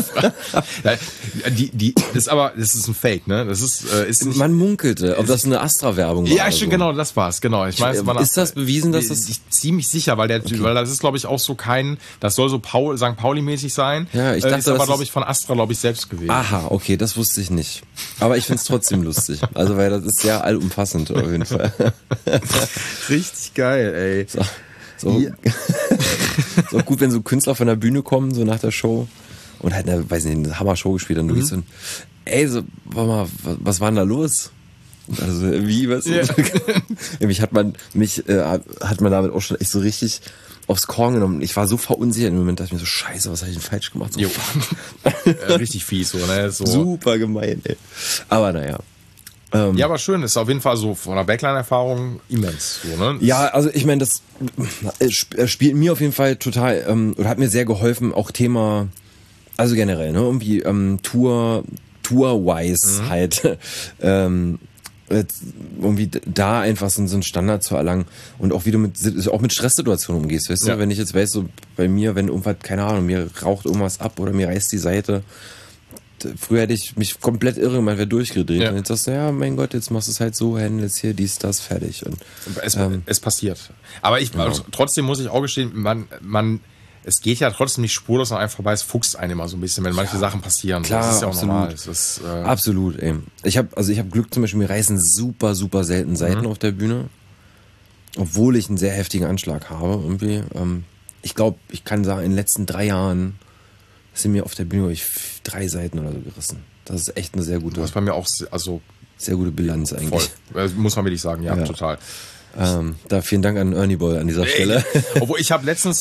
Speaker 2: Das ist ein Fake, ne? Das ist nicht.
Speaker 3: Man munkelte, ob das eine Astra-Werbung war.
Speaker 2: Ja,
Speaker 3: oder
Speaker 2: stimmt,
Speaker 3: so.
Speaker 2: genau, das war's, genau. Ich meine,
Speaker 3: Ist das bewiesen, dass das...
Speaker 2: Ich ziemlich sicher, weil das ist, glaube ich, auch so das soll so St. Pauli-mäßig sein.
Speaker 3: Ja, ich dachte,
Speaker 2: ist aber,
Speaker 3: das
Speaker 2: glaube
Speaker 3: ist-
Speaker 2: ich, von Astra, glaube ich, selbst gewesen.
Speaker 3: Aha, okay, das wusste ich nicht. Aber ich find's trotzdem lustig. Also, weil das ist sehr allumfassend auf jeden Fall.
Speaker 2: Richtig geil, ey.
Speaker 3: So,
Speaker 2: Ja.
Speaker 3: ist auch gut, wenn so Künstler von der Bühne kommen, so nach der Show und halt weiß nicht, eine Hammer-Show gespielt haben. Du gehst so, ey, so, warte mal, was war denn da los? Und also, wie, was?
Speaker 2: Ja.
Speaker 3: Mich hat man damit auch schon echt so richtig aufs Korn genommen. Ich war so verunsichert im Moment, dachte ich mir so, scheiße, was habe ich denn falsch gemacht? So,
Speaker 2: Jo.
Speaker 3: fuck.
Speaker 2: Richtig fies, so, ne? So.
Speaker 3: Super gemein, ey. Aber naja.
Speaker 2: Ja, aber schön, das ist auf jeden Fall so von der Backline-Erfahrung immens, so, ne?
Speaker 3: Ja, also ich meine, das spielt mir auf jeden Fall total, oder hat mir sehr geholfen, auch Thema, also generell, ne, irgendwie Tour-wise halt, jetzt irgendwie da einfach so einen Standard zu erlangen und auch wie du auch mit Stresssituationen umgehst, weißt
Speaker 2: Ja.
Speaker 3: du, wenn ich jetzt weiß, so bei mir, wenn irgendwas, keine Ahnung, mir raucht irgendwas ab oder mir reißt die Seite. Früher hätte ich mich komplett irre gemacht, wäre durchgedreht.
Speaker 2: Ja.
Speaker 3: Und jetzt sagst du, ja, mein Gott, jetzt machst du es halt so, handelst hier, dies, das, fertig. Und
Speaker 2: Es passiert. Aber also, trotzdem muss ich auch gestehen, es geht ja trotzdem nicht spurlos an einem vorbei, es fuchst einen immer so ein bisschen, wenn manche Sachen passieren.
Speaker 3: Klar,
Speaker 2: das ist ja auch
Speaker 3: absolut.
Speaker 2: normal. Das ist,
Speaker 3: Absolut, ey. Ich hab Glück zum Beispiel, mir reißen super, super selten Seiten auf der Bühne. Obwohl ich einen sehr heftigen Anschlag habe, irgendwie. Ich glaube, ich kann sagen, in den letzten 3 Jahren sind mir auf der Bühne 3 Seiten oder so gerissen. Das ist echt eine sehr gute,
Speaker 2: das bei mir auch, also
Speaker 3: sehr gute Bilanz
Speaker 2: voll.
Speaker 3: eigentlich.
Speaker 2: Muss man wirklich sagen, ja. Total.
Speaker 3: Da vielen Dank an Ernie Boy an dieser Stelle.
Speaker 2: Obwohl ich habe letztens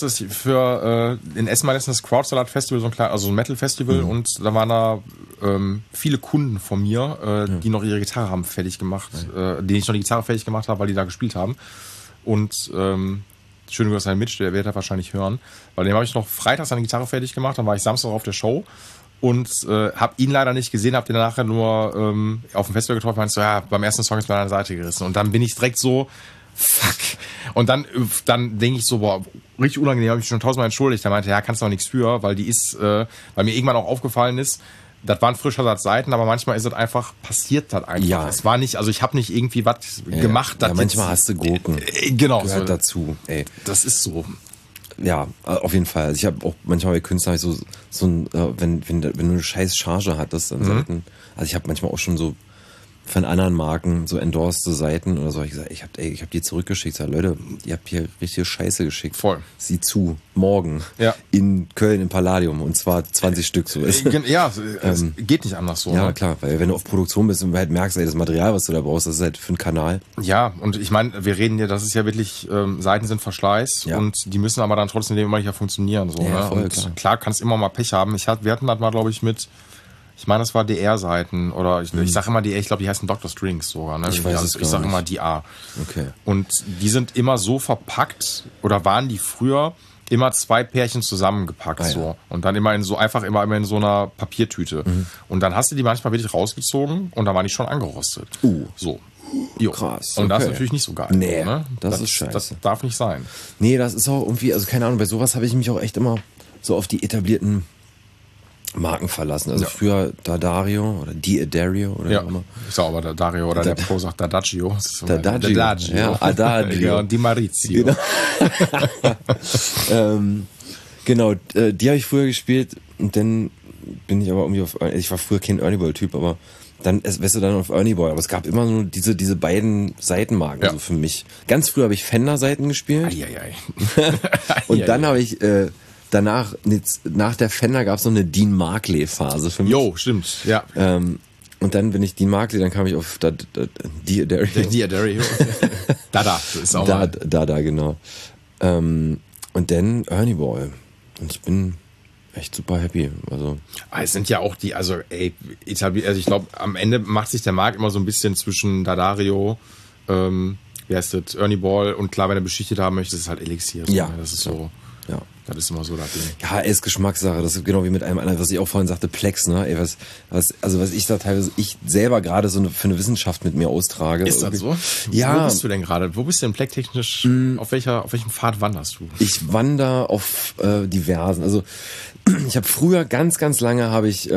Speaker 2: in Essen mal letztens Crowdsalat Festival, so ein Metal Festival, und da waren da viele Kunden von mir, die noch ihre Gitarre haben fertig gemacht, denen ich noch die Gitarre fertig gemacht habe, weil die da gespielt haben. Und schöne Grüße an Mitch, der wird er wahrscheinlich hören, weil dem habe ich noch freitags seine Gitarre fertig gemacht, dann war ich Samstag auf der Show und habe ihn leider nicht gesehen, habe den nachher nur auf dem Festival getroffen, meinst so, ja, beim ersten Song ist mir an der Seite gerissen, und dann bin ich direkt so, fuck. Und dann denke ich so, boah, richtig unangenehm, habe ich schon 1000-mal entschuldigt. Der meinte, ja, kannst du auch nichts für, weil weil mir irgendwann auch aufgefallen ist, das waren frischer Satz Seiten, aber manchmal ist es einfach, passiert das einfach.
Speaker 3: Ja.
Speaker 2: Es war nicht, also ich habe nicht irgendwie was gemacht.
Speaker 3: Ja,
Speaker 2: das
Speaker 3: manchmal
Speaker 2: jetzt,
Speaker 3: hast du Gurken.
Speaker 2: Genau.
Speaker 3: Gehört
Speaker 2: So,
Speaker 3: dazu, ey.
Speaker 2: das ist so.
Speaker 3: Ja, auf jeden Fall. Also ich habe auch manchmal bei Künstlern so ein, wenn du eine scheiß Charge hattest an Seiten, also ich habe manchmal auch schon so von anderen Marken so endorsed Seiten oder so, ich gesagt, ich hab die zurückgeschickt, sag, Leute, ihr habt hier richtige Scheiße geschickt.
Speaker 2: Voll.
Speaker 3: Sieh zu, morgen
Speaker 2: Ja.
Speaker 3: in Köln im Palladium, und zwar 20 Stück so ist.
Speaker 2: Ja, es geht nicht anders so.
Speaker 3: Ja,
Speaker 2: ne?
Speaker 3: klar, weil wenn du auf Produktion bist und halt merkst, ey, das Material, was du da brauchst, das ist halt für einen Kanal.
Speaker 2: Ja, und ich meine, wir reden ja, das ist ja wirklich, Seiten sind Verschleiß,
Speaker 3: Ja.
Speaker 2: und die müssen aber dann trotzdem immer nicht funktionieren. So,
Speaker 3: Ja,
Speaker 2: ne?
Speaker 3: voll,
Speaker 2: Und klar kannst immer mal Pech haben. Wir hatten das mal, glaube ich, ich meine, das war DR-Seiten, oder ich sage immer DR, ich glaube, die heißen Dr. Strings sogar. Ne?
Speaker 3: Ich weiß es
Speaker 2: ich
Speaker 3: gar
Speaker 2: sage
Speaker 3: nicht.
Speaker 2: immer DR.
Speaker 3: Okay.
Speaker 2: Und die sind immer so verpackt, oder waren die früher immer 2 Pärchen zusammengepackt,
Speaker 3: ja.
Speaker 2: so. Und dann immer in so einer Papiertüte. Und dann hast du die manchmal wirklich rausgezogen, und da waren die schon angerostet. So. Jo.
Speaker 3: Krass,
Speaker 2: Und das ist
Speaker 3: okay.
Speaker 2: natürlich nicht so geil.
Speaker 3: Nee,
Speaker 2: so, ne?
Speaker 3: das ist scheiße.
Speaker 2: Das darf nicht sein.
Speaker 3: Nee, das ist auch irgendwie, also keine Ahnung, bei sowas habe ich mich auch echt immer so auf die etablierten Marken verlassen. Also früher D'Addario oder D'Addario oder
Speaker 2: Ja,
Speaker 3: wie auch immer.
Speaker 2: ich sag aber D'Addario oder der Pro sagt D'Adagio.
Speaker 3: D'Adagio. Ja, Adagio.
Speaker 2: Ja, und Di Marizio.
Speaker 3: Genau, die habe ich früher gespielt und dann bin ich aber irgendwie ich war früher kein Ernie Ball-Typ, aber dann wärst du dann auf Ernie Ball. Aber es gab immer nur diese beiden Seitenmarken so für mich. Ganz früher habe ich Fender-Seiten gespielt.
Speaker 2: Eieiei.
Speaker 3: Und dann habe ich danach, nach der Fender gab es noch eine Dean Markley-Phase für mich.
Speaker 2: Jo, stimmt, ja.
Speaker 3: Und dann bin ich Dean Markley, dann kam ich auf
Speaker 2: D'Addario. Dada, das ist auch mal.
Speaker 3: Dada, genau. Und dann Ernie Ball. Und ich bin echt super happy. Also
Speaker 2: Es sind ja auch die, also ich glaube, am Ende macht sich der Markt immer so ein bisschen zwischen D'Addario, wie heißt das, Ernie Ball und klar, wenn er beschichtet haben möchte, ist es halt Elixier.
Speaker 3: Ja.
Speaker 2: Das ist so.
Speaker 3: Ja.
Speaker 2: Das ist immer so das Ding.
Speaker 3: Ja, ist Geschmackssache. Das ist genau wie mit einem anderen, was ich auch vorhin sagte, Plex, ne? Ey, was ich da teilweise, ich selber gerade für eine Wissenschaft mit mir austrage.
Speaker 2: Ist das so?
Speaker 3: Ja.
Speaker 2: Wo bist du denn gerade? Wo bist du denn Pleck-technisch? Auf welchem Pfad wanderst du?
Speaker 3: Ich wandere auf diversen. Also ich habe früher ganz, ganz lange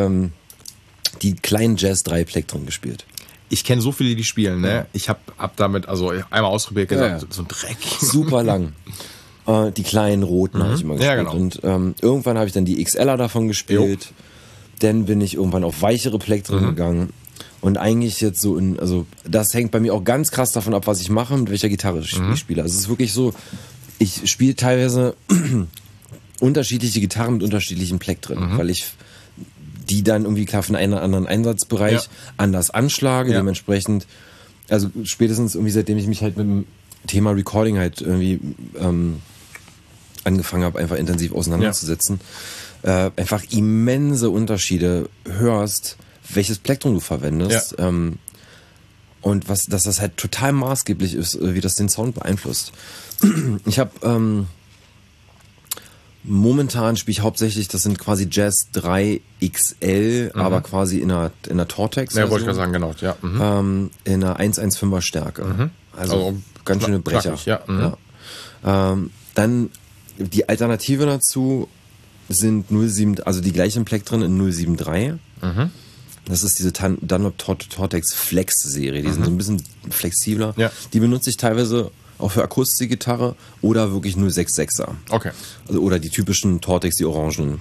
Speaker 3: die kleinen Jazz 3 Plektren gespielt.
Speaker 2: Ich kenne so viele, die spielen, ne? Ich hab damit, also einmal ausprobiert, gesagt, so ein Dreck.
Speaker 3: Super lang. Die kleinen roten habe ich immer gespielt.
Speaker 2: Ja, genau.
Speaker 3: Und irgendwann habe ich dann die XLer davon gespielt. Jo. Dann bin ich irgendwann auf weichere Plektren gegangen. Und eigentlich jetzt also das hängt bei mir auch ganz krass davon ab, was ich mache, mit welcher Gitarre ich spiele. Also es ist wirklich so, ich spiele teilweise unterschiedliche Gitarren mit unterschiedlichen Plektren, weil ich die dann irgendwie klar für einen anderen Einsatzbereich anders anschlage, dementsprechend, also spätestens irgendwie seitdem ich mich halt mit dem Thema Recording halt irgendwie angefangen habe, einfach intensiv auseinanderzusetzen, einfach immense Unterschiede hörst, welches Plektrum du verwendest und dass das halt total maßgeblich ist, wie das den Sound beeinflusst. Ich habe momentan spiele ich hauptsächlich, das sind quasi Jazz 3 XL, aber quasi in einer Tortex.
Speaker 2: Ja, wollte ich gerade sagen, genau. Ja.
Speaker 3: In einer 115er Stärke. Also ganz schöne Brecher.
Speaker 2: Knackig,
Speaker 3: dann die Alternative dazu sind 07, also die gleichen Plektren in 073. Das ist diese Dunlop Tortex Flex Serie. Die sind so ein bisschen flexibler.
Speaker 2: Ja.
Speaker 3: Die benutze ich teilweise auch für Akustikgitarre oder wirklich 066er.
Speaker 2: Okay.
Speaker 3: Also, oder die typischen Tortex, die Orangen.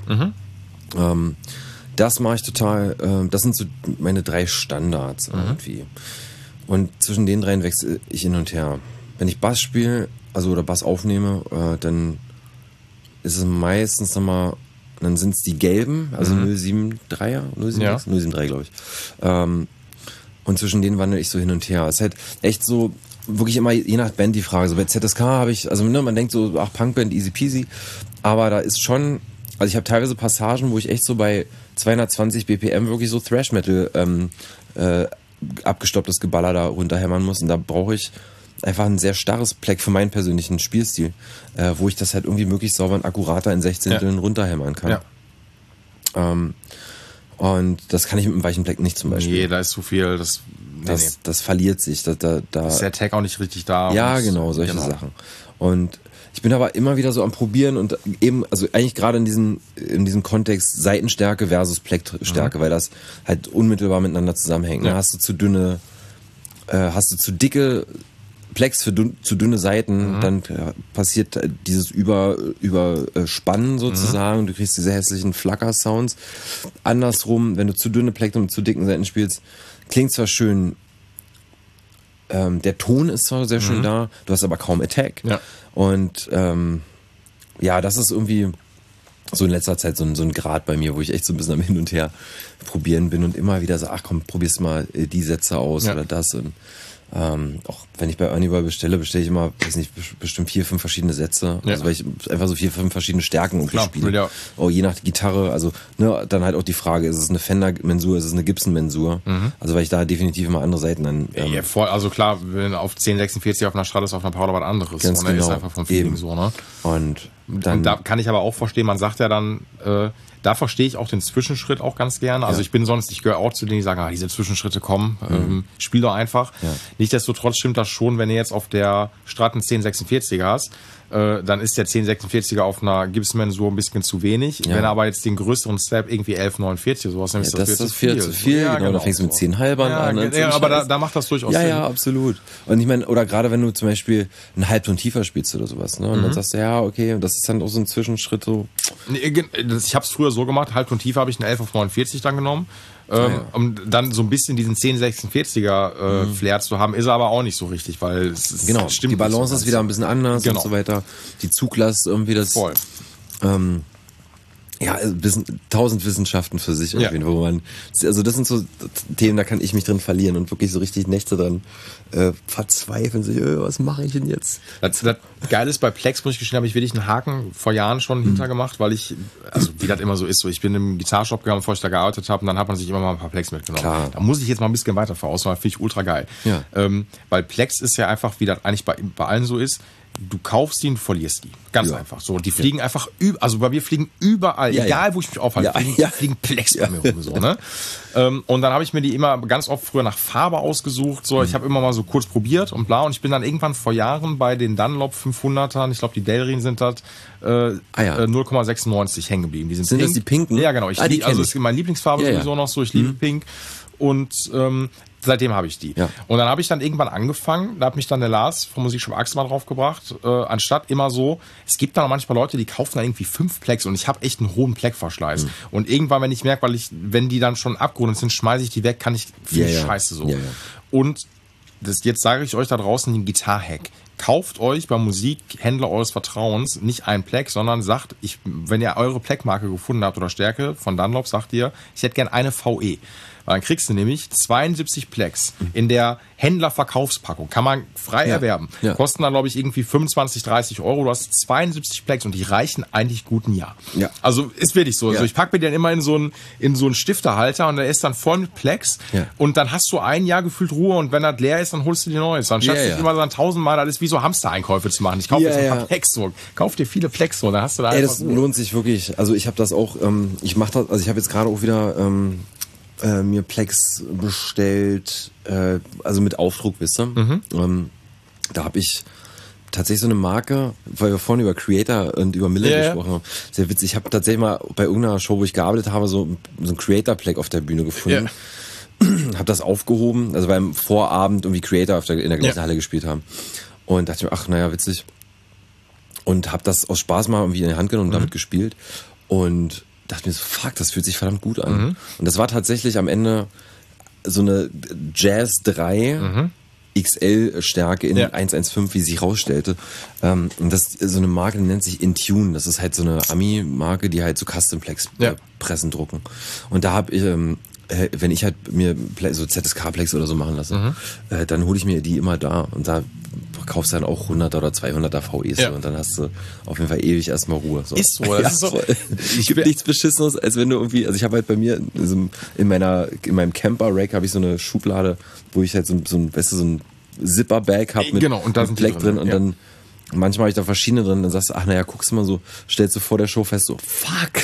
Speaker 3: Das mache ich total, das sind so meine 3 Standards irgendwie. Und zwischen den 3 wechsle ich hin und her. Wenn ich Bass spiele, also oder Bass aufnehme, dann ist es meistens nochmal, dann sind es die gelben, also 073er, 073, 073 glaube ich. Und zwischen denen wandle ich so hin und her. Es ist halt echt so, wirklich immer je nach Band die Frage. So bei ZSK habe ich, also man denkt so, ach, Punkband, easy peasy. Aber da ist schon, also ich habe teilweise Passagen, wo ich echt so bei 220 BPM wirklich so Thrash Metal abgestopptes Geballer da runterhämmern muss. Und da brauche ich einfach ein sehr starres Pleck für meinen persönlichen Spielstil, wo ich das halt irgendwie möglichst sauber und akkurater in 16 runterhämmern kann. Ja. Und das kann ich mit einem weichen Pleck nicht zum Beispiel.
Speaker 2: Nee, da ist zu viel,
Speaker 3: das verliert sich. Da
Speaker 2: ist der Tag auch nicht richtig da.
Speaker 3: Ja, genau, solche Sachen. Und ich bin aber immer wieder so am Probieren und eben, also eigentlich gerade in diesem Kontext Seitenstärke versus Pleckstärke, weil das halt unmittelbar miteinander zusammenhängt. Ja. Hast du zu zu dicke Plecks für zu dünne Seiten, dann passiert dieses Überspannen sozusagen. Du kriegst diese hässlichen Flacker-Sounds. Andersrum, wenn du zu dünne Plektren mit zu dicken Seiten spielst, klingt zwar schön, der Ton ist zwar sehr schön da, du hast aber kaum Attack.
Speaker 2: Ja.
Speaker 3: Und das ist irgendwie so in letzter Zeit so ein Grad bei mir, wo ich echt so ein bisschen am Hin und Her probieren bin und immer wieder so, ach komm, probierst mal die Sätze aus oder das. Und auch wenn ich bei Ernie Ball bestelle ich immer, weiß nicht, bestimmt 4, 5 verschiedene Sätze. Ja. Also weil ich einfach so 4, 5 verschiedene Stärken irgendwie spiele. Ja. Oh, je nach Gitarre, also dann halt auch die Frage, ist es eine Fender-Mensur, ist es eine Gibson-Mensur? Also weil ich da definitiv immer andere Seiten dann...
Speaker 2: also klar, wenn auf 1046 auf einer Stradius, auf einer Paula was anderes.
Speaker 3: Ganz
Speaker 2: genau.
Speaker 3: Ist
Speaker 2: einfach vom Feeling so, ne?
Speaker 3: Und
Speaker 2: da kann ich aber auch verstehen, man sagt ja dann, Da verstehe ich auch den Zwischenschritt auch ganz gerne. Also ich gehöre auch zu denen, die sagen, diese Zwischenschritte kommen, spiel doch einfach. Ja. Nichtsdestotrotz stimmt das schon, wenn du jetzt auf der Strat einen 1046er hast, dann ist der 1046er auf einer Gibson so ein bisschen zu wenig. Ja. Wenn er aber jetzt den größeren Step irgendwie 1149 sowas nimmt,
Speaker 3: das ist viel zu viel. Ja, genau. Da fängst du mit 10 Halbern an.
Speaker 2: Ja, aber da macht das durchaus Sinn.
Speaker 3: Ja, absolut. Und ich meine, oder gerade wenn du zum Beispiel einen Halbton tiefer spielst oder sowas, ne? Und dann sagst du, ja, okay, und das ist dann auch so ein Zwischenschritt so.
Speaker 2: Ich habe es früher so gemacht, Halbton tiefer habe ich einen 11 auf 49 dann genommen. Um dann so ein bisschen diesen 1046er Flair zu haben, ist er aber auch nicht so richtig, weil es
Speaker 3: stimmt. Die Balance ist wieder ein bisschen anders und so weiter. Die Zuglast irgendwie das.
Speaker 2: Voll.
Speaker 3: Ja, 1000 Wissenschaften für sich auf jeden Fall, wo man, also das sind so Themen, da kann ich mich drin verlieren und wirklich so richtig Nächte dran verzweifeln, so, was mache ich denn jetzt?
Speaker 2: Das Geile ist, bei Plex, muss ich gestehen, habe ich wirklich einen Haken vor Jahren schon hintergemacht, weil ich, also wie das immer so ist, so ich bin im Gitarrshop gegangen, bevor ich da gearbeitet habe, und dann hat man sich immer mal ein paar Plex mitgenommen. Klar. Da muss ich jetzt mal ein bisschen weiter vorausmachen, finde ich ultra geil.
Speaker 3: Ja.
Speaker 2: Weil Plex ist ja einfach, wie das eigentlich bei allen so ist, du kaufst die und verlierst die. Ganz einfach so. Die fliegen einfach also bei mir fliegen überall, egal wo ich mich aufhalte, fliegen Plex bei mir rum. So, ne? Und dann habe ich mir die immer ganz oft früher nach Farbe ausgesucht. So, ich habe immer mal so kurz probiert und bla. Und ich bin dann irgendwann vor Jahren bei den Dunlop 500ern, ich glaube die Delrin sind das, 0,96 hängen geblieben. Die
Speaker 3: sind das die pinken?
Speaker 2: Ja, genau. Also ist meine Lieblingsfarbe sowieso noch so. Ich liebe Pink. Und seitdem habe ich die. Ja. Und dann habe ich dann irgendwann angefangen, da hat mich dann der Lars vom Musikshop Axel mal draufgebracht, anstatt immer so, es gibt dann auch manchmal Leute, die kaufen dann irgendwie 5 Plex und ich habe echt einen hohen Pleckverschleiß. Und irgendwann, wenn ich merke, wenn die dann schon abgerundet sind, schmeiße ich die weg, kann ich viel Scheiße so. Und jetzt sage ich euch da draußen den Gitarre-Hack. Kauft euch beim Musikhändler eures Vertrauens nicht einen Pleck, sondern sagt, wenn ihr eure Pleckmarke gefunden habt oder Stärke von Dunlop, sagt ihr, ich hätte gern eine VE. Dann kriegst du nämlich 72 Plex in der Händlerverkaufspackung. Kann man frei erwerben. Ja. Kosten dann, glaube ich, irgendwie 25, 30 Euro. Du hast 72 Plex und die reichen eigentlich gut ein Jahr. Ja. Also ist wirklich so. Ja. Also ich packe mir den immer in so einen Stifterhalter und der ist dann voll mit Plex. Ja. Und dann hast du ein Jahr gefühlt Ruhe und wenn das leer ist, dann holst du dir neues. Anstatt sich immer dann 1000-mal, das ist wie so Hamster-Einkäufe zu machen. Ich kaufe jetzt ein paar Plex so. Kauf dir viele Plex so. Dann hast du da
Speaker 3: das lohnt sich wirklich. Also ich habe das auch, ich habe jetzt gerade auch wieder mir Plex bestellt, also mit Aufdruck, wisst ihr. Da habe ich tatsächlich so eine Marke, weil wir vorhin über Creator und über Miller gesprochen haben. Sehr witzig. Ich habe tatsächlich mal bei irgendeiner Show, wo ich gearbeitet habe, so ein Creator-Pleck auf der Bühne gefunden. Habe das aufgehoben, also beim Vorabend irgendwie Creator in der gleichen Halle gespielt haben. Und dachte mir, ach, naja, witzig. Und habe das aus Spaß mal irgendwie in die Hand genommen und damit gespielt. Und dachte mir so, fuck, das fühlt sich verdammt gut an. Und das war tatsächlich am Ende so eine Jazz 3 XL-Stärke in 115, wie sie rausstellte. Und das ist so eine Marke, die nennt sich Intune. Das ist halt so eine Ami-Marke, die halt so Custom-Plex-Pressen drucken. Und da habe ich, wenn ich halt mir so ZSK-Plex oder so machen lasse, dann hole ich mir die immer da. Und da kaufst du dann auch 100er oder 200er VEs und dann hast du auf jeden Fall ewig erstmal Ruhe. So.
Speaker 2: Ist so. Das ist so.
Speaker 3: Es gibt nichts Beschissenes, als wenn du irgendwie, also ich habe halt bei mir in meinem Camper-Rack habe ich so eine Schublade, wo ich halt so ein Zipper-Bag habe mit Pleck drin und dann manchmal habe ich da verschiedene drin, dann sagst du, ach naja, guckst du mal so, stellst du vor der Show fest, so, fuck,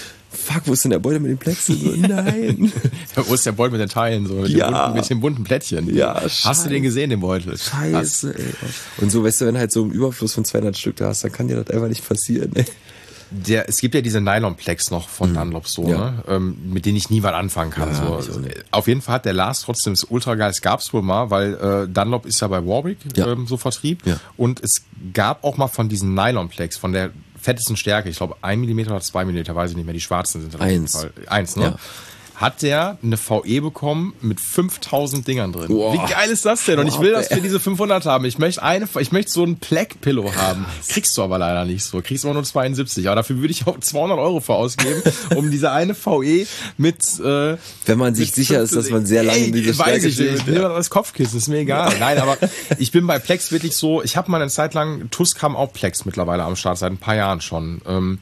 Speaker 3: wo ist denn der Beutel mit den Plexen? So, nein.
Speaker 2: Wo ist der Beutel mit den Teilen? So, mit den bunten Plättchen.
Speaker 3: Ja, Scheiße.
Speaker 2: Hast du den gesehen, den Beutel?
Speaker 3: Scheiße, ey. Und so, weißt du, wenn halt so einen Überfluss von 200 Stück da hast, dann kann dir das einfach nicht passieren, ey.
Speaker 2: Es gibt ja diese Nylon-Plex noch von Dunlop so, ne? Mit denen ich nie was anfangen kann. Ja, so. Auf jeden Fall hat der Lars trotzdem das ultra geil. Es gab's wohl mal, weil Dunlop ist ja bei Warwick so Vertrieb. Ja. Und es gab auch mal von diesen Nylon-Plex, von der fettesten Stärke, ich glaube 1 mm oder 2 mm, weiß ich nicht mehr, die schwarzen sind auf jeden Fall. 1, ne? Ja. Hat der eine VE bekommen mit 5000 Dingern drin. Wow. Wie geil ist das denn? Und ich will, dass wir diese 500 haben. Ich möchte so einen Pleck-Pillow haben. Kriegst du aber leider nicht so. Kriegst aber nur 72. Aber dafür würde ich auch 200 Euro für ausgeben, um diese eine VE mit...
Speaker 3: wenn man sich sicher ist, dass man sehr lange in diese Stärke steht.
Speaker 2: Ich nehme das als Kopfkissen, ist mir egal. Nein, aber ich bin bei Plex wirklich so... Ich habe mal eine Zeit lang... Tusk haben auch Plex mittlerweile am Start, seit ein paar Jahren schon.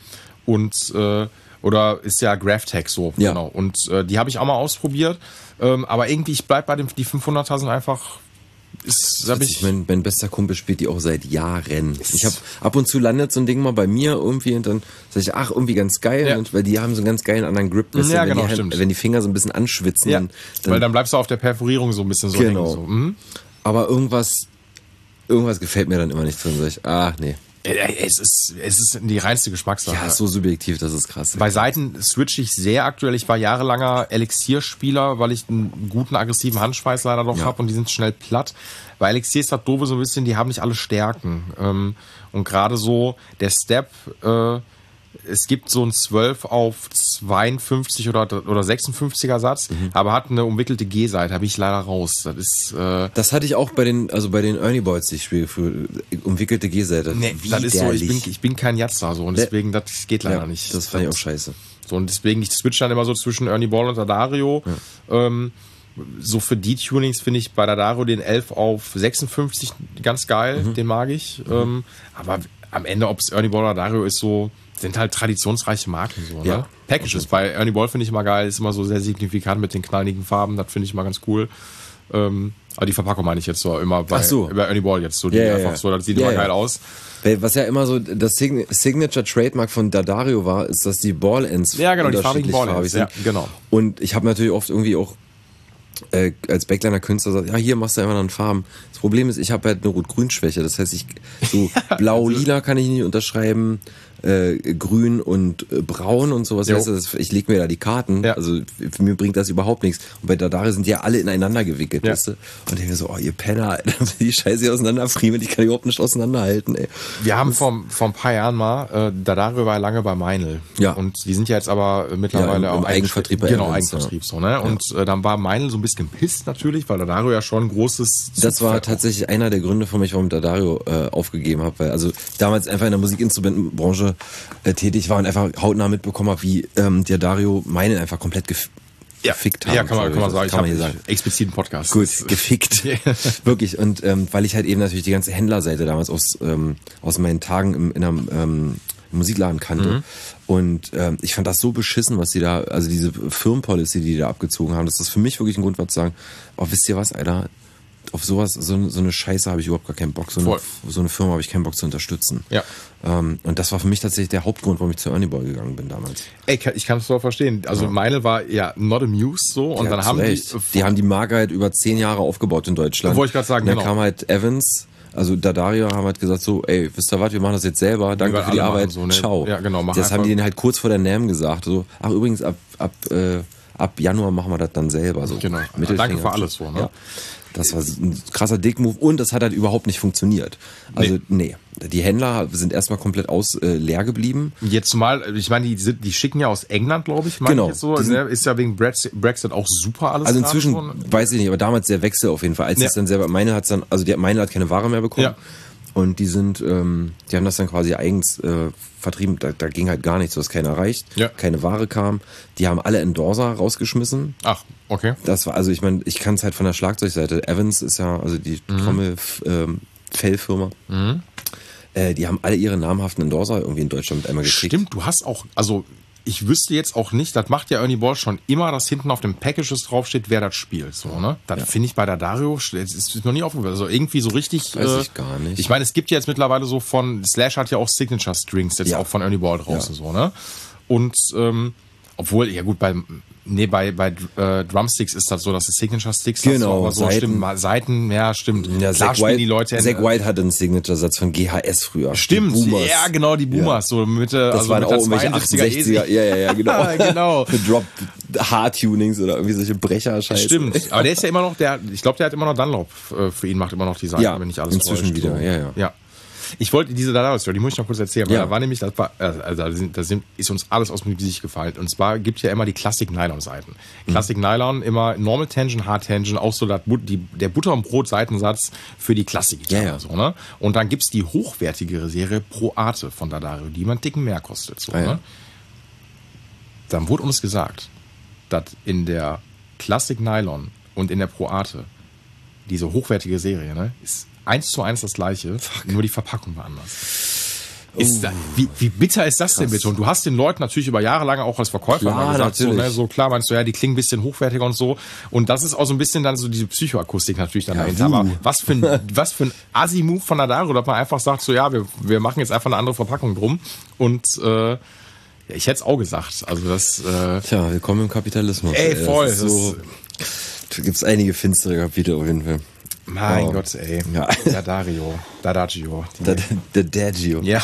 Speaker 2: Oder ist ja GraphTech so, genau. Und die habe ich auch mal ausprobiert. Aber irgendwie, ich bleib bei die 500er sind einfach
Speaker 3: Mein bester Kumpel spielt die auch seit Jahren. Ich habe ab und zu landet so ein Ding mal bei mir irgendwie und dann sage ich, ach, irgendwie ganz geil,
Speaker 2: Ja.
Speaker 3: weil die haben so einen ganz geilen anderen Grip.
Speaker 2: Ja, genau,
Speaker 3: stimmt. Wenn die Finger so ein bisschen anschwitzen.
Speaker 2: Ja, weil dann bleibst du auf der Perforierung so ein bisschen so
Speaker 3: Genau.
Speaker 2: hängen. So.
Speaker 3: Aber irgendwas gefällt mir dann immer nicht drin. Sag ich, nee.
Speaker 2: Es ist die reinste Geschmackssache.
Speaker 3: Ja, ist so subjektiv, das ist krass.
Speaker 2: Bei Seiten switche ich sehr aktuell. Ich war jahrelanger Elixierspieler, weil ich einen guten aggressiven Handschweiß leider noch habe und die sind schnell platt. Bei Elixir ist das doofe so ein bisschen, die haben nicht alle Stärken. Und gerade so der Step, es gibt so einen 12 auf 52 oder 56er Satz, aber hat eine umwickelte G-Seite, habe ich leider raus.
Speaker 3: Das hatte ich auch bei den Ernie Boys, die ich spiele, für umwickelte G-Seite.
Speaker 2: Nee, das ist so, ich bin kein Jatzer so und deswegen, das geht leider nicht.
Speaker 3: Das fand ich auch scheiße.
Speaker 2: So, und deswegen, ich switch dann immer so zwischen Ernie Ball und D'Addario. So für die Tunings finde ich bei D'Addario den 11 auf 56 ganz geil, den mag ich. Aber am Ende, ob es Ernie Ball oder D'Addario ist, so sind halt traditionsreiche Marken so, ne?
Speaker 3: Ja.
Speaker 2: Packages bei Ernie Ball finde ich immer geil, ist immer so sehr signifikant mit den knalligen Farben, das finde ich immer ganz cool. Aber die Verpackung meine ich jetzt so immer bei Ernie Ball jetzt so, die einfach so, das sieht immer geil aus.
Speaker 3: Was ja immer so das Signature Trademark von D'Addario war, ist, dass die Ball-Ends
Speaker 2: die farbigen Ball-Ends,
Speaker 3: sind.
Speaker 2: Ja, genau.
Speaker 3: Und ich habe natürlich oft irgendwie auch als Backliner-Künstler sagt, ja, hier machst du einfach noch Farben. Das Problem ist, ich habe halt eine Rot-Grün-Schwäche. Das heißt, blau-lila kann ich nicht unterschreiben, grün und braun und sowas. Weißt du, ich lege mir da die Karten. Ja. Also für mir bringt das überhaupt nichts. Und bei D'Addario sind die ja alle ineinander gewickelt, weißt du? Und ich denke mir so, ihr Penner, Alter, die Scheiße hier auseinanderfriemeln, ich kann überhaupt nicht auseinanderhalten, ey.
Speaker 2: Wir haben vor ein paar Jahren mal, D'Addario war lange bei Meinl.
Speaker 3: Ja.
Speaker 2: Und die sind ja jetzt aber mittlerweile auch
Speaker 3: Eigenvertrieb.
Speaker 2: Genau, Eigenvertrieb, so, ne? Und dann war Meinl so ein bisschen pisst natürlich, weil D'Addario ja schon ein großes...
Speaker 3: Das war tatsächlich einer der Gründe für mich, warum ich D'Addario aufgegeben habe, weil also damals einfach in der Musikinstrumentenbranche tätig war und einfach hautnah mitbekommen habe, wie D'Addario Meinl einfach komplett gefickt haben.
Speaker 2: Ja, kann man sagen.
Speaker 3: Ich habe hier
Speaker 2: expliziten Podcast.
Speaker 3: Gut, gefickt. Wirklich. Und weil ich halt eben natürlich die ganze Händlerseite damals aus meinen Tagen in einem Musikladen kannte. Und ich fand das so beschissen, was die da, also diese Firmenpolicy, die da abgezogen haben, dass das für mich wirklich ein Grund war zu sagen, oh, wisst ihr was, Alter, auf sowas, so eine Scheiße habe ich überhaupt gar keinen Bock. So eine Firma habe ich keinen Bock zu unterstützen. Ja. Und das war für mich tatsächlich der Hauptgrund, warum ich zu Ernie Boy gegangen bin damals.
Speaker 2: Ey, ich kann es doch verstehen. Also Meinl war ja not amused so und dann haben
Speaker 3: die haben die Marke halt über 10 Jahre aufgebaut in Deutschland.
Speaker 2: Wollte ich gerade sagen,
Speaker 3: und dann kam halt Evans, also D'Addario haben halt gesagt so, ey, wisst ihr was, wir machen das jetzt selber, danke für die Arbeit, so, ne? Ciao.
Speaker 2: Ja, genau,
Speaker 3: das haben die denen halt kurz vor der NAMM gesagt, so, ach übrigens, ab Januar machen wir das dann selber. So.
Speaker 2: Genau, danke für alles so, ne?
Speaker 3: Ja. Das war ein krasser Dick-Move und das hat halt überhaupt nicht funktioniert. Also, nee. Die Händler sind erstmal komplett leer geblieben.
Speaker 2: Jetzt mal, ich meine, die schicken ja aus England, glaube ich,
Speaker 3: genau.
Speaker 2: Ich jetzt so. Ist ja wegen Brexit auch super alles.
Speaker 3: Also inzwischen, weiß ich nicht, aber damals der Wechsel auf jeden Fall. Als es dann selber, Meinl hat hat keine Ware mehr bekommen. Ja. Und die haben das dann quasi eigens vertrieben. Da ging halt gar nichts, du hast keiner erreicht, keine Ware kam. Die haben alle Endorser rausgeschmissen.
Speaker 2: Ach, okay.
Speaker 3: Das war, also ich meine, ich kann es halt von der Schlagzeugseite. Evans ist ja, also die Trommel-Fellfirma. Die haben alle ihre namhaften Endorser irgendwie in Deutschland mit einmal gekriegt.
Speaker 2: Stimmt, du hast auch, also ich wüsste jetzt auch nicht, das macht ja Ernie Ball schon immer, dass hinten auf dem Packages draufsteht, wer das spielt. So, ne? Das finde ich bei D'Addario, das ist noch nie aufgefallen. Also irgendwie so richtig.
Speaker 3: Weiß ich gar nicht.
Speaker 2: Ich meine, es gibt ja jetzt mittlerweile so Slash hat ja auch Signature Strings jetzt auch von Ernie Ball draußen so, ne? Und obwohl, ja gut, bei Drumsticks ist das so, dass es Signature Sticks
Speaker 3: genau,
Speaker 2: aber so Seiten, ja, stimmt.
Speaker 3: Ja, Zack White hatte einen Signature-Satz von GHS früher.
Speaker 2: Stimmt, ja, genau, die Boomers, so Mitte,
Speaker 3: das waren auch irgendwelche 68er, ja, genau.
Speaker 2: Genau.
Speaker 3: Drop Hard-Tunings oder irgendwie solche Brecher-Scheiße.
Speaker 2: Stimmt, aber der ist ja immer noch, ich glaube, der hat immer noch Dunlop, für ihn macht immer noch die Seiten, wenn nicht alles
Speaker 3: inzwischen wieder,
Speaker 2: so. Ja. Ich wollte diese D'Addario-Story, die muss ich noch kurz erzählen, weil da war nämlich, ist uns alles aus dem Gesicht gefallen. Und zwar gibt ja immer die Classic-Nylon-Seiten. Classic-Nylon, immer Normal Tension, Hard Tension, auch so der Butter- und Brot-Seitensatz für die Klassik-Gitarre.
Speaker 3: Ja.
Speaker 2: So, ne? Und dann gibt's die hochwertigere Serie Pro Arte von D'Addario, die man einen Dicken mehr kostet. So, ne? Dann wurde uns gesagt, dass in der Classic-Nylon und in der Pro Arte diese hochwertige Serie, ne, ist 1:1 das gleiche, nur die Verpackung war anders. Wie bitter ist das denn bitte? Und du hast den Leuten natürlich über Jahre lang auch als Verkäufer
Speaker 3: Klar,
Speaker 2: mal gesagt,
Speaker 3: natürlich.
Speaker 2: so klar meinst du, ja, die klingen ein bisschen hochwertiger und so. Und das ist auch so ein bisschen dann so diese Psychoakustik natürlich dann dahinter. Aber was für ein Assi-Move von Adaro, dass man einfach sagt, so ja, wir machen jetzt einfach eine andere Verpackung drum. Und ich hätte es auch gesagt. Also das.
Speaker 3: Tja, willkommen im Kapitalismus.
Speaker 2: Ey, voll.
Speaker 3: Das ist so, da gibt's einige finstere Kapitel auf jeden Fall.
Speaker 2: Mein
Speaker 3: Wow.
Speaker 2: Gott, ey.
Speaker 3: Ja.
Speaker 2: Dadagio.
Speaker 3: Der Dadgio.
Speaker 2: Ja.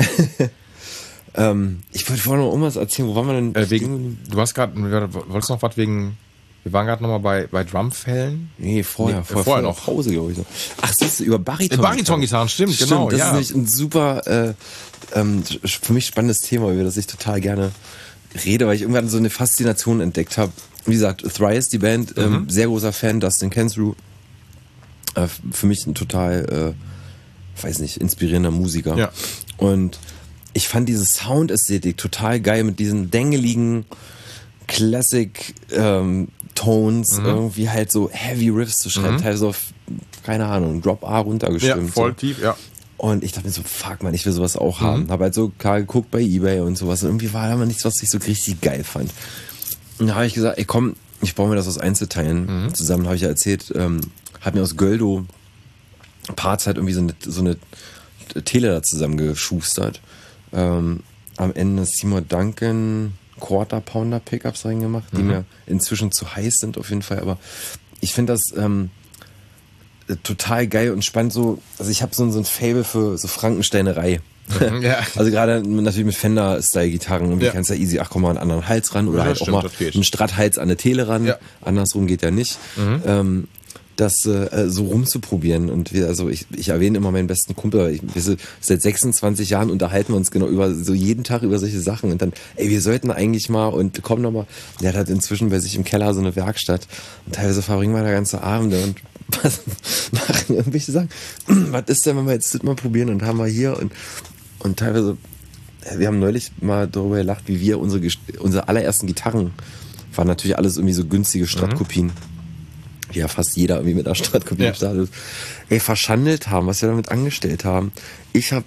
Speaker 3: Ich wollte vorhin noch irgendwas erzählen. Wo waren wir denn?
Speaker 2: Du hast gerade, wolltest noch was wegen, wir waren gerade nochmal bei Drumfällen.
Speaker 3: Nee, vorher
Speaker 2: noch.
Speaker 3: Pause, glaube ich. Ach, siehst du, über Bariton.
Speaker 2: Bariton-Gitarren, stimmt, genau.
Speaker 3: Das
Speaker 2: ja.
Speaker 3: ist nämlich ein super, für mich spannendes Thema, über das ich total gerne rede, weil ich irgendwann so eine Faszination entdeckt habe. Wie gesagt, Thrice, die Band, sehr großer Fan, Dustin Kensrue. Für mich ein total, weiß nicht, inspirierender Musiker.
Speaker 2: Ja.
Speaker 3: Und ich fand diese Soundästhetik total geil mit diesen dengeligen Classic Tones, irgendwie halt so Heavy Riffs zu schreiben, teilweise auf, keine Ahnung, Drop A runtergestimmt.
Speaker 2: Ja, voll
Speaker 3: so.
Speaker 2: tief, ja.
Speaker 3: Und ich dachte mir so, fuck man, ich will sowas auch haben. Hab halt so geguckt bei eBay und sowas. Und irgendwie war da mal nichts, was ich so richtig geil fand. Und da habe ich gesagt, ey komm, ich baue mir das aus Einzelteilen zusammen, habe ich ja erzählt. Hab mir aus Göldo Parts halt irgendwie so eine Tele da zusammengeschustert. Am Ende Seymour Duncan Quarter Pounder Pickups reingemacht, die mir inzwischen zu heiß sind auf jeden Fall. Aber ich finde das total geil und spannend so. Also ich habe so ein Faible für so Frankensteinerei.
Speaker 2: Ja.
Speaker 3: Also gerade natürlich mit Fender-Style-Gitarren. Und du
Speaker 2: Ja.
Speaker 3: kannst ja easy, mal einen anderen Hals ran oder
Speaker 2: Ja,
Speaker 3: halt
Speaker 2: stimmt,
Speaker 3: auch
Speaker 2: das
Speaker 3: mal
Speaker 2: geht.
Speaker 3: einen Strat-Hals an eine Tele ran.
Speaker 2: Ja.
Speaker 3: Andersrum geht ja nicht. Das so rumzuprobieren. Und ich erwähne immer meinen besten Kumpel. Seit 26 Jahren unterhalten wir uns genau über so jeden Tag über solche Sachen. Und dann, ey, wir sollten eigentlich mal und komm noch mal. Der hat halt inzwischen bei sich im Keller so eine Werkstatt. Und teilweise verbringen wir da ganze Abende und machen irgendwelche Sachen. Was ist denn, wenn wir jetzt das mal probieren und haben wir hier und teilweise, wir haben neulich mal darüber gelacht, wie wir unsere allerersten Gitarren waren natürlich alles irgendwie so günstige Strat-Kopien. Wie ja fast jeder irgendwie mit einer Strat-Kopie im Start ist. Ey, verschandelt haben, was wir damit angestellt haben. Ich habe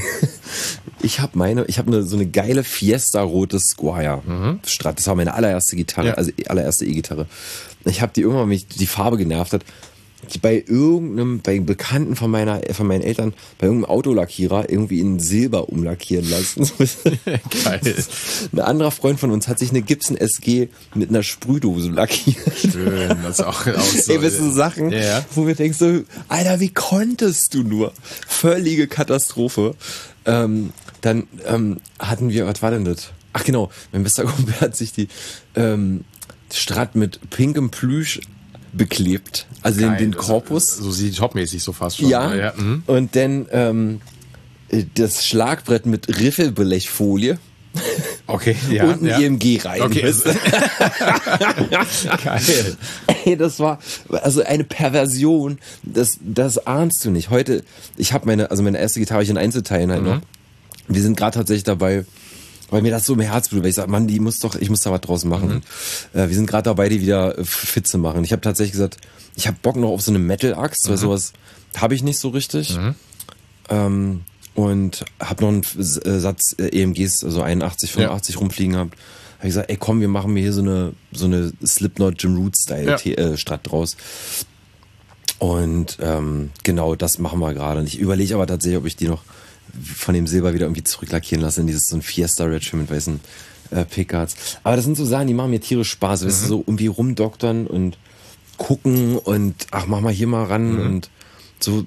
Speaker 3: so eine geile Fiesta-rote Squire Strat. Das war meine allererste Gitarre, also allererste E-Gitarre. Ich habe die irgendwann, wenn mich die Farbe genervt hat, die bei Bekannten von meinen Eltern, bei irgendeinem Autolackierer irgendwie in Silber umlackieren lassen.
Speaker 2: Geil.
Speaker 3: Ein anderer Freund von uns hat sich eine Gibson SG mit einer Sprühdose lackiert.
Speaker 2: Schön, das ist auch so.
Speaker 3: Ey, weißt du, Sachen, wo wir denken so, Alter, wie konntest du nur? Völlige Katastrophe. Dann hatten wir, was war denn das? Ach genau, mein bester Kumpel hat sich die Strat mit pinkem Plüsch beklebt, also den Korpus.
Speaker 2: So sieht jobmäßig so fast schon.
Speaker 3: Ja, und dann das Schlagbrett mit Riffelblechfolie.
Speaker 2: Okay, ja.
Speaker 3: Und ein EMG rein.
Speaker 2: Okay.
Speaker 3: Geil. Ey, das war also eine Perversion, das ahnst du nicht. Heute, ich habe meine erste Gitarre in Einzelteilen halt noch. Wir sind gerade tatsächlich dabei, weil mir das so im Herz blutet, weil ich sage, Mann, ich muss da was draus machen. Wir sind gerade dabei, die wieder fit zu machen. Ich habe tatsächlich gesagt, ich habe Bock noch auf so eine Metal-Axt, weil sowas habe ich nicht so richtig. Und habe noch einen Satz EMGs, also 81, 85 rumfliegen gehabt. Habe ich gesagt, ey komm, wir machen mir hier so eine Slipknot Jim Root-Style Strat draus. Und genau, das machen wir gerade. Und ich überlege aber tatsächlich, ob ich die noch von dem Silber wieder irgendwie zurücklackieren lassen in so ein Fiesta Red Trim mit weißen Pickards. Aber das sind so Sachen, die machen mir tierisch Spaß. Weißt du, so irgendwie rumdoktern und gucken und ach, mach mal hier mal ran und so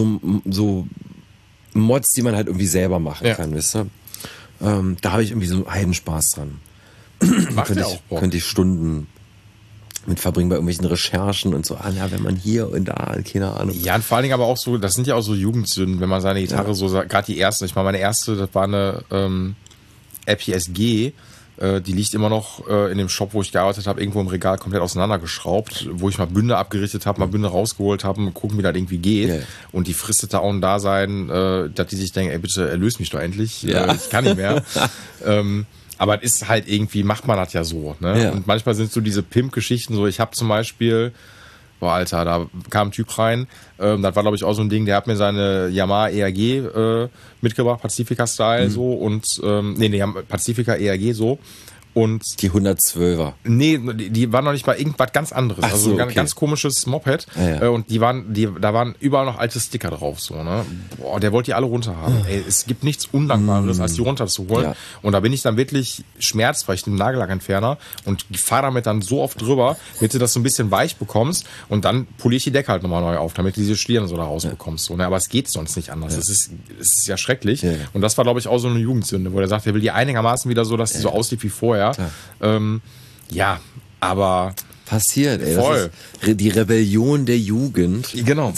Speaker 3: Mods, die man halt irgendwie selber machen kann, weißt du? Da habe ich irgendwie so einen Spaß dran. Könnte ich Stunden mit verbringen bei irgendwelchen Recherchen und so, wenn man hier und da, keine Ahnung.
Speaker 2: Ja, und vor allen Dingen aber auch so, das sind ja auch so Jugendsünden, wenn man seine Gitarre so, gerade die erste, ich meine erste, das war eine RPSG, die liegt immer noch in dem Shop, wo ich gearbeitet habe, irgendwo im Regal komplett auseinandergeschraubt, wo ich mal Bünde abgerichtet habe, mal Bünde rausgeholt habe und gucken, wie das irgendwie geht. Yeah. Und die fristet da auch ein Dasein, dass die sich denken, ey, bitte erlöse mich doch endlich, ich kann nicht mehr. Aber es ist halt irgendwie, macht man das ja so. Ne? Ja. Und manchmal sind so diese Pimp-Geschichten so, ich habe zum Beispiel, Boah, Alter, da kam ein Typ rein, das war, glaube ich, auch so ein Ding, der hat mir seine Yamaha ERG mitgebracht, Pacifica-Style so und, Pacifica ERG so. Und
Speaker 3: Die 112er.
Speaker 2: nee, die waren noch nicht bei irgendwas ganz anderes.
Speaker 3: Ach
Speaker 2: Also
Speaker 3: so,
Speaker 2: ein
Speaker 3: okay.
Speaker 2: ganz komisches Moped.
Speaker 3: Ja.
Speaker 2: Und da waren überall noch alte Sticker drauf. So, ne? Boah, der wollte die alle runterhaben. Ey, es gibt nichts Undankbares, als die runterzuholen.
Speaker 3: Ja.
Speaker 2: Und da bin ich dann wirklich schmerzt, weil ich den Nagellackentferner und fahre damit dann so oft drüber, damit du das so ein bisschen weich bekommst und dann poliere ich die Decke halt nochmal neu auf, damit du diese Schlieren so da rausbekommst. So, ne? Aber es geht sonst nicht anders. Es ist ja schrecklich.
Speaker 3: Ja.
Speaker 2: Und das war, glaube ich, auch so eine Jugendsünde, wo er sagt, er will die einigermaßen wieder so, dass die so aussieht wie vorher. Ja, aber
Speaker 3: Passiert, ey.
Speaker 2: Voll.
Speaker 3: Das ist die Rebellion der Jugend.
Speaker 2: Genau.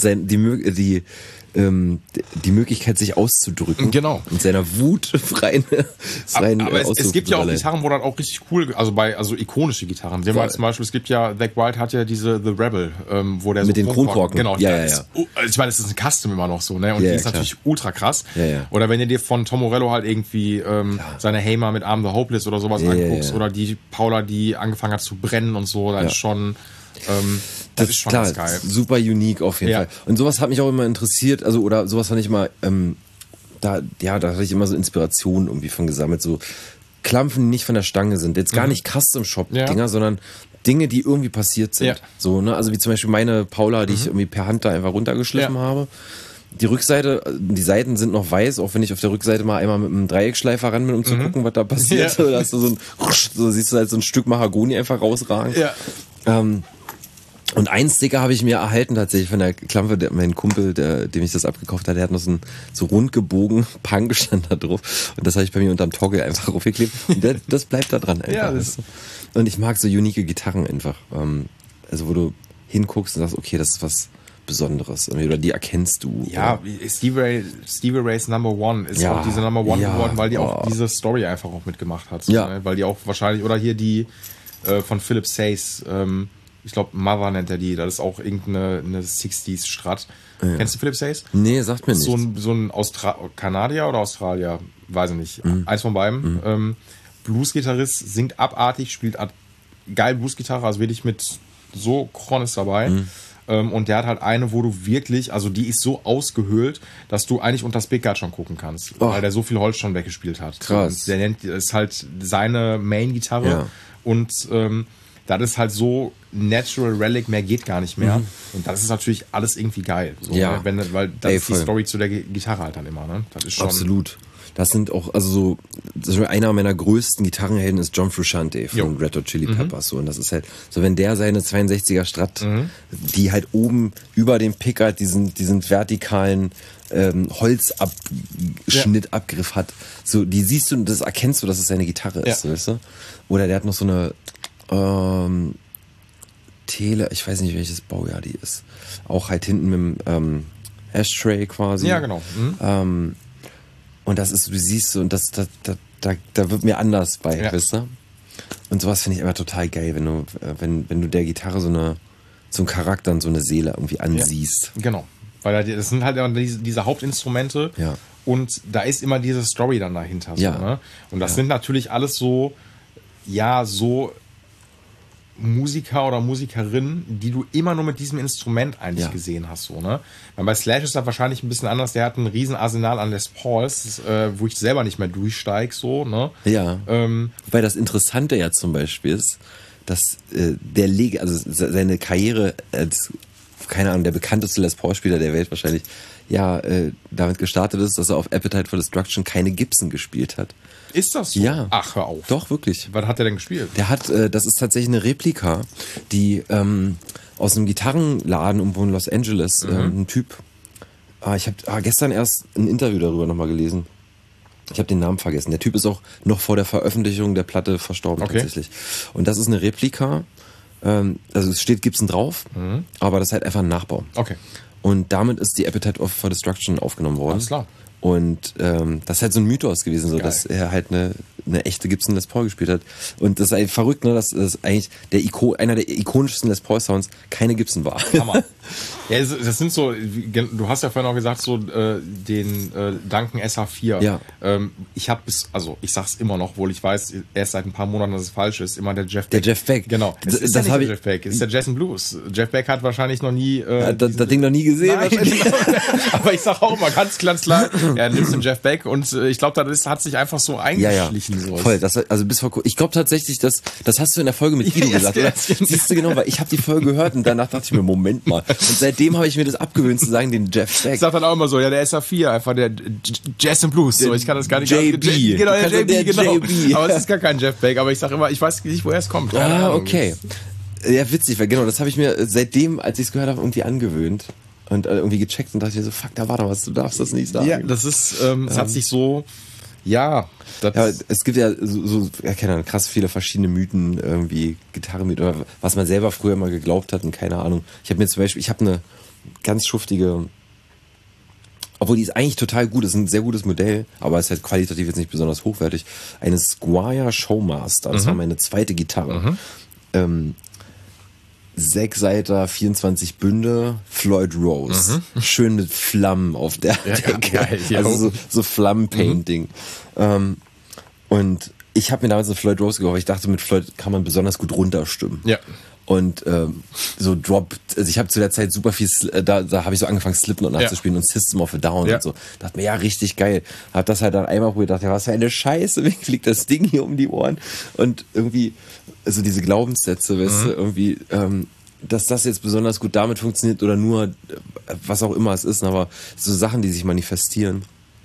Speaker 3: Die Möglichkeit, sich auszudrücken.
Speaker 2: Genau.
Speaker 3: Und seiner Wut freien
Speaker 2: aber es gibt ja auch
Speaker 3: Ausdruck-
Speaker 2: Gitarren, wo dann auch richtig cool, also ikonische Gitarren. Sehen wir
Speaker 3: Voll.
Speaker 2: zum Beispiel, es gibt ja, Zack Wild hat ja diese The Rebel, wo der
Speaker 3: Mit
Speaker 2: so
Speaker 3: den Kronkorken.
Speaker 2: Genau,
Speaker 3: Ja,
Speaker 2: das
Speaker 3: ja,
Speaker 2: ist, ich meine, es ist ein Custom immer noch so, ne? Und
Speaker 3: Ja,
Speaker 2: die ist
Speaker 3: klar.
Speaker 2: natürlich ultra krass.
Speaker 3: Ja.
Speaker 2: Oder wenn du dir von Tom Morello halt irgendwie seine Hamer mit Arm the Hopeless oder sowas anguckst, oder die Paula, die angefangen hat zu brennen und so, das ist schon das ist schon
Speaker 3: klar,
Speaker 2: ganz geil.
Speaker 3: super unique auf jeden
Speaker 2: Ja.
Speaker 3: Fall. Und sowas hat mich auch immer interessiert, also oder sowas fand ich immer, da hatte ich immer so Inspirationen irgendwie von gesammelt, so Klampfen, die nicht von der Stange sind. Jetzt gar nicht Custom-Shop-Dinger,
Speaker 2: Ja.
Speaker 3: sondern Dinge, die irgendwie passiert sind.
Speaker 2: Ja.
Speaker 3: So, ne? Also wie zum Beispiel meine Paula, die ich irgendwie per Hand da einfach runtergeschliffen
Speaker 2: Ja.
Speaker 3: habe. Die Rückseite, die Seiten sind noch weiß, auch wenn ich auf der Rückseite mal einmal mit einem Dreieckschleifer ran bin, um zu gucken, was da passiert.
Speaker 2: Ja.
Speaker 3: Da hast du so siehst du halt so ein Stück Mahagoni einfach rausragen.
Speaker 2: Ja.
Speaker 3: Und einen Sticker habe ich mir erhalten tatsächlich von der Klampe, mein Kumpel, dem ich das abgekauft hatte, der hat noch so rund gebogen Punk stand da drauf. Und das habe ich bei mir unterm Toggle einfach draufgeklebt. Und das bleibt da dran einfach.
Speaker 2: Ja,
Speaker 3: weißt du? Und ich mag so unique Gitarren einfach. Also wo du hinguckst und sagst, okay, das ist was Besonderes. Oder die erkennst du.
Speaker 2: Ja,
Speaker 3: oder?
Speaker 2: Stevie Ray's Number One ist
Speaker 3: Ja,
Speaker 2: auch diese Number One
Speaker 3: ja,
Speaker 2: geworden, weil die auch
Speaker 3: oh.
Speaker 2: diese Story einfach auch mitgemacht hat.
Speaker 3: Ja.
Speaker 2: Ne? Weil die auch wahrscheinlich, oder hier die von Philip Says, ich glaube Mother nennt er die, das ist auch irgendeine 60s Strat. Ja. Kennst du Philip Says?
Speaker 3: Nee, sagt mir nichts.
Speaker 2: So ein Kanadier oder Australier, weiß ich nicht. Eins von beiden. Blues-Gitarrist, singt abartig, spielt geil Blues-Gitarre, also wirklich mit so Kron ist dabei. Und der hat halt eine, wo du wirklich, also die ist so ausgehöhlt, dass du eigentlich unter das Pickguard schon gucken kannst, weil der so viel Holz schon weggespielt hat.
Speaker 3: Krass.
Speaker 2: Und das ist halt seine Main-Gitarre
Speaker 3: Ja.
Speaker 2: und das ist halt so Natural Relic, mehr geht gar nicht mehr. Und das ist natürlich alles irgendwie geil. So,
Speaker 3: Ja.
Speaker 2: ne? Weil das ist die
Speaker 3: voll.
Speaker 2: Story zu der Gitarre halt dann immer. Ne? Das ist schon
Speaker 3: Absolut. Das sind auch, also so, das ist einer meiner größten Gitarrenhelden ist John Frusciante von Red Hot Chili Peppers. So, und das ist halt, so wenn der seine 62er Strat, die halt oben über dem Pickard diesen vertikalen Holzabschnitt-Abgriff hat, so, die siehst du und das erkennst du, dass es seine Gitarre ist,
Speaker 2: Ja.
Speaker 3: weißt du? Oder der hat noch so eine Tele, ich weiß nicht, welches Baujahr die ist. Auch halt hinten mit dem Ashtray quasi.
Speaker 2: Ja, genau.
Speaker 3: Und das ist, du siehst so, und da wird mir anders bei,
Speaker 2: Ja.
Speaker 3: weißt du? Und sowas finde ich immer total geil, wenn du der Gitarre so einen Charakter und so eine Seele irgendwie ansiehst.
Speaker 2: Genau. Weil das sind halt immer diese Hauptinstrumente
Speaker 3: Ja.
Speaker 2: und da ist immer diese Story dann dahinter. So,
Speaker 3: Ja.
Speaker 2: ne? Und das sind natürlich alles so Musiker oder Musikerinnen, die du immer nur mit diesem Instrument eigentlich
Speaker 3: Ja.
Speaker 2: gesehen hast. So, ne? Weil bei Slash ist das wahrscheinlich ein bisschen anders. Der hat ein riesen Arsenal an Les Pauls, wo ich selber nicht mehr durchsteige. So, ne?
Speaker 3: Ja. Wobei das Interessante ja zum Beispiel ist, dass also seine Karriere als, keine Ahnung, der bekannteste Les Paul-Spieler der Welt wahrscheinlich, damit gestartet ist, dass er auf Appetite for Destruction keine Gibson gespielt hat.
Speaker 2: Ist das so?
Speaker 3: Ja.
Speaker 2: Ach, hör auf.
Speaker 3: Doch, wirklich.
Speaker 2: Was hat der denn gespielt?
Speaker 3: Der hat, das ist tatsächlich eine Replika, die aus einem Gitarrenladen irgendwo in Los Angeles, ein Typ. Ich habe gestern erst ein Interview darüber nochmal gelesen. Ich habe den Namen vergessen. Der Typ ist auch noch vor der Veröffentlichung der Platte verstorben tatsächlich. Und das ist eine Replika. Also es steht Gibson drauf, aber das ist halt einfach ein Nachbau.
Speaker 2: Okay.
Speaker 3: Und damit ist die Appetite for Destruction aufgenommen worden.
Speaker 2: Alles klar.
Speaker 3: Und das ist halt so ein Mythos gewesen, so
Speaker 2: Geil.
Speaker 3: dass er halt eine echte Gibson Les Paul gespielt hat. Und das ist eigentlich verrückt, ne, dass das eigentlich einer der ikonischsten Les Paul Sounds keine Gibson war.
Speaker 2: Hammer. Ja, das sind so, du hast ja vorhin auch gesagt, so den Duncan SH4.
Speaker 3: Ja.
Speaker 2: Ich habe ich sag's immer noch, obwohl ich weiß, erst seit ein paar Monaten, dass es falsch ist, immer der Jeff Beck.
Speaker 3: Der Jeff Beck.
Speaker 2: Genau.
Speaker 3: Das
Speaker 2: ist ja nicht
Speaker 3: der
Speaker 2: Jeff Beck, es ist der Jason Blues. Jeff Beck hat wahrscheinlich noch nie...
Speaker 3: das Ding noch nie gesehen.
Speaker 2: Nein, aber ich sag auch immer ganz klar, ja, nimmst den Jeff Beck und ich glaube, das hat sich einfach so eingeschlichen.
Speaker 3: Ja. Voll, ich glaube tatsächlich, das hast du in der Folge mit Guido gesagt, oder? Siehst du genau, weil ich habe die Folge gehört und danach dachte ich mir, Moment mal. Und seitdem habe ich mir das abgewöhnt zu sagen, den Jeff Beck.
Speaker 2: Ich sag dann auch immer so, ja, der SH4, einfach der Jazz Blues. So, ich kann das gar nicht...
Speaker 3: JB.
Speaker 2: Genau, der JB, genau.
Speaker 3: JB.
Speaker 2: Aber es ist gar kein Jeff Beck, aber ich sag immer, ich weiß nicht, woher es kommt.
Speaker 3: Okay. Ja, witzig, weil genau, das habe ich mir seitdem, als ich es gehört habe, irgendwie angewöhnt. Und irgendwie gecheckt und dachte mir so, fuck, da war doch was, du darfst das nicht sagen.
Speaker 2: Ja, das ist, es hat sich so, ja.
Speaker 3: Es gibt ja keine Ahnung, krass viele verschiedene Mythen, irgendwie Gitarrenmythen, oder was man selber früher mal geglaubt hat und keine Ahnung. Ich habe eine ganz schuftige, obwohl die ist eigentlich total gut, ist ein sehr gutes Modell, aber ist halt qualitativ jetzt nicht besonders hochwertig. Eine Squier Showmaster, das war meine zweite Gitarre. 6-Seiter, 24 Bünde, Floyd Rose. Schön mit Flammen auf der Decke.
Speaker 2: Geil, ja.
Speaker 3: Also so Flammenpainting. Und ich habe mir damals eine Floyd Rose gekauft, ich dachte, mit Floyd kann man besonders gut runterstimmen.
Speaker 2: Ja.
Speaker 3: Und so also ich habe zu der Zeit super viel, da habe ich so angefangen Slipknot nachzuspielen und System of a Down und so. Dachte mir, ja, richtig geil. Hab das halt dann einmal probiert, dachte, ja, was für eine Scheiße, mir fliegt das Ding hier um die Ohren. Und irgendwie, also diese Glaubenssätze, weißt du, irgendwie, dass das jetzt besonders gut damit funktioniert oder nur, was auch immer es ist, aber so Sachen, die sich manifestieren.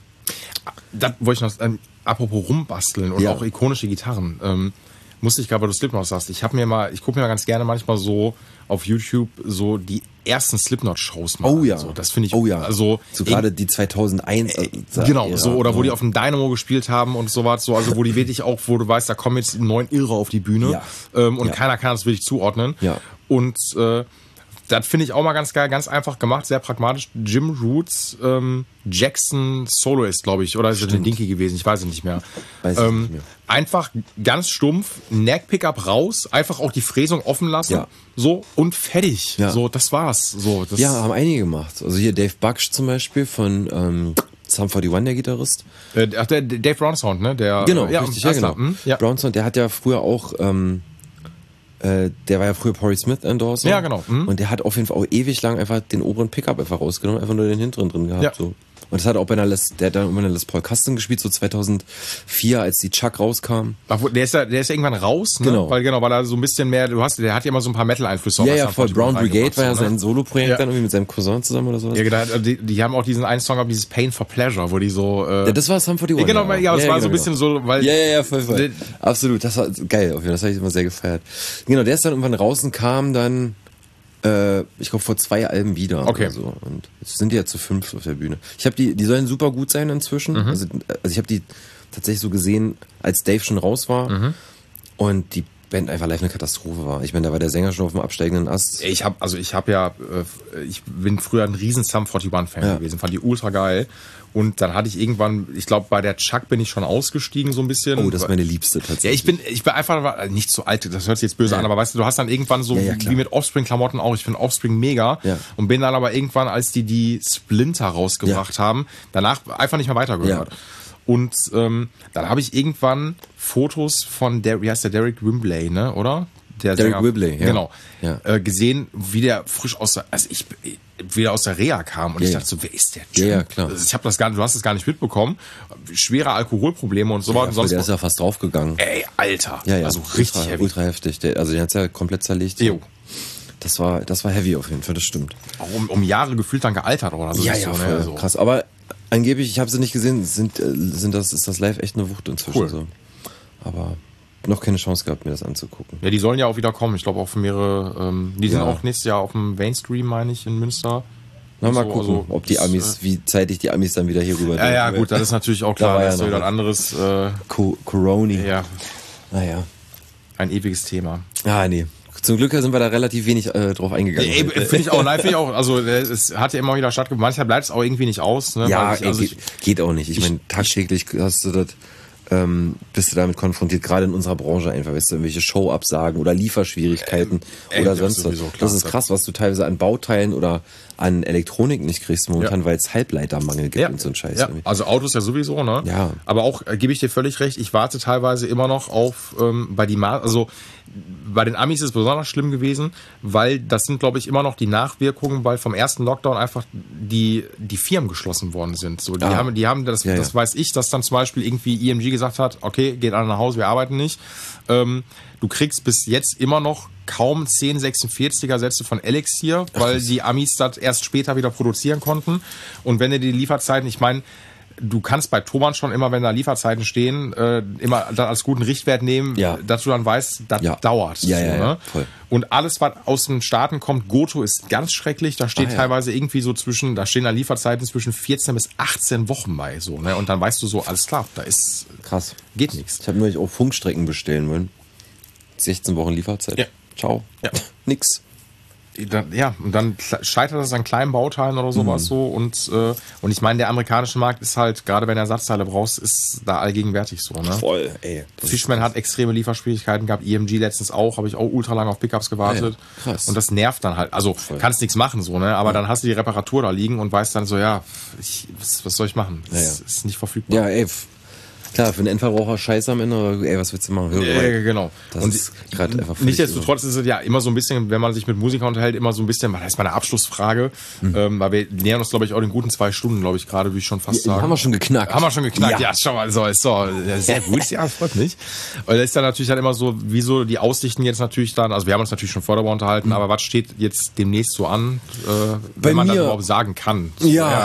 Speaker 2: Da wollte ich noch, apropos rumbasteln und auch ikonische Gitarren, musste ich gerade, weil du Slipknot sagst, ich gucke mir mal ganz gerne manchmal so auf YouTube so die ersten Slipknot-Shows mal.
Speaker 3: Oh ja.
Speaker 2: So, das finde ich,
Speaker 3: also so gerade die 2001.
Speaker 2: Genau,
Speaker 3: Ära,
Speaker 2: so, oder wo die auf dem Dynamo gespielt haben und sowas, so, also wo die wirklich auch, wo du weißt, da kommen jetzt 9 Irre auf die Bühne, und keiner kann das wirklich zuordnen.
Speaker 3: Ja.
Speaker 2: Und, das finde ich auch mal ganz geil, ganz einfach gemacht, sehr pragmatisch. Jim Roots, Jackson Soloist, glaube ich, oder ist es der Dinky gewesen? Ich weiß es nicht mehr. Einfach ganz stumpf, Neck-Pickup raus, einfach auch die Fräsung offen lassen, so und fertig.
Speaker 3: Ja.
Speaker 2: So, das war's. So, das
Speaker 3: haben einige gemacht. Also hier Dave Bucksch zum Beispiel von Sum 41, der Gitarrist.
Speaker 2: der Dave Brownsound, ne?
Speaker 3: Genau, richtig, genau.
Speaker 2: Ja.
Speaker 3: Brownsound, der hat ja früher auch der war ja früher Porry Smith Endorser.
Speaker 2: Ja, genau.
Speaker 3: Und der hat auf jeden Fall auch ewig lang einfach den oberen Pickup einfach rausgenommen, einfach nur den hinteren drin gehabt.
Speaker 2: Ja.
Speaker 3: So. Und das hat auch der hat dann bei einer Les Paul Custom gespielt, so 2004, als die Chuck rauskam.
Speaker 2: Der ist ja irgendwann raus, ne?
Speaker 3: Genau.
Speaker 2: Weil er so ein bisschen mehr, der hat ja immer so ein paar Metal-Einflüsse.
Speaker 3: Ja, voll. Brown Brigade war ja sein Solo-Projekt dann irgendwie mit seinem Cousin zusammen oder sowas.
Speaker 2: Ja, genau. Die haben auch diesen einen Song, dieses Pain for Pleasure, wo die so...
Speaker 3: das war Sum 41.
Speaker 2: Genau, das war so ein bisschen so, weil...
Speaker 3: Ja, voll. Absolut, das war geil, das habe ich immer sehr gefeiert. Genau, der ist dann irgendwann raus und kam dann... ich glaube vor 2 Alben wieder.
Speaker 2: Okay.
Speaker 3: Oder so. Und jetzt sind die ja zu 5 auf der Bühne. Ich habe die sollen super gut sein inzwischen. Also ich habe die tatsächlich so gesehen, als Dave schon raus war und die Band einfach live eine Katastrophe war. Ich meine, da war der Sänger schon auf dem absteigenden Ast.
Speaker 2: Ich bin früher ein riesen Sum 41-Fan gewesen, fand die ultra geil. Und dann hatte ich irgendwann, ich glaube, bei der Chuck bin ich schon ausgestiegen so ein bisschen.
Speaker 3: Oh, das ist meine Liebste tatsächlich.
Speaker 2: Ja, ich bin einfach nicht so alt, das hört sich jetzt böse an, aber weißt du hast dann irgendwann so, wie mit Offspring-Klamotten auch, ich finde Offspring mega. Ja. Und bin dann aber irgendwann, als die Splinter rausgebracht haben, danach einfach nicht mehr weitergehört. Ja. Und dann habe ich irgendwann Fotos von wie heißt der, Derek Wimbley, ne, oder? Der
Speaker 3: Derek
Speaker 2: Sänger,
Speaker 3: Whibley, ja.
Speaker 2: Genau.
Speaker 3: Ja.
Speaker 2: Gesehen, wie der frisch wieder aus der Reha kam und ich dachte so, wer ist der Typ?
Speaker 3: Ja, klar.
Speaker 2: Also du hast es gar nicht mitbekommen. Schwere Alkoholprobleme und so weiter.
Speaker 3: Ja, der ist ja fast draufgegangen.
Speaker 2: Ey, Alter.
Speaker 3: Ja.
Speaker 2: Also richtig heavy.
Speaker 3: Ultra heftig. Der hat's ja komplett zerlegt.
Speaker 2: Jo.
Speaker 3: Das war heavy auf jeden Fall, das stimmt.
Speaker 2: Auch um Jahre gefühlt dann gealtert oder so.
Speaker 3: Ja,
Speaker 2: so,
Speaker 3: voll,
Speaker 2: ne? So.
Speaker 3: Krass. Aber angeblich, ich habe sie nicht gesehen, ist das live echt eine Wucht inzwischen.
Speaker 2: Cool.
Speaker 3: So. Aber noch keine Chance gehabt, mir das anzugucken.
Speaker 2: Ja, die sollen ja auch wieder kommen. Ich glaube auch für mehrere, die sind auch nächstes Jahr auf dem Mainstream, meine ich, in Münster.
Speaker 3: Mal gucken, ob die Amis, wie zeitig die Amis dann wieder hier rüber
Speaker 2: sind. Ja, gut, das ist natürlich auch klar. Das ist wieder ein anderes...
Speaker 3: Coroni.
Speaker 2: Ja.
Speaker 3: Naja.
Speaker 2: Ein ewiges Thema.
Speaker 3: Ah, nee. Zum Glück sind wir da relativ wenig drauf eingegangen.
Speaker 2: Finde ich auch, Also es hat ja immer wieder stattgefunden. Manchmal bleibt es auch irgendwie nicht aus. Ne?
Speaker 3: Ja, geht auch nicht. Ich meine, tagtäglich hast du das... bist du damit konfrontiert, gerade in unserer Branche einfach, weißt du, irgendwelche Showabsagen oder Lieferschwierigkeiten oder sonst was. Das ist krass, was du teilweise an Bauteilen oder an Elektronik nicht kriegst momentan, weil es Halbleitermangel gibt und so ein Scheiß.
Speaker 2: Ja. Also Autos ja sowieso, ne?
Speaker 3: Ja.
Speaker 2: Aber auch, gebe ich dir völlig recht, ich warte teilweise immer noch auf bei den Amis ist es besonders schlimm gewesen, weil das sind, glaube ich, immer noch die Nachwirkungen, weil vom ersten Lockdown einfach die Firmen geschlossen worden sind. So, die haben das weiß ich, dass dann zum Beispiel irgendwie IMG gesagt hat, okay, geht alle nach Hause, wir arbeiten nicht. Du kriegst bis jetzt immer noch kaum 1046er Sätze von Elixir, weil die Amis das erst später wieder produzieren konnten. Und wenn du die Lieferzeiten, ich meine, du kannst bei Thomann schon immer, wenn da Lieferzeiten stehen, immer dann als guten Richtwert nehmen, dass du dann weißt, das dauert.
Speaker 3: Ja, voll.
Speaker 2: Und alles, was aus den Staaten kommt, Goto ist ganz schrecklich. Da steht teilweise irgendwie so da stehen da Lieferzeiten zwischen 14 bis 18 Wochen bei. So, ne? Und dann weißt du so, alles klar, da ist
Speaker 3: krass.
Speaker 2: Geht nichts.
Speaker 3: Ich habe nur auch Funkstrecken bestellen wollen. 16 Wochen Lieferzeit.
Speaker 2: Ja.
Speaker 3: Ciao.
Speaker 2: Ja.
Speaker 3: Nix.
Speaker 2: Ja, und dann scheitert das an kleinen Bauteilen oder sowas so. Und ich meine, der amerikanische Markt ist halt, gerade wenn du Ersatzteile brauchst, ist da allgegenwärtig so. Ne?
Speaker 3: Voll, ey.
Speaker 2: Fishman hat extreme Lieferschwierigkeiten gehabt, IMG letztens auch, habe ich auch ultra lange auf Pickups gewartet.
Speaker 3: Ja, krass.
Speaker 2: Und das nervt dann halt. Also kannst nichts machen so, ne? Aber dann hast du die Reparatur da liegen und weißt dann so, was soll ich machen? Das ist nicht verfügbar.
Speaker 3: Ja, ey. Klar, für einen Endverbraucher scheiße am Ende, aber ey, was willst du machen?
Speaker 2: Genau.
Speaker 3: Das
Speaker 2: und
Speaker 3: ist gerade einfach
Speaker 2: nichtsdestotrotz ist es ja immer so ein bisschen, wenn man sich mit Musikern unterhält, immer so ein bisschen, das ist meine Abschlussfrage, weil wir nähern uns, glaube ich, auch den guten 2 Stunden, glaube ich, gerade, würde ich schon fast sagen.
Speaker 3: Haben wir schon geknackt.
Speaker 2: Ja, schau mal, so, sehr gut, ja, freut mich. Und das ist dann natürlich dann immer so, wieso die Aussichten jetzt natürlich dann, also wir haben uns natürlich schon vorher darüber unterhalten, aber was steht jetzt demnächst so an, wenn man das überhaupt sagen kann?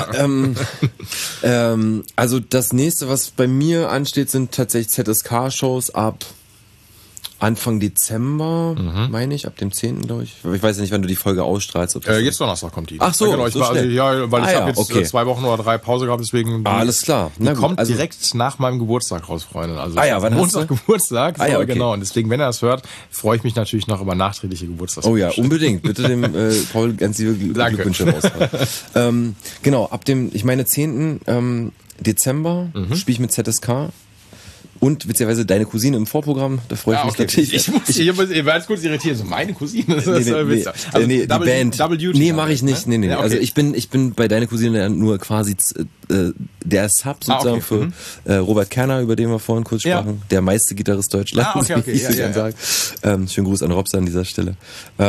Speaker 3: Also das nächste, was bei mir ansteht, sind tatsächlich ZSK-Shows ab Anfang Dezember, meine ich, ab dem 10. glaube ich. Ich weiß ja nicht, wann du die Folge ausstrahlst.
Speaker 2: Jetzt Donnerstag kommt die.
Speaker 3: Ach so,
Speaker 2: genau,
Speaker 3: so schnell.
Speaker 2: weil ich habe jetzt 2 Wochen oder 3 Pause gehabt, deswegen.
Speaker 3: Alles klar.
Speaker 2: Die kommt direkt nach meinem Geburtstag raus, Freunde. Also
Speaker 3: wann
Speaker 2: Montag Geburtstag.
Speaker 3: Okay.
Speaker 2: Genau. Und deswegen, wenn er das hört, freue ich mich natürlich noch über nachträgliche Geburtstagswünsche.
Speaker 3: Oh ja, unbedingt. Bitte dem Paul ganz liebe Glückwünsche raushauen. Genau, ab dem, ich meine 10. Dezember spiele ich mit ZSK. Und witzigerweise deine Cousine im Vorprogramm, da freue ich mich natürlich.
Speaker 2: Ich war jetzt kurz irritiert, so meine Cousine.
Speaker 3: Die Band. Nee, mache ich nicht. Nee. Okay. Also ich bin bei deiner Cousine nur quasi der Sub sozusagen für Robert Kerner, über den wir vorhin kurz sprachen. Der meiste Gitarrist Deutschlands, wie ich dann sage. Schönen Gruß an Robs an dieser Stelle.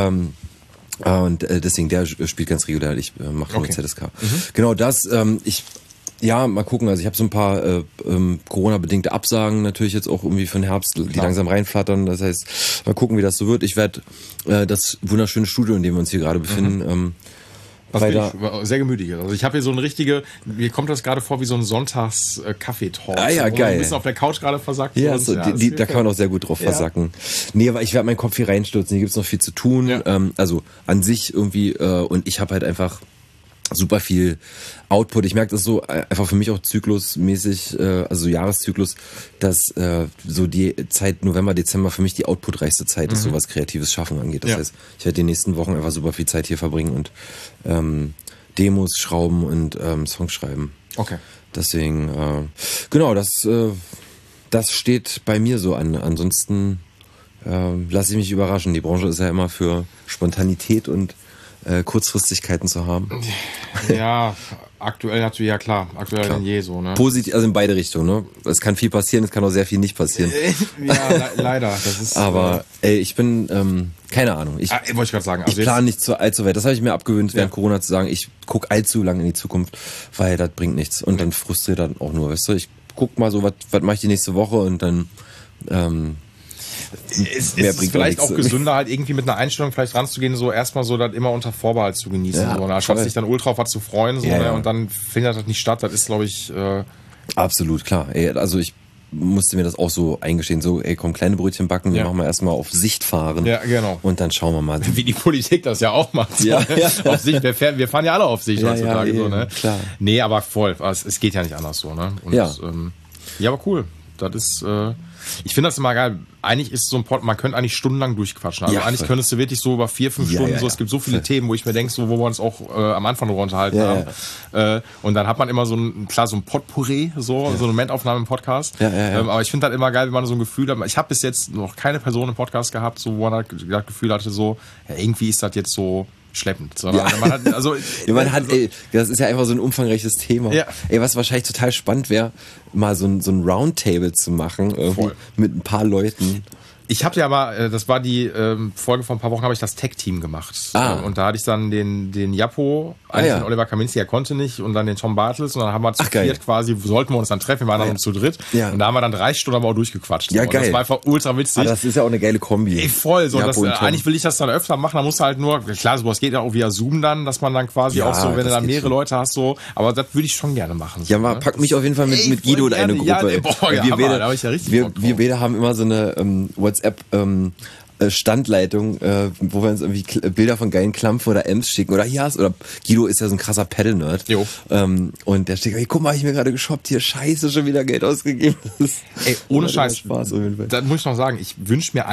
Speaker 3: Und deswegen, der spielt ganz regulär. Ich mache nur ZSK. Genau das, mal gucken. Also ich habe so ein paar Corona-bedingte Absagen natürlich jetzt auch irgendwie für den Herbst, die langsam reinflattern. Das heißt, mal gucken, wie das so wird. Ich werde das wunderschöne Studio, in dem wir uns hier gerade befinden,
Speaker 2: sehr gemütlich. Also ich habe hier so eine richtige, mir kommt das gerade vor wie so ein Sonntags-Kaffeetalk.
Speaker 3: Geil.
Speaker 2: Ein bisschen auf der Couch gerade versackt.
Speaker 3: Ja, da kann man auch sehr gut drauf versacken. Nee, aber ich werde meinen Kopf hier reinstürzen. Hier gibt's noch viel zu tun. Ja. Also an sich irgendwie, und ich habe halt einfach super viel Output. Ich merke das so einfach für mich auch zyklusmäßig, also Jahreszyklus, dass so die Zeit November, Dezember für mich die outputreichste Zeit ist, so was kreatives Schaffen angeht. Das heißt, ich werde die nächsten Wochen einfach super viel Zeit hier verbringen und Demos schrauben und Songs schreiben.
Speaker 2: Okay.
Speaker 3: Deswegen, genau, das steht bei mir so an. Ansonsten lasse ich mich überraschen. Die Branche ist ja immer für Spontanität und Kurzfristigkeiten zu haben.
Speaker 2: Ja, aktuell natürlich, aktuell denn je so, ne?
Speaker 3: Positiv, also in beide Richtungen, ne? Es kann viel passieren, es kann auch sehr viel nicht passieren.
Speaker 2: Ja, leider. Das ist,
Speaker 3: aber ich bin, keine Ahnung.
Speaker 2: Wollte ich gerade sagen. Also
Speaker 3: ich plane nicht allzu weit. Das habe ich mir abgewöhnt, während Corona zu sagen, ich gucke allzu lange in die Zukunft, weil das bringt nichts. Und dann frustriert dann auch nur, weißt du? Ich guck mal so, was mache ich die nächste Woche und dann
Speaker 2: es ist vielleicht auch gesünder, halt irgendwie mit einer Einstellung vielleicht ranzugehen, so erstmal so das immer unter Vorbehalt zu genießen, so, anstatt sich dann ultra auf was zu freuen, so, ne? Und dann findet das nicht statt. Das ist, glaube ich,
Speaker 3: absolut, klar. Also ich musste mir das auch so eingestehen, so, komm, kleine Brötchen backen, wir machen mal erstmal auf Sicht fahren.
Speaker 2: Ja, genau.
Speaker 3: Und dann schauen wir mal.
Speaker 2: Wie die Politik das ja auch macht. So, auf Sicht, wir fahren ja alle auf Sicht heutzutage, so, ne?
Speaker 3: Klar.
Speaker 2: Nee, aber voll, es geht ja nicht anders so, ne? Und, ja, aber cool. Das ist, ich finde das immer geil. Eigentlich ist so ein man könnte eigentlich stundenlang durchquatschen. Also eigentlich könntest du wirklich so über 4-5 Stunden, so, es gibt so viele Themen, wo ich mir denke, so, wo wir uns auch am Anfang darüber unterhalten haben. Und dann hat man immer so ein Potpourri, so eine Momentaufnahme im Podcast. Aber ich finde das immer geil, wenn man so ein Gefühl hat. Ich habe bis jetzt noch keine Person im Podcast gehabt, so, wo man halt das Gefühl hatte, so, ja, irgendwie ist das jetzt so schleppend, sondern man hat, also
Speaker 3: das ist ja einfach so ein umfangreiches Thema. Ja. Ey, was wahrscheinlich total spannend wäre, mal so ein Roundtable zu machen, irgendwie mit ein paar Leuten.
Speaker 2: Ich habe ja aber, das war die Folge vor ein paar Wochen, habe ich das Tech-Team gemacht. Und da hatte ich dann den Jappo, den Oliver Kaminski, er konnte nicht, und dann den Tom Bartels, und dann haben wir zu viert quasi, sollten wir uns dann treffen, wir waren dann zu dritt. Ja. Und da haben wir dann 3 Stunden aber auch durchgequatscht.
Speaker 3: Ja, geil.
Speaker 2: Und das war einfach ultra witzig.
Speaker 3: Das ist ja auch eine geile Kombi.
Speaker 2: Ey, voll. So, eigentlich will ich das dann öfter machen, da muss halt nur, klar, sowas geht ja auch via Zoom dann, dass man dann quasi auch so, wenn du dann mehrere Leute hast, so, aber das würde ich schon gerne machen. So,
Speaker 3: ja, pack mich auf jeden Fall mit Guido in eine Gruppe. Wir beide haben immer so eine WhatsApp Standleitung, wo wir uns irgendwie Bilder von geilen Klampfen oder Ems schicken. Oder oder Guido ist ja so ein krasser Paddle-Nerd. Und der steht, hey, guck mal, ich mir gerade geshoppt hier, scheiße, schon wieder Geld ausgegeben.
Speaker 2: Ey, ohne Scheiß. Spaß, das muss ich noch sagen, ich wünsche mir,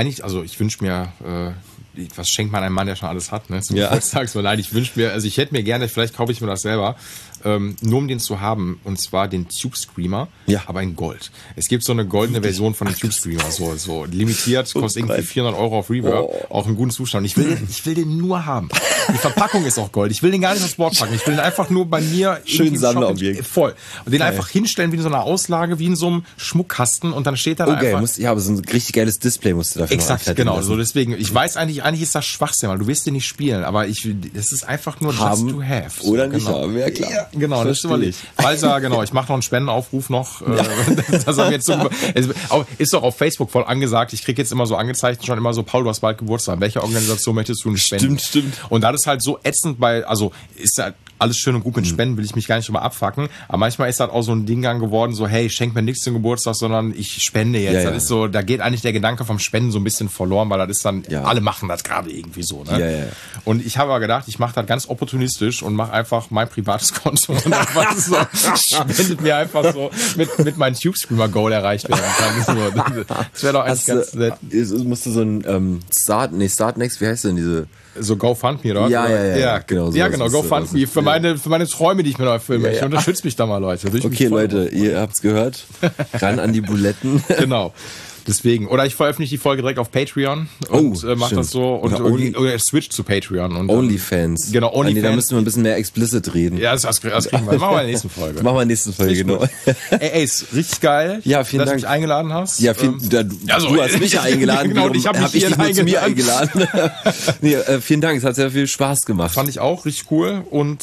Speaker 2: was schenkt man einem Mann, der schon alles hat, ne? Zum Geburtstag, so, nein, ich hätte mir gerne, vielleicht kaufe ich mir das selber, nur um den zu haben, und zwar den Tube Screamer, aber in Gold. Es gibt so eine goldene Version von dem Tube Screamer, so limitiert, kostet irgendwie 400 € auf Reverb, auch in gutem Zustand. Ich will den nur haben. Die Verpackung ist auch Gold. Ich will den gar nicht aufs Board packen. Ich will den einfach nur bei mir
Speaker 3: schön Sammlerobjekt.
Speaker 2: Voll. Und den einfach hinstellen wie in so einer Auslage, wie in so einem Schmuckkasten, und dann steht da einfach.
Speaker 3: Aber so ein richtig geiles Display musst du dafür
Speaker 2: exakt, genau. So deswegen, ich weiß eigentlich ist das Schwachsinn, weil du wirst den nicht spielen, aber es ist einfach nur
Speaker 3: haben
Speaker 2: just to have.
Speaker 3: So, oder nicht haben, ja klar.
Speaker 2: Ja, genau, das ist überlegt. Falsa, genau, ich mache noch einen Spendenaufruf noch. Das haben jetzt so, ist doch auf Facebook voll angesagt. Ich kriege jetzt immer so angezeigt, schon immer so, Paul, du hast bald Geburtstag. Welche Organisation möchtest du nicht spenden?
Speaker 3: Stimmt.
Speaker 2: Und das ist halt so ätzend, also ist halt alles schön und gut mit Spenden, will ich mich gar nicht drüber abfacken. Aber manchmal ist das auch so ein Ding dann geworden, so, hey, schenk mir nichts zum Geburtstag, sondern ich spende jetzt. Das ist so, da geht eigentlich der Gedanke vom Spenden so ein bisschen verloren, weil das ist dann, alle machen das gerade irgendwie so, ne? Und ich habe aber gedacht, ich mache das ganz opportunistisch und mache einfach mein privates Konto und einfach so, spendet mir einfach so, mit meinem Tube Screamer Goal erreicht werden kann. Das wäre doch eigentlich ganz nett.
Speaker 3: Musst du so ein Startnext, wie heißt denn diese?
Speaker 2: So GoFundMe, oder?
Speaker 3: Ja, genau.
Speaker 2: Ja, genau, GoFundMe. Für meine Träume, die ich mir noch erfüllen möchte. Unterstützt mich da mal, Leute.
Speaker 3: Okay, Leute, ihr habt's gehört. Ran an die Buletten.
Speaker 2: Genau. Deswegen. Oder ich veröffentliche die Folge direkt auf Patreon und mache das so oder switch zu Patreon. Und
Speaker 3: OnlyFans.
Speaker 2: Genau, OnlyFans.
Speaker 3: Da müssen wir ein bisschen mehr explicit reden.
Speaker 2: Ja, das kriegen wir. Machen wir in der nächsten Folge.
Speaker 3: Machen wir in der nächsten Folge, genau.
Speaker 2: Ey, ist richtig geil,
Speaker 3: ja, vielen
Speaker 2: dass
Speaker 3: Dank.
Speaker 2: du mich eingeladen hast.
Speaker 3: Ja, du hast mich eingeladen.
Speaker 2: Genau, und ich habe dich
Speaker 3: nur zu mir eingeladen. Vielen Dank, es hat sehr viel Spaß gemacht.
Speaker 2: Fand ich auch richtig cool. Und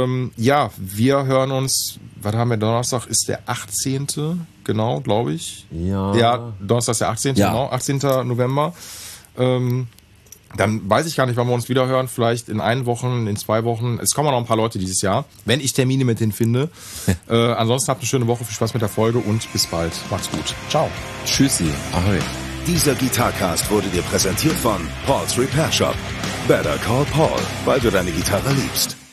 Speaker 2: wir hören uns, was haben wir, Donnerstag ist der 18. Genau, glaube ich. Ja, Donnerstag ist der 18. Genau, 18. November. Dann weiß ich gar nicht, wann wir uns wieder hören. Vielleicht in 1 Woche, in 2 Wochen. Es kommen noch ein paar Leute dieses Jahr, wenn ich Termine mit denen finde. Ansonsten habt eine schöne Woche, viel Spaß mit der Folge und bis bald. Macht's gut. Ciao.
Speaker 3: Tschüssi. Ahoi.
Speaker 1: Dieser Gitarcast wurde dir präsentiert von Paul's Repair Shop. Better call Paul, weil du deine Gitarre liebst.